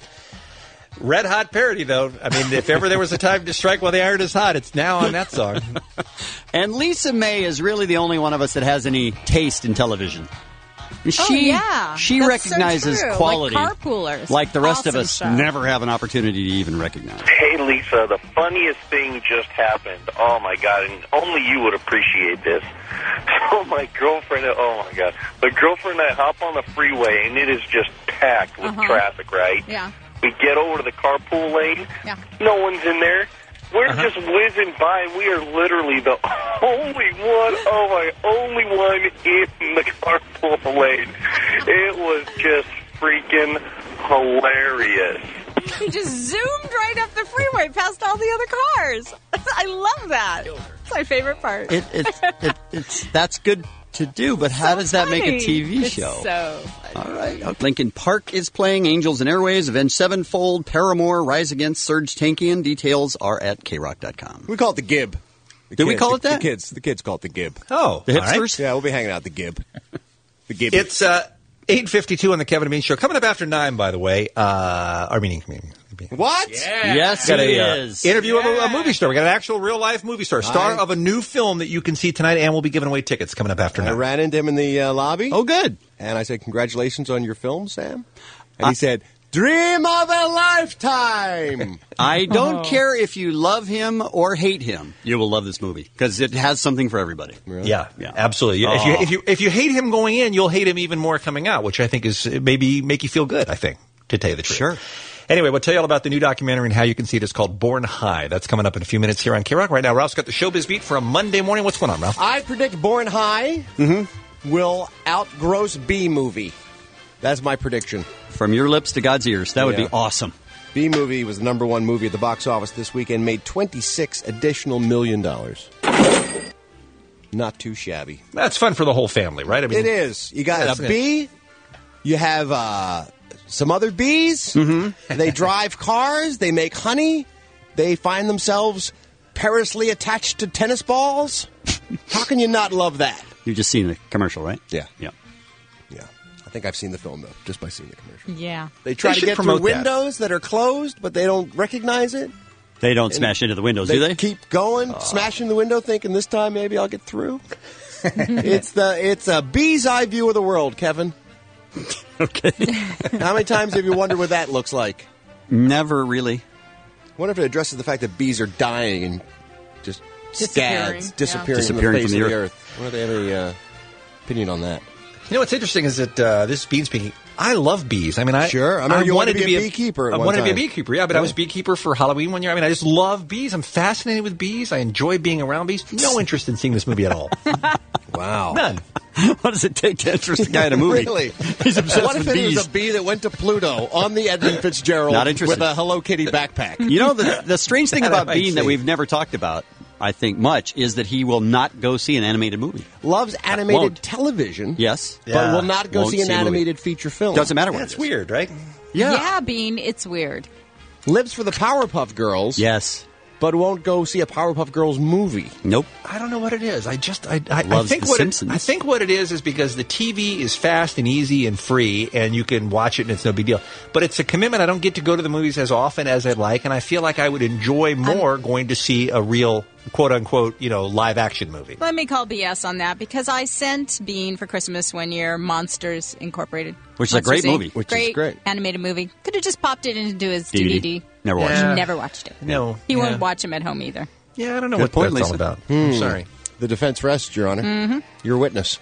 Red hot parody, though. I mean, if ever there was a time to strike while the iron is hot, it's now on that song. And Lisa May is really the only one of us that has any taste in television. She That's recognizes so true. quality Like carpoolers. like the rest of Awesome us stuff. never have an opportunity to even recognize. Hey, Lisa, the funniest thing just happened. Oh, my God, and only you would appreciate this. So my girlfriend, the girlfriend and I hop on the freeway, and it is just packed with traffic, right? Yeah. We get over to the carpool lane. Yeah. No one's in there. We're just whizzing by, and we are literally the only one in the carpool lane. It was just freaking hilarious. He just zoomed right up the freeway past all the other cars. I love that. It's my favorite part. That's good to do, but how does that make a funny. TV It's show? so funny. All right. Lincoln Park is playing Angels and Airways, Avenged Sevenfold, Paramore, Rise Against, Serge Tankian. Details are at KROC.com. We call it the Gib. Did we call it that? The kids call it the Gib. Oh, the all right. hipsters? Yeah, we'll be hanging out at the Gib. The Gib. It's 8:52 on the Kevin and Bean Show. Coming up after 9, by the way. What? Yeah. Yes, got it a is. interview of a movie star. We got an actual real-life movie star. Star of a new film that you can see tonight, and we'll be giving away tickets coming up after 9. I ran into him in the lobby. Oh, good. And I said, congratulations on your film, Sam. And he said, dream of a lifetime. I don't care if you love him or hate him. You will love this movie because it has something for everybody. Really? Yeah, absolutely. If you hate him going in, you'll hate him even more coming out, which I think is maybe make you feel good, I think, to tell you the truth. Sure. Anyway, we'll tell you all about the new documentary and how you can see it. It's called Born High. That's coming up in a few minutes here on K-Rock. Right now, Ralph's got the Showbiz Beat for a Monday morning. What's going on, Ralph? I predict Born High will outgross B-Movie. That's my prediction. From your lips to God's ears. That would be awesome. B-Movie was the number one movie at the box office this weekend, made $26 additional million. Not too shabby. That's fun for the whole family, right? I mean, It is. You got a bee. You have some other bees. They drive cars. They make honey. They find themselves perilously attached to tennis balls. How can you not love that? You've just seen the commercial, right? Yeah. Yeah. I think I've seen the film, though, just by seeing the commercial. Yeah. They try to should get through promote that. windows that are closed, but they don't recognize it. They don't smash into the windows, do they? Keep going, smashing the window, thinking this time maybe I'll get through. It's a bee's eye view of the world, Kevin. Okay. How many times have you wondered what that looks like? Never really. I wonder if it addresses the fact that bees are dying and just Disappearing, disappearing from the face of the earth. I wonder if they have any opinion on that. You know what's interesting is that this is Bean speaking. I love bees. I mean, I remember you wanted to be a beekeeper at I one wanted to be a time. beekeeper, yeah, but I was beekeeper for Halloween one year. I mean, I just love bees. I'm fascinated with bees. I enjoy being around bees. No interest in seeing this movie at all. Wow. None. What does it take to interest a guy in a movie? Really? He's obsessed What if with it bees. was a bee that went to Pluto on the Edmund Fitzgerald Not interested. with a Hello Kitty backpack? You know, the strange thing That about I Bean that see. we've never talked about, I think, much, is that he will not go see an animated movie. Loves animated Won't. television. Yes. But will not go Won't see an see a movie. animated feature film. Doesn't matter what That's it is. weird, right? Yeah. Bean, it's weird. Lives for the Powerpuff Girls. Yes. but won't go see a Powerpuff Girls movie. Nope. I don't know what it is. I Loves think The what Simpsons. I think what it is because the TV is fast and easy and free, and you can watch it and it's no big deal. But it's a commitment. I don't get to go to the movies as often as I'd like, and I feel like I would enjoy more going to see a real quote unquote live action movie. Let me call BS on that because I sent Bean for Christmas one year Monsters Incorporated. Which is a great movie. Which is great. Animated movie. Could have just popped it into his DVD. DVD. Never watched it. Never watched it. No. He won't watch him at home either. Yeah, I don't know Good what point, that's all Lisa. about. I'm sorry. The defense rests, Your Honor. Mm-hmm. Your witness.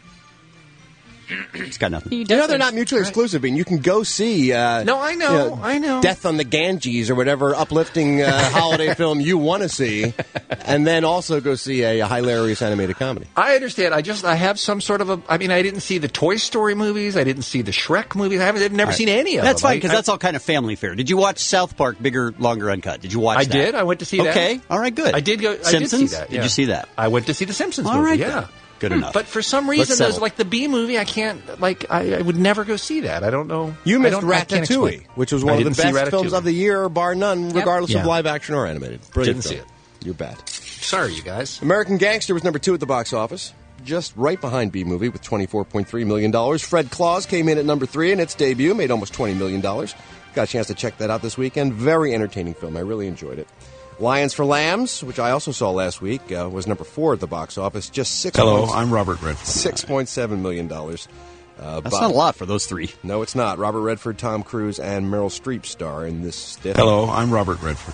It's got nothing. He They're not mutually exclusive, and you can go see. No, I know, I know. Death on the Ganges or whatever uplifting holiday film you want to see, and then also go see a hilarious animated comedy. I understand. I have some sort of I didn't see the Toy Story movies. I didn't see the Shrek movies. I've never seen any of them. That's fine because that's all kind of family fare. Did you watch South Park, Bigger, Longer, Uncut? Did you watch that? I did. I went to see that. Okay. All right, good. I did go. Simpsons? I did see that. Did you see that? I went to see the Simpsons All movie. right, Yeah. Good enough. But for some Let's reason, settle. there's like the B movie. I can't I would never go see that. I don't know. You missed I can't explain. Ratatouille, which was one I of the didn't see best films Ratatouille. of the year, bar none, regardless Yeah. of live action or animated. Brilliant Didn't see film. You're bad. Sorry, you guys. American Gangster was number 2 at the box office, just right behind B-Movie with $24.3 million. Fred Claus came in at number 3 in its debut, made almost $20 million. Got a chance to check that out this weekend. Very entertaining film. I really enjoyed it. Lions for Lambs, which I also saw last week, was number 4 at the box office. Just Hello, I'm Robert Redford. $6.7 million. That's not a lot for those three. No, it's not. Robert Redford, Tom Cruise, and Meryl Streep star in this stiff. Hello, I'm Robert Redford.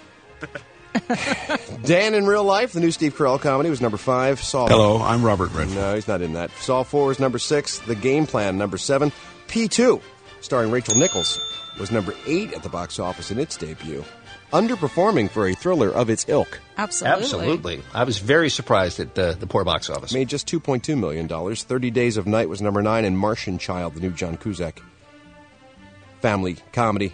Dan in Real Life, the new Steve Carell comedy, was number 5. Saw. Hello, I'm Robert Redford. No, he's not in that. Saw 4 is number 6. The Game Plan, number 7. P2, starring Rachel Nichols, was number 8 at the box office in its debut. Underperforming for a thriller of its ilk. Absolutely. I was very surprised at the poor box office. Made just $2.2 million. 30 Days of Night was number 9, and Martian Child, the new John Cusack family comedy,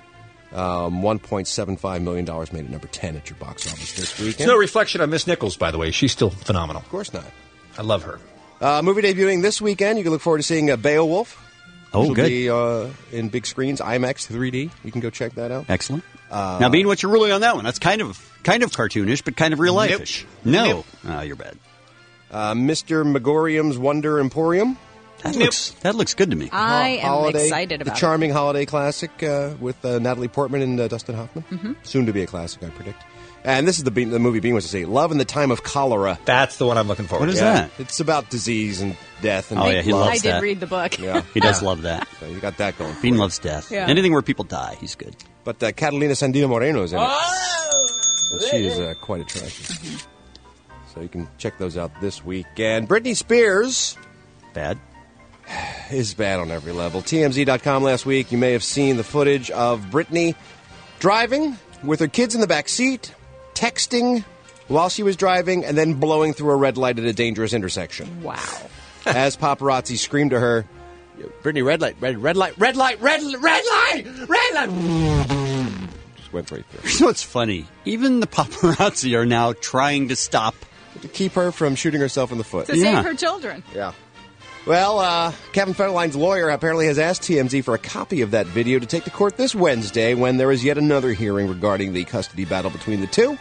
$1.75 million, made it number 10 at your box office this weekend. It's no reflection on Miss Nichols, by the way. She's still phenomenal. Of course not. I love her. Movie debuting this weekend. You can look forward to seeing Beowulf. Oh, which will good. Be in big screens, IMAX 3D. You can go check that out. Excellent. Now, Bean, what's your ruling on that one? That's kind of cartoonish, but kind of real life-ish. Nope. No. You're bad. Mr. Megorium's Wonder Emporium. That looks good to me. I am Holiday, excited about the charming holiday classic with Natalie Portman and Dustin Hoffman. Mhm. Soon to be a classic, I predict. And this is the movie Bean wants to see. Love in the Time of Cholera. That's the one I'm looking forward What to. is that? It's about disease and death. And Oh, yeah, he love. loves I that. did read the book. Yeah. He does love that. So you got that going. Bean loves death. Yeah. Anything where people die, he's good. But Catalina Sandino Moreno is in it. So she is quite attractive. So you can check those out this week. And Britney Spears Bad. is bad on every level. TMZ.com last week, you may have seen the footage of Britney driving with her kids in the back seat, texting while she was driving, and then blowing through a red light at a dangerous intersection. Wow. As paparazzi screamed to her, Britney, red light, red light, red light, red light, red light. Just went right through. You know what's funny? Even the paparazzi are now trying to stop. To keep her from shooting herself in the foot. To save her children. Yeah. Well, Kevin Federline's lawyer apparently has asked TMZ for a copy of that video to take to court this Wednesday when there is yet another hearing regarding the custody battle between the two.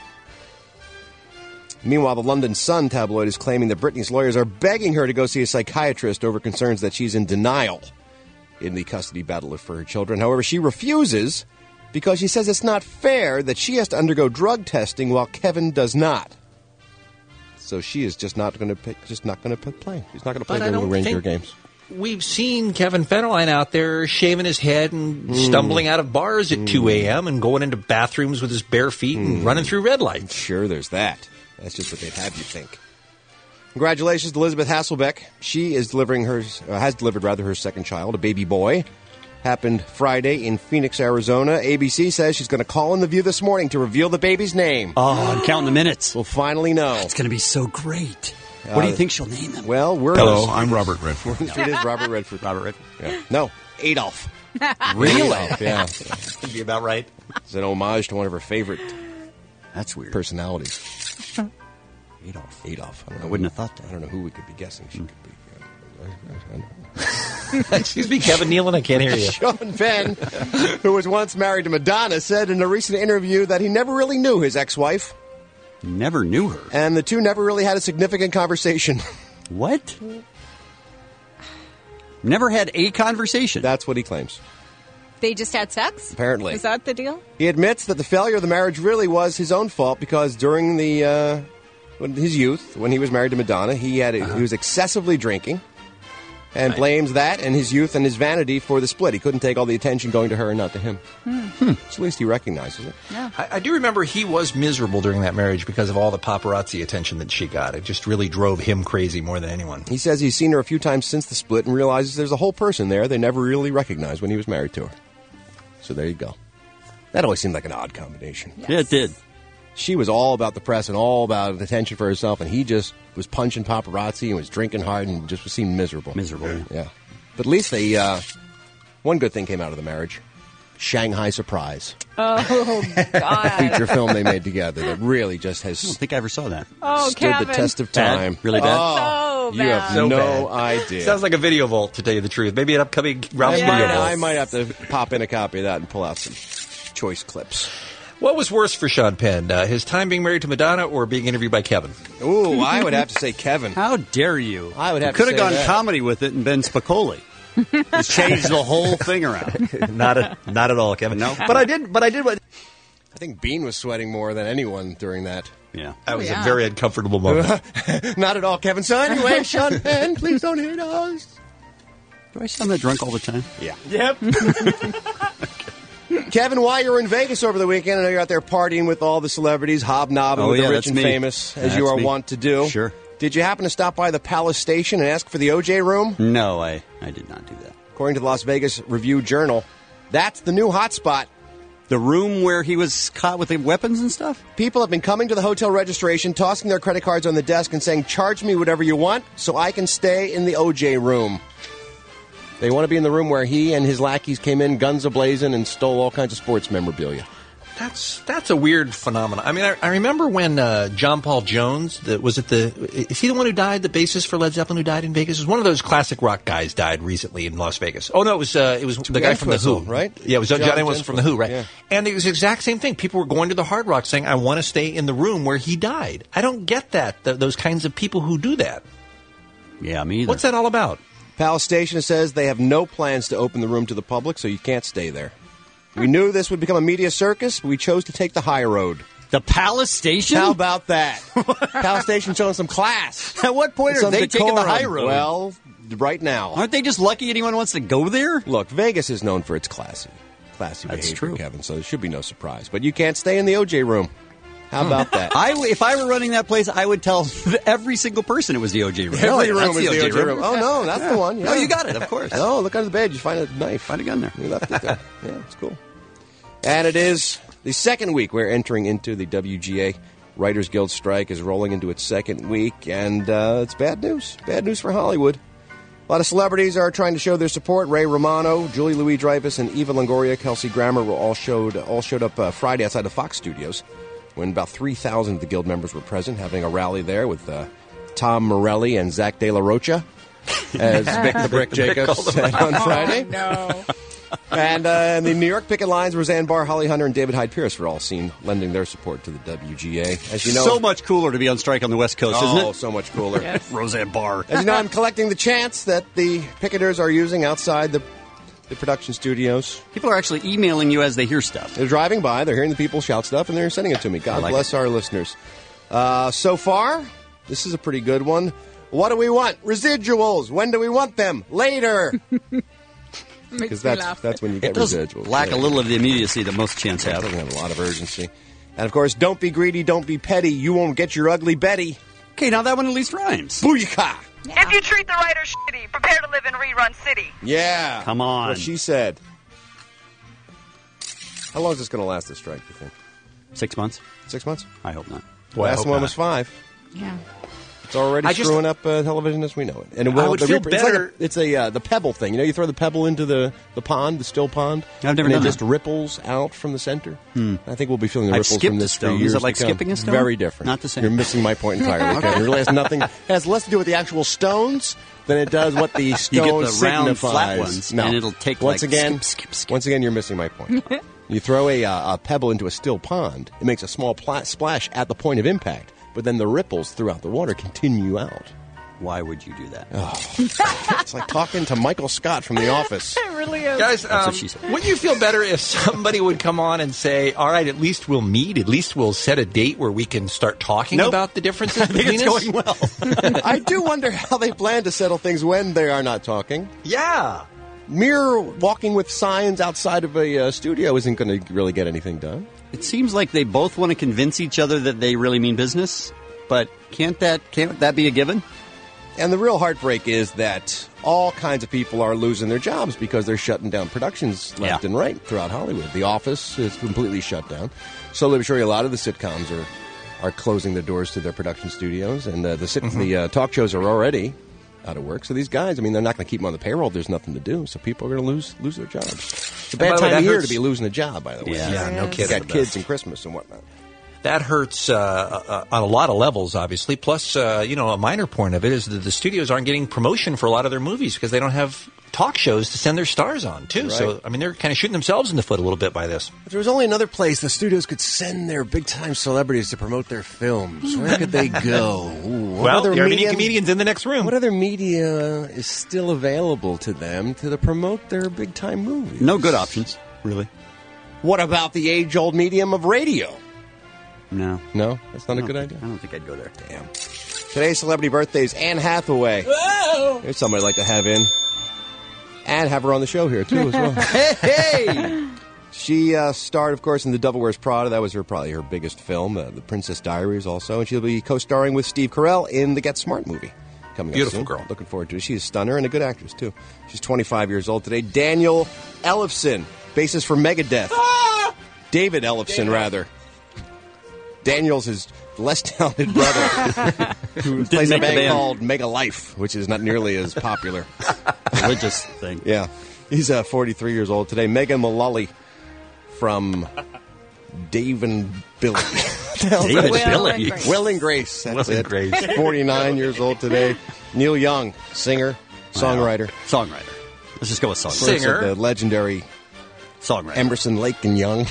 Meanwhile, the London Sun tabloid is claiming that Britney's lawyers are begging her to go see a psychiatrist over concerns that she's in denial in the custody battle for her children. However, she refuses because she says it's not fair that she has to undergo drug testing while Kevin does not. So she is just not going to play. She's not going to play But I the don't Ranger think games. We've seen Kevin Federline out there shaving his head and stumbling out of bars at 2 a.m. and going into bathrooms with his bare feet and running through red lights. Sure, there's that. That's just what they'd have you think. Congratulations to Elizabeth Hasselbeck. She is has delivered her second child, a baby boy. Happened Friday in Phoenix, Arizona. ABC says she's going to call in The View this morning to reveal the baby's name. Oh, I'm counting the minutes. We'll finally know. It's going to be so great. What do you think she'll name him? Well, Hello, I'm Robert Redford. It is Robert Redford. Robert Redford. Yeah. No, Adolf. Really? Adolf, yeah. That'd be about right. It's an homage to one of her favorite That's weird. personalities. Adolf. Adolf. I wouldn't have thought that. I don't know who we could be guessing. She could be. Excuse me, Kevin Nealon, I can't hear you. Sean Penn, who was once married to Madonna, said in a recent interview that he never really knew his ex-wife. Never knew her. And the two never really had a significant conversation. What? Never had a conversation. That's what he claims. They just had sex? Apparently. Is that the deal? He admits that the failure of the marriage really was his own fault because during his youth, when he was married to Madonna, he was excessively drinking and blames that and his youth and his vanity for the split. He couldn't take all the attention going to her and not to him. So at least he recognizes it. Yeah. I do remember he was miserable during that marriage because of all the paparazzi attention that she got. It just really drove him crazy more than anyone. He says he's seen her a few times since the split and realizes there's a whole person there they never really recognized when he was married to her. So there you go. That always seemed like an odd combination. Yes. Yeah, it did. She was all about the press and all about attention for herself, and he just was punching paparazzi and was drinking hard and just seemed miserable. Yeah. But at least one good thing came out of the marriage. Shanghai Surprise. Oh, God. A feature film they made together that really just has... I don't think I ever saw that. Oh, stood Kevin. the test of time. Bad? Really bad? Oh, So you have bad. no idea. Sounds like a video vault, to tell you the truth. Maybe an upcoming Ralph's video vault. I might have to pop in a copy of that and pull out some choice clips. What was worse for Sean Penn, his time being married to Madonna or being interviewed by Kevin? Ooh, I would have to say Kevin. How dare you? I would have could to have say gone that. comedy with it and been Spicoli. Just changed the whole thing around. Not at all, Kevin. No. But I did. I think Bean was sweating more than anyone during that. Yeah. That was a very uncomfortable moment. Not at all, Kevin. So anyway, Sean Penn, please don't hit us. Do I sound that drunk all the time? Yeah. Yep. Kevin, while you're in Vegas over the weekend, I know you're out there partying with all the celebrities, hobnobbing with the rich that's and me. famous, as That's you are me. wont to do. Sure. Did you happen to stop by the Palace Station and ask for the OJ room? No, I did not do that. According to the Las Vegas Review-Journal, that's the new hotspot. The room where he was caught with the weapons and stuff? People have been coming to the hotel registration, tossing their credit cards on the desk and saying, charge me whatever you want so I can stay in the OJ room. They want to be in the room where he and his lackeys came in guns a-blazing and stole all kinds of sports memorabilia. That's a weird phenomenon. I mean, I remember when John Paul Jones, is he the one who died, the bassist for Led Zeppelin who died in Vegas? It was one of those classic rock guys died recently in Las Vegas. Oh, no, it was the guy from The Who. Right? Yeah, it was John Entwistle Entwistle from The Who, right? Yeah. And it was the exact same thing. People were going to the Hard Rock saying, I want to stay in the room where he died. I don't get that, those kinds of people who do that. Yeah, me either. What's that all about? Palace Station says they have no plans to open the room to the public, so you can't stay there. We knew this would become a media circus, but we chose to take the high road. The Palace Station? How about that? Palace Station showing some class. At what point are Some they taking the decorum. high road? Well, right now. Aren't they just lucky anyone wants to go there? Look, Vegas is known for its classy That's behavior, true. Kevin, so there should be no surprise. But you can't stay in the OJ room. How about that? If I were running that place, I would tell every single person it was the OJ room. Every room that's is the OJ room. Oh, no, that's the one. Yeah. Oh, you got it, of course. No, look under the bed. You find a knife. Find a gun there. You left it there. Yeah, it's cool. And it is the second week we're entering into the WGA Writers Guild strike is rolling into its second week, and it's bad news. Bad news for Hollywood. A lot of celebrities are trying to show their support. Ray Romano, Julie Louis-Dreyfus, and Eva Longoria, Kelsey Grammer were all showed up Friday outside the Fox Studios when about 3,000 of the Guild members were present, having a rally there with Tom Morelli and Zach De La Rocha, as Vic the Brick Jacobs said on Friday. No. And in the New York picket lines, Roseanne Barr, Holly Hunter, and David Hyde Pierce were all seen lending their support to the WGA. As you know, so much cooler to be on strike on the West Coast, isn't it? Oh, so much cooler. Yes. Roseanne Barr. As you know, I'm collecting the chants that the picketers are using outside the production studios. People are actually emailing you as they hear stuff. They're driving by, they're hearing the people shout stuff, and they're sending it to me. God bless our listeners. So far, this is a pretty good one. What do we want? Residuals. When do we want them? Later. Because that's when you get It does residuals. lack a little of the immediacy that most chants have. It doesn't have a lot of urgency. And, of course, don't be greedy, don't be petty. You won't get your ugly Betty. Okay, now that one at least rhymes. Booyaka! If you treat the writers shitty, prepare to live in rerun city. Yeah. Come on. What she said. How long is this going to last, this strike, you think? 6 months? 6 months? I hope not. Last one was 5. Yeah. It's already screwing up television as we know it. And it will, I would feel better. It's like the pebble thing. You know, you throw the pebble into the pond, the still pond. I've never and done it just that. ripples out from the center. I think we'll be feeling the I've ripples skipped from a this for stone. years Is it like to come. skipping a stone? Very different. Not the same. You're missing my point entirely, Kevin. It really has less to do with the actual stones than it does what the stone You get the round, signifies. flat ones, no. and it'll take once like again. skip. Once again, you're missing my point. You throw a pebble into a still pond, it makes a small splash at the point of impact, but then the ripples throughout the water continue out. Why would you do that? It's like talking to Michael Scott from The Office. It really is. Guys, That's what she said. wouldn't you feel better if somebody would come on and say, all right, at least we'll meet, at least we'll set a date where we can start talking about the differences I think between it's us? going well. I do wonder how they plan to settle things when they are not talking. Yeah. Mere walking with signs outside of a studio isn't going to really get anything done. It seems like they both want to convince each other that they really mean business, but can't that be a given? And the real heartbreak is that all kinds of people are losing their jobs because they're shutting down productions left and right throughout Hollywood. The Office is completely shut down. Slowly but surely, a lot of the sitcoms are closing their doors to their production studios, and the talk shows are already out of work. So these guys, I mean, they're not going to keep them on the payroll. There's nothing to do. So people are going to lose their jobs. It's a bad time of year to be losing a job, by the way. Yeah, no kidding. You got kids and Christmas and whatnot. That hurts on a lot of levels, obviously. Plus, a minor point of it is that the studios aren't getting promotion for a lot of their movies because they don't have talk shows to send their stars on, too. Right. So, I mean, they're kind of shooting themselves in the foot a little bit by this. If there was only another place the studios could send their big-time celebrities to promote their films, where could they go? Well, the Armenian comedian's in the next room. What other media is still available to them to promote their big-time movies? No good options, really. What about the age-old medium of radio? No. No? That's not a good idea? I don't think I'd go there. Damn. Today's celebrity birthday is Anne Hathaway. Whoa! There's somebody I'd like to have in. And have her on the show here, too, as well. Hey! She starred, of course, in The Devil Wears Prada. That was probably her biggest film. The Princess Diaries also. And she'll be co-starring with Steve Carell in the Get Smart movie. Coming Beautiful up soon. girl. Looking forward to it. She's a stunner and a good actress, too. She's 25 years old today. Daniel Ellefson, bassist for Megadeth. David Ellefson, rather. Daniel's his less talented brother who plays a band called Mega Life, which is not nearly as popular. Religious thing. Yeah. He's 43 years old today. Megan Mullally from Dave and Billy. Dave and Billy. Will and Grace. That's Will and it. Grace. 49 years old today. Neil Young, singer, songwriter. Songwriter. Let's just go with songwriter. Singer. The legendary Songwriter. Emerson, Lake and Young.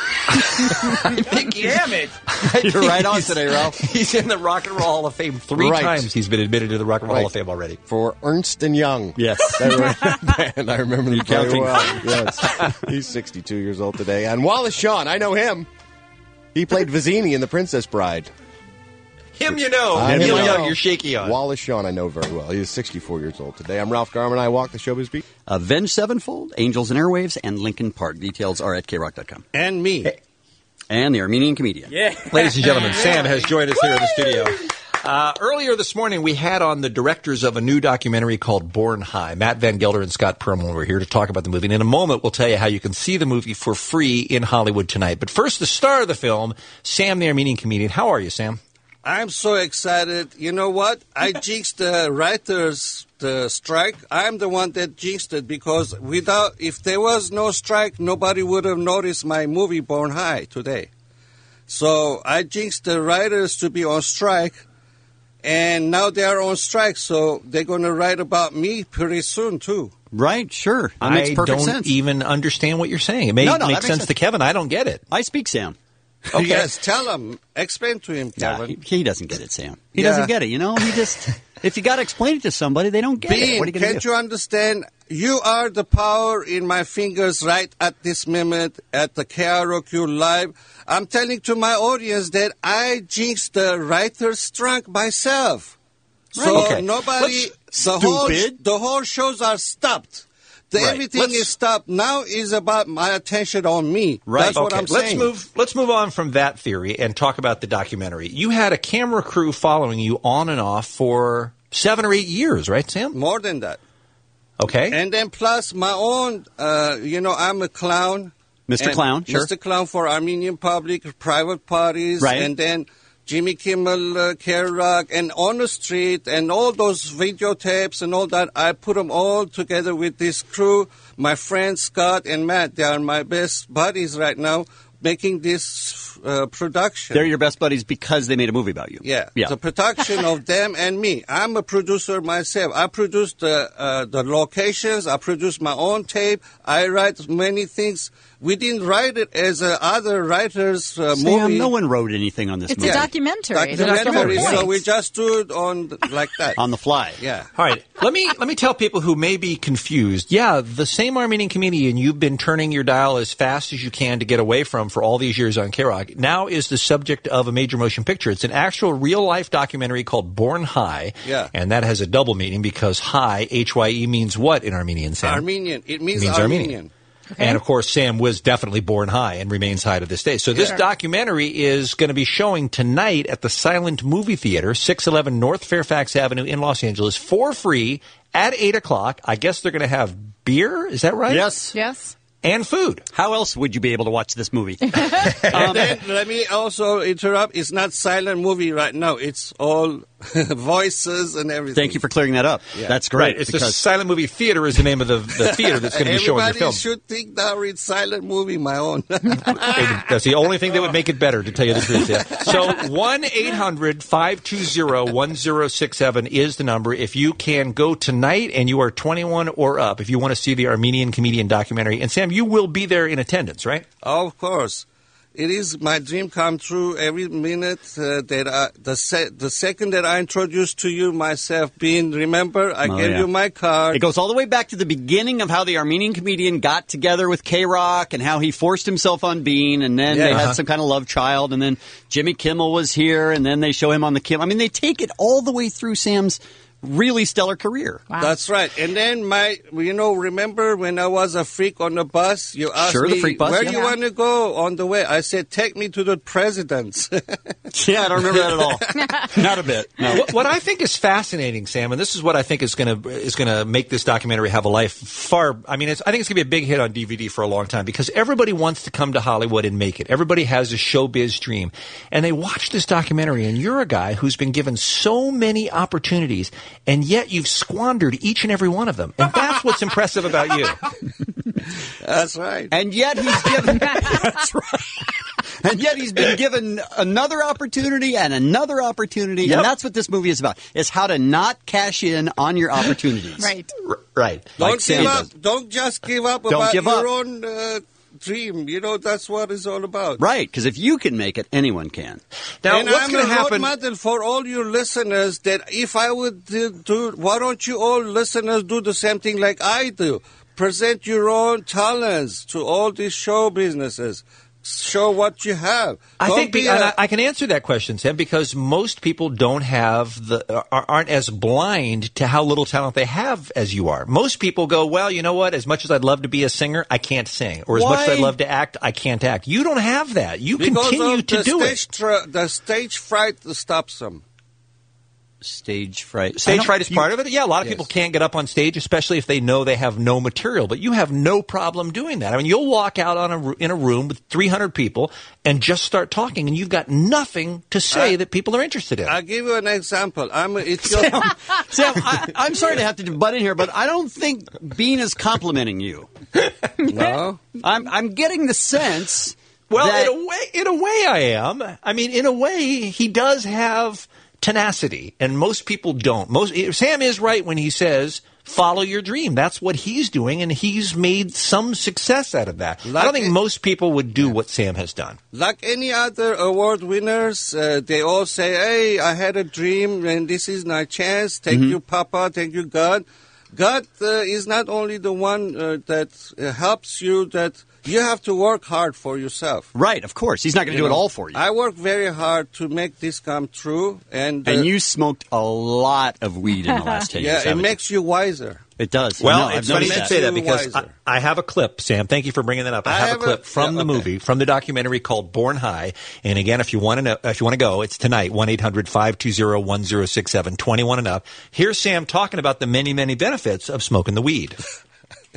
Damn it! You're right on today, Ralph. He's in the Rock and Roll Hall of Fame three Right. times. He's been admitted to the Rock and Roll Hall of Fame already. For Ernst and Young. Yes. That band. I remember them very counting? well. Yes. He's 62 years old today. And Wallace Shawn, I know him. He played Vizzini in The Princess Bride. Him, you know. I Neil know. Young, you're shaky on. Wallace Shawn, I know very well. He is 64 years old today. I'm Ralph Garman. I walk the showbiz beat. Avenged Sevenfold, Angels and Airwaves, and Lincoln Park. Details are at krock.com. And me. And the Armenian comedian. Yeah. Ladies and gentlemen, Sam has joined us here in the studio. Earlier this morning, we had on the directors of a new documentary called Born High. Matt Van Gelder and Scott Perlman were here to talk about the movie. And in a moment, we'll tell you how you can see the movie for free in Hollywood tonight. But first, the star of the film, Sam the Armenian comedian. How are you, Sam? I'm so excited. You know what? I jinxed the writers' the strike. I'm the one that jinxed it because if there was no strike, nobody would have noticed my movie Born High today. So I jinxed the writers to be on strike, and now they are on strike, so they're going to write about me pretty soon, too. Right, sure. That makes perfect sense. I don't even understand what you're saying. It may No, make that makes sense to Kevin. I don't get it. I speak Sam. Okay. Yes, tell him. Explain to him, Kevin. Nah, he doesn't get it, Sam. He doesn't get it, you know? He just... If you got to explain it to somebody, they don't get it. What are you going to can't do? you understand? You are the power in my fingers right at this minute at the KROQ Live. I'm telling to my audience that I jinxed the writer's strike myself. So Okay. nobody, Stupid. the whole shows are stopped. Everything is stopped. Now is about my attention on me. Right. That's what I'm saying. Let's move on from that theory and talk about the documentary. You had a camera crew following you on and off for 7 or 8 years, right, Sam? More than that. Okay. And then plus my own, I'm a clown. Mr. And Clown, sure. Mr. Clown for Armenian public, private parties. Right. And then Jimmy Kimmel, K-Rock, and on the street, and all those videotapes and all that. I put them all together with this crew. My friends Scott and Matt, they are my best buddies right now, making this production. They're your best buddies because they made a movie about you. Yeah. The production of them and me. I'm a producer myself. I produce the locations. I produce my own tape. I write many things. We didn't write it as other writers' movie. No one wrote anything on this It's movie. a documentary. Documentary, so we just do it on like that. On the fly. Yeah. All right. Let me tell people who may be confused. Yeah, the same Armenian comedian you've been turning your dial as fast as you can to get away from for all these years on K-Rock now is the subject of a major motion picture. It's an actual real-life documentary called Born High. Yeah. And that has a double meaning because high, H-Y-E, means what in Armenian, Sam? Armenian. It means Armenian. Okay. And, of course, Sam was definitely born high and remains high to this day. So this documentary is going to be showing tonight at the Silent Movie Theater, 611 North Fairfax Avenue in Los Angeles, for free at 8 o'clock. I guess they're going to have beer. Is that right? Yes. Yes. And food. How else would you be able to watch this movie? And then, let me also interrupt. It's not silent movie right now. It's all voices and everything. Thank you for clearing that up. Yeah. That's great. Right. It's the Silent Movie Theater is the name of the theater that's going to be showing your film. Everybody should think now it's silent movie, my own. That's the only thing that would make it better, to tell you the truth. Yeah. So 1-800-520-1067 is the number. If you can go tonight and you are 21 or up, if you want to see the Armenian comedian documentary. And Sam, you will be there in attendance, right? Of course. It is my dream come true every minute the second that I introduce to you myself, Bean, remember, I gave you my card. It goes all the way back to the beginning of how the Armenian comedian got together with K-Rock and how he forced himself on Bean, and then they had some kind of love child, and then Jimmy Kimmel was here, and then they show him on the Kimmel. I mean, they take it all the way through Sam's really stellar career. Wow. That's right. And then remember when I was a freak on the bus? You asked the me, freak bus, where do you want to go on the way? I said, take me to the presidents. Yeah, I don't remember that at all. Not a bit. No. What I think is fascinating, Sam, and this is what I think is going to make this documentary have a life I think it's going to be a big hit on DVD for a long time because everybody wants to come to Hollywood and make it. Everybody has a showbiz dream. And they watch this documentary, and you're a guy who's been given so many opportunities, and yet you've squandered each and every one of them. And that's what's impressive about you. That's right. And yet he's given... That's right. And yet he's been given another opportunity and another opportunity. Yep. And that's what this movie is about, is how to not cash in on your opportunities. Right. Right. Don't give up. Don't just give up about your own dream. That's what it's all about. Right, because if you can make it, anyone can. Now, and what's going to happen? I'm a role model for all your listeners that if I would do, why don't you all listeners do the same thing like I do? Present your own talents to all these show businesses. Show what you have. I can answer that question, Sam, because most people aren't as blind to how little talent they have as you are. Most people go, well, you know what? As much as I'd love to be a singer, I can't sing. Or as much as I'd love to act, I can't act. You don't have that. You continue to do it. The stage fright stops them. Stage fright. Stage fright is part of it. Yeah, a lot of people can't get up on stage, especially if they know they have no material. But you have no problem doing that. I mean, you'll walk out in a room with 300 people and just start talking, and you've got nothing to say that people are interested in. I'll give you an example. Sam, I'm sorry to have to butt in here, but I don't think Bean is complimenting you. No? I'm getting the sense. Well, in a way, I am. I mean, in a way, he does have tenacity, and most people don't. Sam is right when he says, follow your dream. That's what he's doing, and he's made some success out of that. I don't think most people would do what Sam has done. Like any other award winners, they all say, hey, I had a dream, and this is my chance. Thank you, Papa. Thank you, God. God is not only the one that helps you, that you have to work hard for yourself. Right, of course. He's not going to do it all for you. I worked very hard to make this come true. And you smoked a lot of weed in the last 10 years. Yeah, it makes you wiser. It does. Well, it's funny you say that because I have a clip, Sam. Thank you for bringing that up. I have a clip from the movie, from the documentary called Born High. And again, if you want to go, it's tonight, 1-800-520-1067, 21 and up. Here's Sam talking about the many, many benefits of smoking the weed.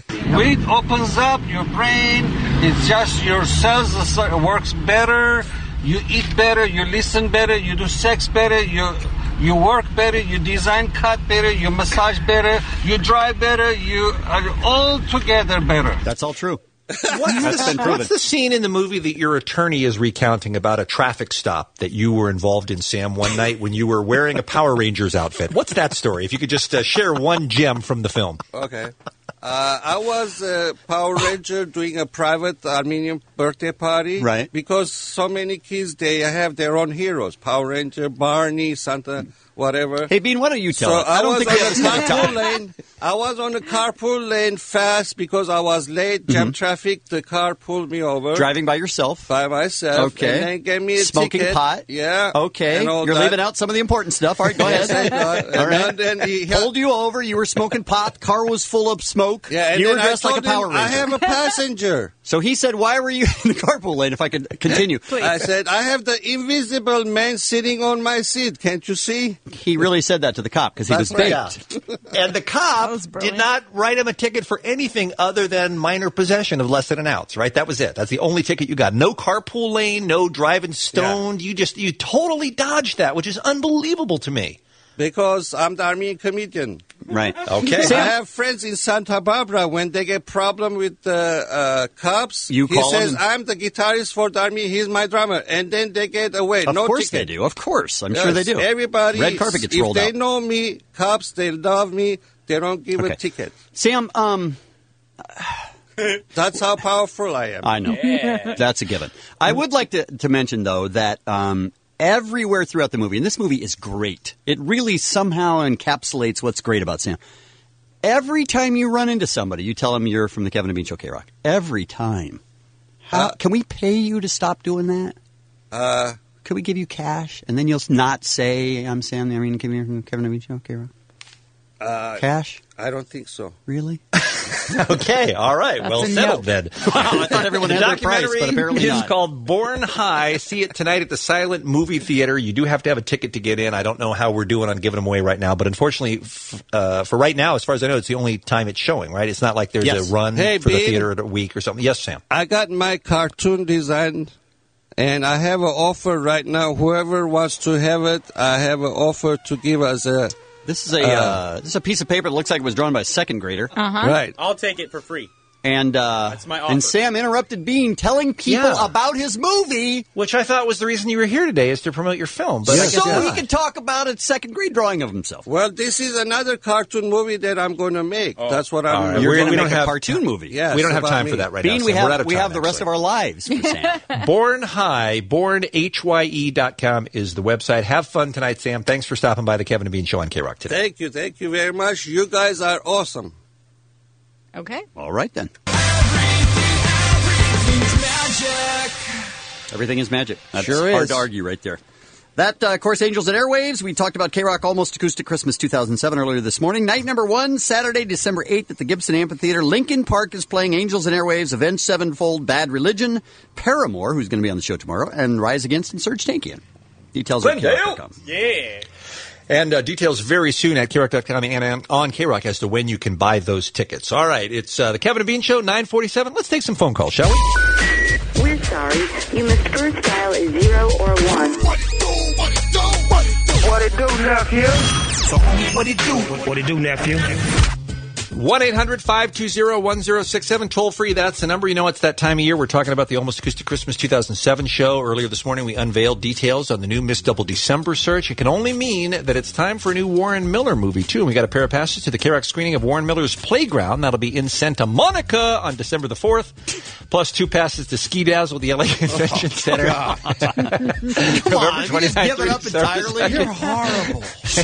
Weed opens up your brain. It's just your cells works better. you eat better, you listen better, you do sex better, you work better, you design cut better, you massage better, you drive better, you are all together better. That's all true. What's the scene in the movie that your attorney is recounting about a traffic stop that you were involved in, Sam, one night when you were wearing a Power Rangers outfit? What's that story? If you could just share one gem from the film. Okay. I was a Power Ranger doing a private Armenian birthday party. Right. Because so many kids, they have their own heroes. Power Ranger, Barney, Santa, whatever. Hey, Bean, why don't you tell us? I don't think we have enough time. I was on the carpool lane fast because I was late. Jam traffic. The car pulled me over. Driving by yourself? By myself. Okay. And then gave me a Smoking ticket. pot? Yeah. Okay. You're leaving out some of the important stuff. All right, go ahead. All right. Then he pulled you over. You were smoking pot. Car was full of smoke. Yeah, and you then were dressed I like a told Power him, Ranger. I have a passenger. So he said, why were you in the carpool lane, if I could continue? I said, I have the invisible man sitting on my seat. Can't you see? He really said that to the cop because he was baked. And the cop did not write him a ticket for anything other than minor possession of less than an ounce, right? That was it. That's the only ticket you got. No carpool lane, no driving stoned. Yeah. You totally dodged that, which is unbelievable to me. Because I'm the Armenian comedian. Right. Okay. I have friends in Santa Barbara. When they get problem with the cops, he says, I'm the guitarist for the Army. He's my drummer. And then they get away. Of no course ticket. they do. Of course. I'm sure they do. Everybody, Red carpet gets rolled if out. they know me, cops, they love me. They don't give a ticket. Sam, that's how powerful I am. I know. Yeah. That's a given. I would like to mention, though, that everywhere throughout the movie, and this movie is great, it really somehow encapsulates what's great about Sam. Every time you run into somebody, you tell them you're from the Kevin and Bean Show, K-Rock. Every time. Can we pay you to stop doing that? Could we give you cash? And then you'll not say, I'm Sam, the Armenian comedian from the Kevin and Bean Show, K-Rock? Cash? I don't think so. Really? Okay, all right. That's well a settled no. then. Wow, I thought everyone had their price, but apparently is not. called Born High. See it tonight at the Silent Movie Theater. You do have to have a ticket to get in. I don't know how we're doing on giving them away right now, but unfortunately, for right now, as far as I know, it's the only time it's showing, right? It's not like there's a run for the theater in a week or something. Yes, Sam. I got my cartoon designed, and I have an offer right now. Whoever wants to have it, I have an offer to give us a... This is a piece of paper that looks like it was drawn by a second grader. Right. I'll take it for free. And That's my offer. And Sam interrupted Bean telling people about his movie, which I thought was the reason you were here today, is to promote your film. But so he could talk about a second grade drawing of himself. Well, this is another cartoon movie that I'm going to make. That's what I'm. Right. You're going to make a cartoon movie. Yes, we don't have time for that right Bean, now. we Sam. We're out of we time, have the rest of our lives for Sam. Born High, bornhye.com is the website. Have fun tonight, Sam. Thanks for stopping by the Kevin and Bean Show on K-Rock today. Thank you very much. You guys are awesome. Okay. All right, then. Everything is magic. That's Sure hard is. to argue right there. That, of course, Angels and Airwaves. We talked about K-Rock Almost Acoustic Christmas 2007 earlier this morning. Night number 1, Saturday, December 8th at the Gibson Amphitheater. Lincoln Park is playing Angels and Airwaves, Avenged Sevenfold, Bad Religion, Paramore, who's going to be on the show tomorrow, and Rise Against and Serge Tankian. Details at KROC.com. Yeah. And details very soon at KROC.com and on KROC as to when you can buy those tickets. All right, it's the Kevin and Bean Show, 9:47. Let's take some phone calls, shall we? We're sorry. You must first dial a 0 or 1. What it do, nephew? So, what it do? What it do, nephew? 1-800-520-1067, toll free. That's the number. You know, it's that time of year. We're talking about the Almost Acoustic Christmas 2007 show. Earlier this morning, we unveiled details on the new Miss Double December search. It can only mean that it's time for a new Warren Miller movie, too. And we got a pair of passes to the K-Rock screening of Warren Miller's Playground. That'll be in Santa Monica on December the 4th. Plus 2 passes to Ski Dazzle at the LA Convention Center. Come on, you just give it up entirely. You're horrible.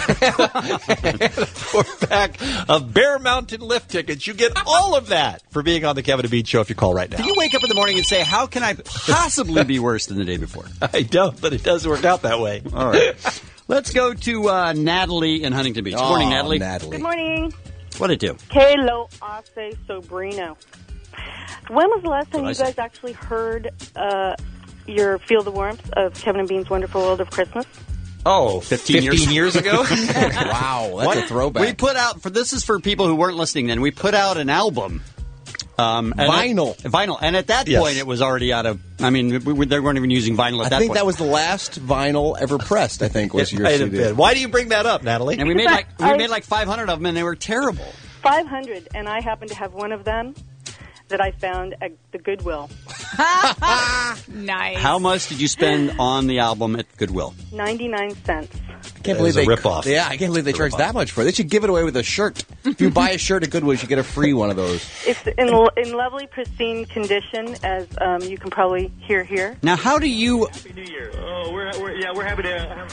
4-pack of Bear Mountain lift tickets. You get all of that for being on the Kevin and Bean Show if you call right now. Do you wake up in the morning and say, how can I possibly be worse than the day before? I don't, but it does work out that way. All right. Let's go to Natalie in Huntington Beach. Good morning, Natalie. Good morning. What'd it do? Que lo hace sobrino. When was the last time you What'd I guys actually heard your Feel the Warmth of Kevin and Bean's Wonderful World of Christmas? Oh, 15 years ago? Wow, that's a throwback. We put out, this is for people who weren't listening then, we put out an album Vinyl. And at that point, it was already out of... I mean, they weren't even using vinyl at that point. I think that was the last vinyl ever pressed, I think, was your CD. Why do you bring that up, Natalie? And we made like 500 of them, and they were terrible. 500, and I happen to have one of them that I found at the Goodwill. Nice. How much did you spend on the album at Goodwill? 99 cents. I can't believe they rip-off. Yeah, I can't believe they charge that much for it. They should give it away with a shirt. If you buy a shirt at Goodwill, you should get a free one of those. It's in lovely, pristine condition, as you can probably hear here. Now, how do you... Happy New Year. Oh, we're happy to have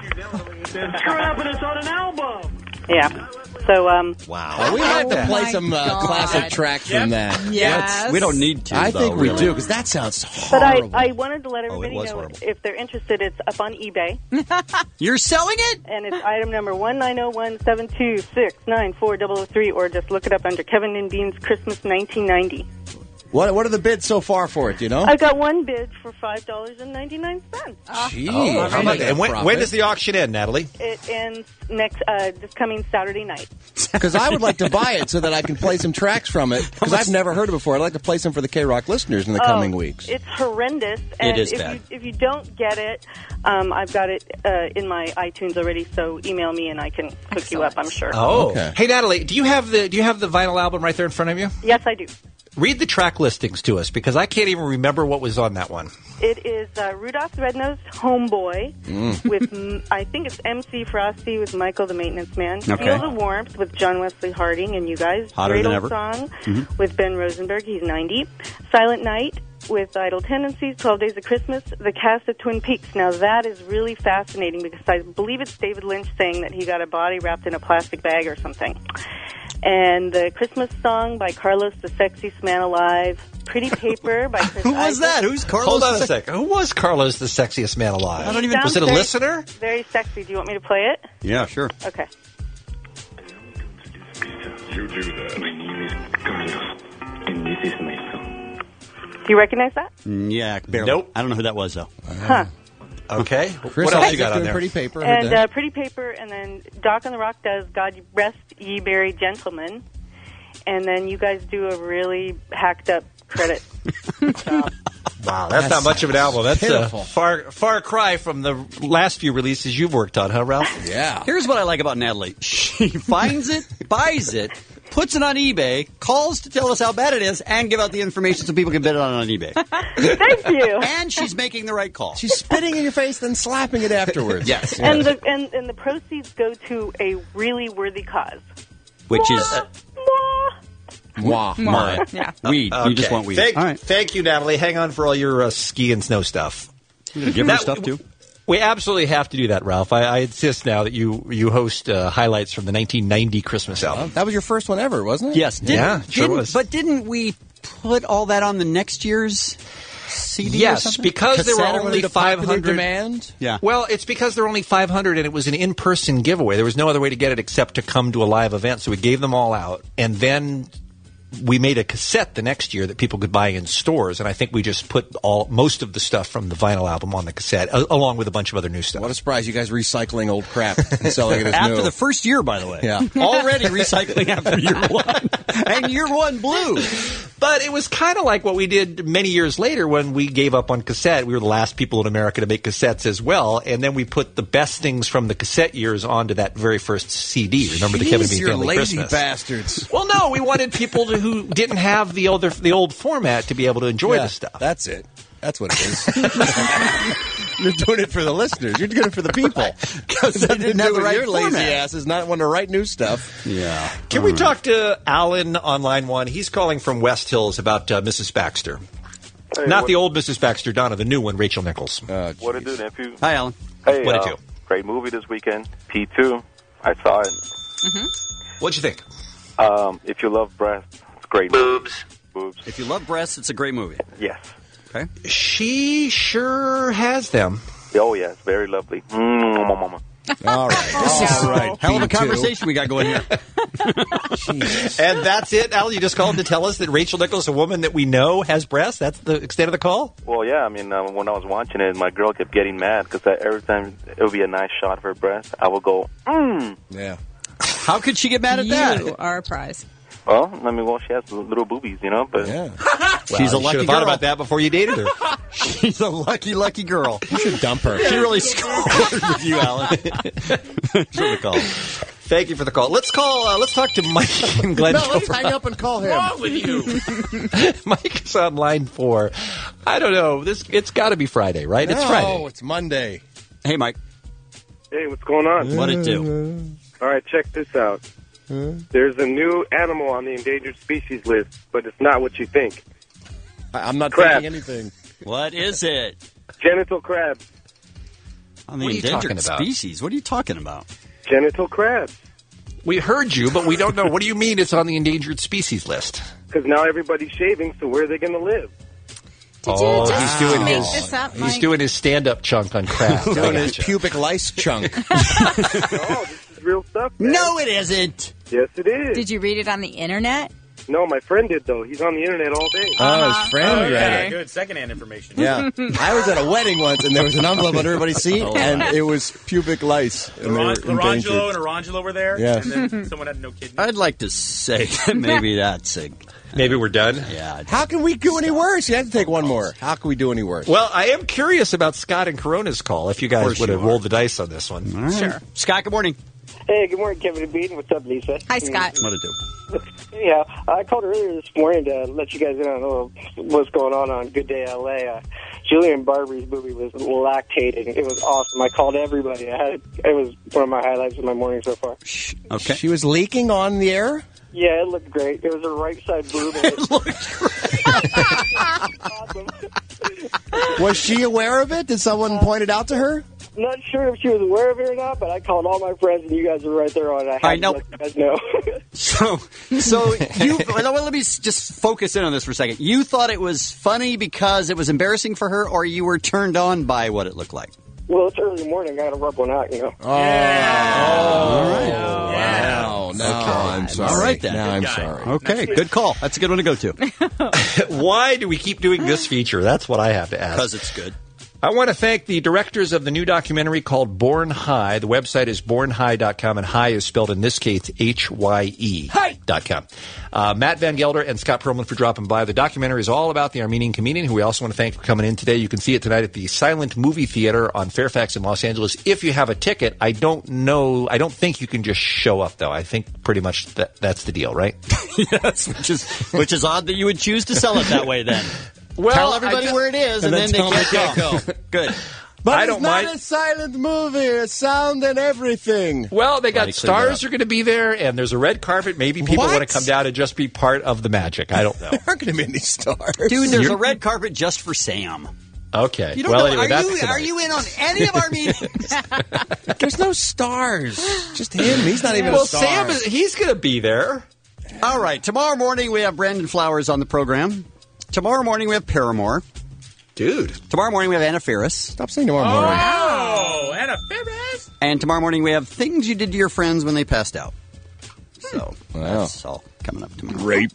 it's on an album. Yeah. So, wow. We might have to play some classic tracks from that. Yes. We don't need to, I think we really. do, because that sounds horrible. But I wanted to let everybody know, horrible. if they're interested, it's up on eBay. You're selling it? And it's item number 1901726940003, or just look it up under Kevin and Bean's Christmas 1990. What are the bids so far for it, do you know? I got one bid for $5.99. Gee. How about that? And when does the auction end, Natalie? It ends this coming Saturday night. Because I would like to buy it so that I can play some tracks from it, because I've never heard it before. I'd like to play some for the K-Rock listeners in the coming weeks. It's horrendous. And it is bad. If you don't get it, I've got it in my iTunes already, so email me and I can hook you up, I'm sure. Oh, okay. Hey, Natalie, do you have the vinyl album right there in front of you? Yes, I do. Read the track listings to us, because I can't even remember what was on that one. It is Rudolph the Red-Nosed Homeboy with, I think it's MC Frosty with Michael the Maintenance Man. Okay. Feel the Warmth with John Wesley Harding and you guys. Hotter Great than Old ever. Song with Ben Rosenberg, he's 90. Silent Night with Idle Tendencies, 12 Days of Christmas, the cast of Twin Peaks. Now that is really fascinating, because I believe it's David Lynch saying that he got a body wrapped in a plastic bag or something. And the Christmas Song by Carlos, the Sexiest Man Alive. Pretty Paper by Chris Who was that? Who's Carlos? Hold on a second. Who was Carlos, the Sexiest Man Alive? I don't even... Was it a listener? Very sexy. Do you want me to play it? Yeah, sure. Okay. You do that. My name is Carlos, and this is my song. Do you recognize that? Yeah, barely. Nope. I don't know who that was, though. Huh. Okay. Chris What else Isaac you got on doing there? Pretty Paper. And Pretty Paper, and then Doc on the Rock does God Rest Ye Merry Gentlemen. And then you guys do a really hacked up credit job. Wow, that's not much of an album. That's pitiful. a far cry from the last few releases you've worked on, huh, Ralph? Yeah. Here's what I like about Natalie. She finds it, buys it, puts it on eBay, calls to tell us how bad it is, and give out the information so people can bid it on eBay. Thank you. And she's making the right call. She's spitting in your face, then slapping it afterwards. Yes. And the proceeds go to a really worthy cause. Which is... Mwah. Mwah. Yeah. Weed. You just want weed. All right. Thank you, Natalie. Hang on for all your ski and snow stuff. You gonna give her stuff, too? We absolutely have to do that, Ralph. I insist now that you host highlights from the 1990 Christmas album. That was your first one ever, wasn't it? Yes. Sure was. But didn't we put all that on the next year's CD? Yes, or something? because there Cassette were or only the popular 500. demand. Yeah. Well, it's because there were only 500, and it was an in-person giveaway. There was no other way to get it except to come to a live event. So we gave them all out, and then we made a cassette the next year that people could buy in stores, and I think we just put most of the stuff from the vinyl album on the cassette, along with a bunch of other new stuff. What a surprise. You guys recycling old crap and selling it as After new. the first year, by the way. Yeah. Already recycling after year one. And year one blew. But it was kind of like what we did many years later when we gave up on cassette. We were the last people in America to make cassettes as well, and then we put the best things from the cassette years onto that very first CD. Remember the Kevin and Bean you're Family lazy Christmas? bastards. Well, no, we wanted people who didn't have the old format to be able to enjoy the stuff. That's it. That's what it is. You're doing it for the listeners. You're doing it for the people. Because they didn't have the right your lazy asses not want to write new stuff. Yeah. Can we talk to Alan on line one? He's calling from West Hills about Mrs. Baxter. Hey, Not the old Mrs. Baxter, Donna, the new one, Rachel Nichols. What it do, nephew? Hi, Alan. Hey, What it do? Great movie this weekend. P2. I saw it. What'd you think? If you love breasts, it's great. Boobs. If you love breasts, it's a great movie. Yes. Okay. She sure has them. Oh, yes. Very lovely. Mama. All right. All right. Hell of a P2. conversation we got going here. And that's it, Alan? You just called to tell us that Rachel Nichols, a woman that we know, has breasts? That's the extent of the call? Well, yeah. I mean, when I was watching it, my girl kept getting mad because every time it would be a nice shot of her breast, I would go, Yeah. How could she get mad at that? You are a prize. Well, I mean, she has little boobies, you know, but... Yeah. Well, She's a you lucky should have girl. thought about that before you dated her. She's a lucky girl. You should dump her. She really scored with you, Alan. Thanks for the call. Thank you for the call. Let's talk to Mike in Glendale. No, let's hang up and call him. What's wrong with you? Mike is on line 4. I don't know. It's got to be Friday, right? It's Friday. Oh, it's Monday. Hey, Mike. Hey, what's going on? What'd it do? All right, check this out. There's a new animal on the endangered species list, but it's not what you think. I'm not Crab. thinking anything. What is it? Genital crabs. On the What are you talking endangered about? species? What are you talking about? Genital crabs. We heard you, but we don't know. What do you mean it's on the endangered species list? Because now everybody's shaving, so where are they going to live? Did you just make this up, Mike? He's doing his stand-up chunk on crab. Doing his pubic lice chunk. Oh, this is real stuff, man. No, it isn't. Yes, it is. Did you read it on the internet? No, my friend did, though. He's on the internet all day. Oh, his friend read it. Good secondhand information. Yeah. I was at a wedding once, and there was an envelope on everybody's seat, and it was pubic lice. And they were endangered. Larangelo and Arangelo were there. Yes. And then someone had no kidney. I'd like to say that maybe that's a... Maybe we're done? Yeah. How can we do any worse? You have to take one more. How can we do any worse? Well, I am curious about Scott and Corona's call, if you guys course would have you are. rolled the dice on this one. All right. Sure. Scott, good morning. Hey, good morning, Kevin and Bean. What's up, Lisa? Hi, Scott. What'd it do? Yeah, I called earlier this morning to let you guys in on what's going on Good Day LA. Julian Barber's movie was lactating. It was awesome. I called everybody. It was one of my highlights of my morning so far. Okay. She was leaking on the air? Yeah, it looked great. It was her right side boob. It looked great. Was she aware of it? Did someone point it out to her? Not sure if she was aware of it or not, but I called all my friends, and you guys were right there on it. I had to let you guys know. So you let me just focus in on this for a second. You thought it was funny because it was embarrassing for her, or you were turned on by what it looked like? Well, it's early in the morning. I got to rub one out, you know. Oh, all right. Wow. No, I'm sorry. All right, then. Now I'm sorry. Okay, good call. That's a good one to go to. Why do we keep doing this feature? That's what I have to ask. Because it's good. I want to thank the directors of the new documentary called Born High. The website is bornhigh.com, and high is spelled in this case HYE.com. Matt Van Gelder and Scott Perlman for dropping by. The documentary is all about the Armenian comedian, who we also want to thank for coming in today. You can see it tonight at the Silent Movie Theater on Fairfax in Los Angeles. If you have a ticket, I don't think you can just show up, though. I think pretty much that's the deal, right? Yes, which is odd that you would choose to sell it that way then. Well, tell everybody where it is, and then they can't go. Good. But I it's don't not mind. a silent movie. It's sound and everything. Well, they got Glad he cleared that stars up. are going to be there, and there's a red carpet. Maybe people What? want to come down and just be part of the magic. I don't know. There aren't going to be any stars. Dude, there's a red carpet just for Sam. Okay. You don't well, know, anyway, that's are you in on any of our meetings? There's no stars. Just him. He's not even well, a star. Sam he's going to be there. All right. Tomorrow morning, we have Brandon Flowers on the program. Tomorrow morning, we have Paramore. Dude. Tomorrow morning, we have Anna Faris. Stop saying tomorrow morning. Oh, Anna Faris. And tomorrow morning, we have things you did to your friends when they passed out. So Wow. that's all coming up tomorrow. Rape.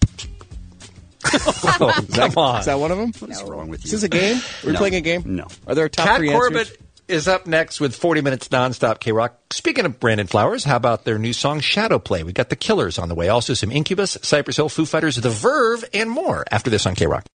Oh, come on. Is that one of them? What's wrong with you? Is this a game? Are we No. playing a game? No. Are there top Cat 3 Corbett answers? is up next with 40 Minutes Nonstop K-Rock. Speaking of Brandon Flowers, how about their new song, Shadow Play? We got the Killers on the way. Also some Incubus, Cypress Hill, Foo Fighters, The Verve, and more after this on K-Rock.